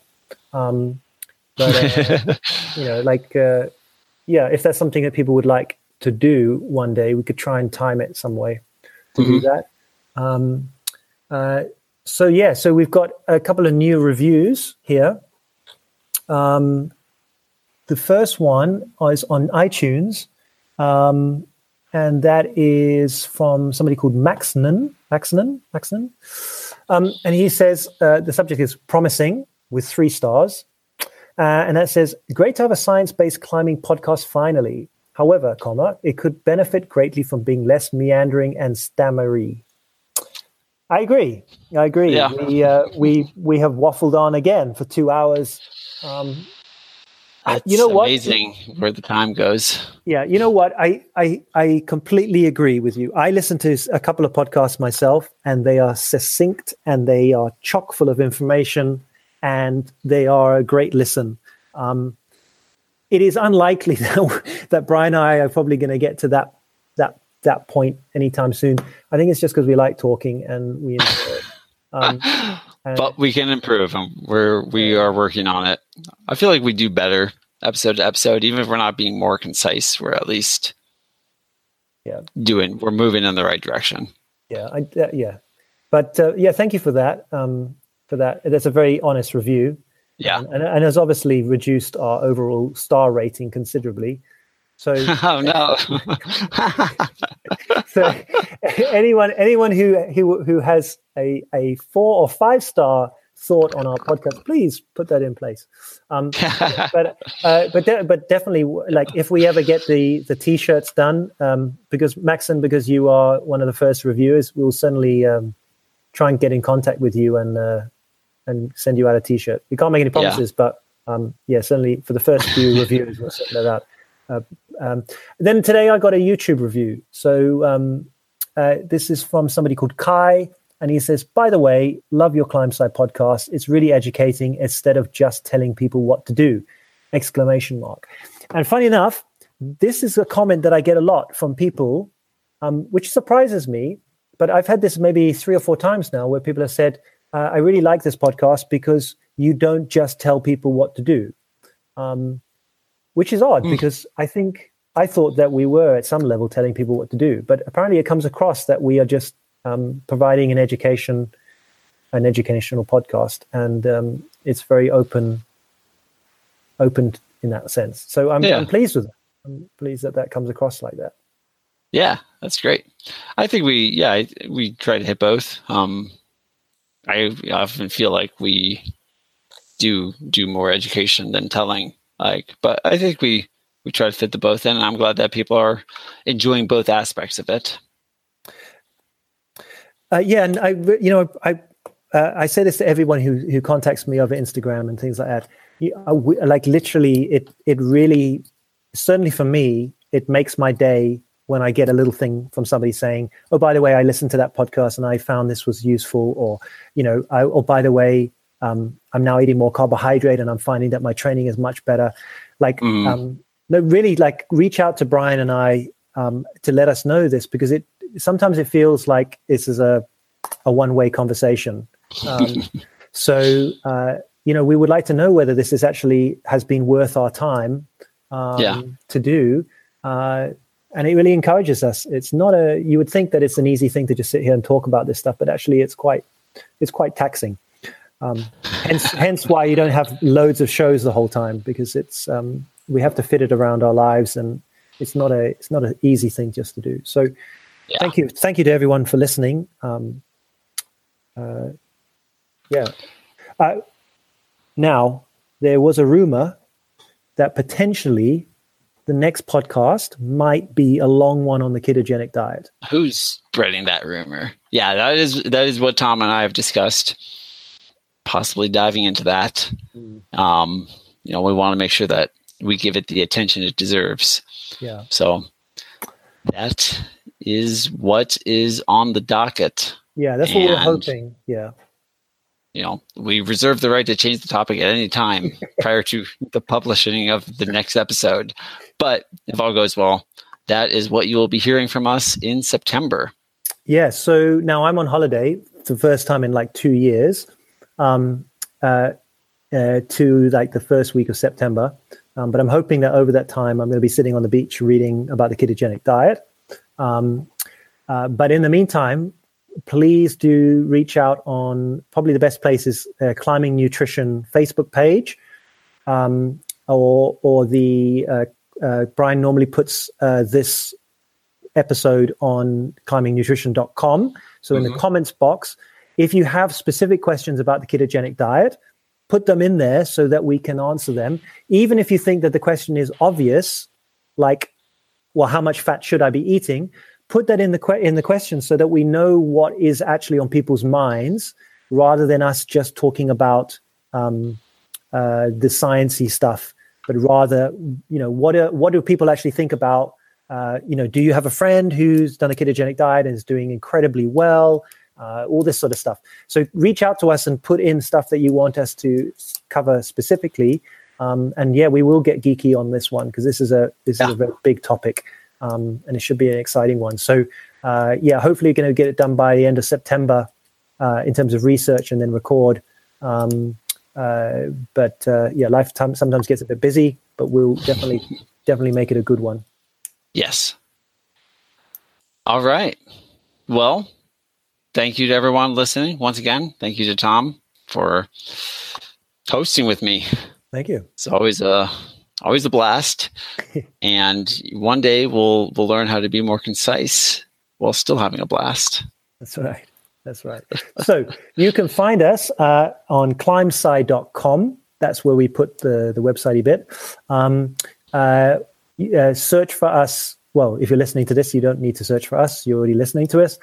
If that's something that people would like to do one day, we could try and time it some way to do that. So we've got a couple of new reviews here. The first one is on iTunes, and that is from somebody called Maxinen. And he says the subject is promising with 3 stars. And that says, great to have a science-based climbing podcast finally. However, it could benefit greatly from being less meandering and stammery. I agree. Yeah. We have waffled on again for 2 hours. It's amazing where the time goes. Yeah, you know what? I completely agree with you. I listen to a couple of podcasts myself, and they are succinct and they are chock full of information, and they are a great listen. It is unlikely that Brian and I are probably going to get to that point anytime soon. I think it's just because we like talking and we enjoy it. But we can improve, and we are working on it. I feel like we do better episode to episode, even if we're not being more concise. We're at least we're moving in the right direction. Yeah, But thank you for that. That's a very honest review. Yeah, and has obviously reduced our overall star rating considerably. So, Oh no. so anyone who has a 4 or 5 star thought on our podcast, please put that in place. But definitely, like if we ever get the t-shirts done, because Maxon, because you are one of the first reviewers, we'll certainly try and get in contact with you and send you out a t-shirt. We can't make any promises, but certainly for the first few reviewers, we'll send that out. Then today I got a YouTube review. So this is from somebody called Kai, and he says, by the way, love your ClimbSci podcast. It's really educating instead of just telling people what to do! ! And funny enough, this is a comment that I get a lot from people, which surprises me, but I've had this maybe 3 or 4 times now where people have said, I really like this podcast because you don't just tell people what to do. Which is odd because I thought that we were at some level telling people what to do, but apparently it comes across that we are just providing an educational podcast, and it's very open in that sense. So I'm pleased with it. I'm pleased that comes across like that. Yeah, that's great. I think we try to hit both. I often feel like we do more education than telling. But I think we try to fit the both in, and I'm glad that people are enjoying both aspects of it. And I say this to everyone who contacts me over Instagram and things like that. Like literally, it really, certainly for me, it makes my day when I get a little thing from somebody saying, "Oh, by the way, I listened to that podcast and I found this was useful," or by the way, I'm now eating more carbohydrate and I'm finding that my training is much better. Really, like reach out to Brian and I to let us know this, because sometimes it feels like this is a one-way conversation. So we would like to know whether this is actually has been worth our time to do. And it really encourages us. It's not you would think that it's an easy thing to just sit here and talk about this stuff, but actually it's quite taxing. Hence why you don't have loads of shows the whole time, because it's we have to fit it around our lives, and it's not an easy thing just to do. So thank you to everyone for listening. Now there was a rumor that potentially the next podcast might be a long one on the ketogenic diet. Who's spreading that rumor? Yeah, that is what Tom and I have discussed. Possibly diving into that. We want to make sure that we give it the attention it deserves. Yeah. So that is what is on the docket. Yeah, that's what we're hoping. Yeah. We reserve the right to change the topic at any time prior to the publishing of the next episode. But if all goes well, that is what you will be hearing from us in September. Yeah. So now I'm on holiday for the first time in like 2 years. To like the first week of September. But I'm hoping that over that time, I'm going to be sitting on the beach reading about the ketogenic diet. But in the meantime, please do reach out on probably the best place is Climbing Nutrition Facebook page, or the Brian normally puts this episode on climbingnutrition.com. So in the comments box, if you have specific questions about the ketogenic diet, put them in there so that we can answer them. Even if you think that the question is obvious, like, well, how much fat should I be eating? Put that in the question so that we know what is actually on people's minds, rather than us just talking about the sciencey stuff, but rather, what do people actually think about? Do you have a friend who's done a ketogenic diet and is doing incredibly well? All this sort of stuff. So reach out to us and put in stuff that you want us to cover specifically. We will get geeky on this one, because this is a very big topic, and it should be an exciting one. So hopefully you're going to get it done by the end of September in terms of research and then record. Life sometimes gets a bit busy, but we'll definitely make it a good one. Yes. All right. Well, thank you to everyone listening. Once again, thank you to Tom for hosting with me. Thank you. It's always a always a blast. And one day we'll learn how to be more concise while still having a blast. That's right. That's right. So you can find us on climbsci.com. That's where we put the website bit. Search for us. Well, if you're listening to this, you don't need to search for us. You're already listening to us.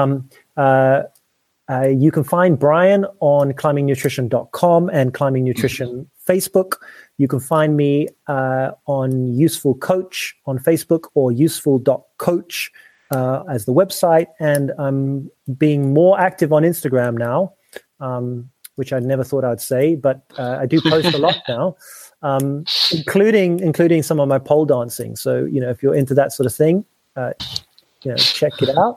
You can find Brian on climbingnutrition.com and Climbing Nutrition Facebook. You can find me on Useful Coach on Facebook or useful.coach as the website. And I'm being more active on Instagram now, which I never thought I'd say, but I do post a lot now, including some of my pole dancing. So, if you're into that sort of thing, check it out.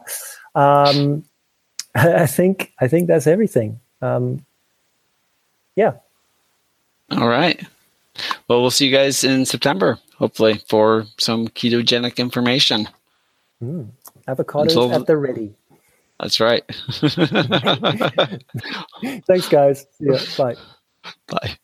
I think that's everything. Yeah. All right. Well, we'll see you guys in September, hopefully, for some ketogenic information. Avocados at the ready. That's right. Thanks, guys. See ya. Bye. Bye.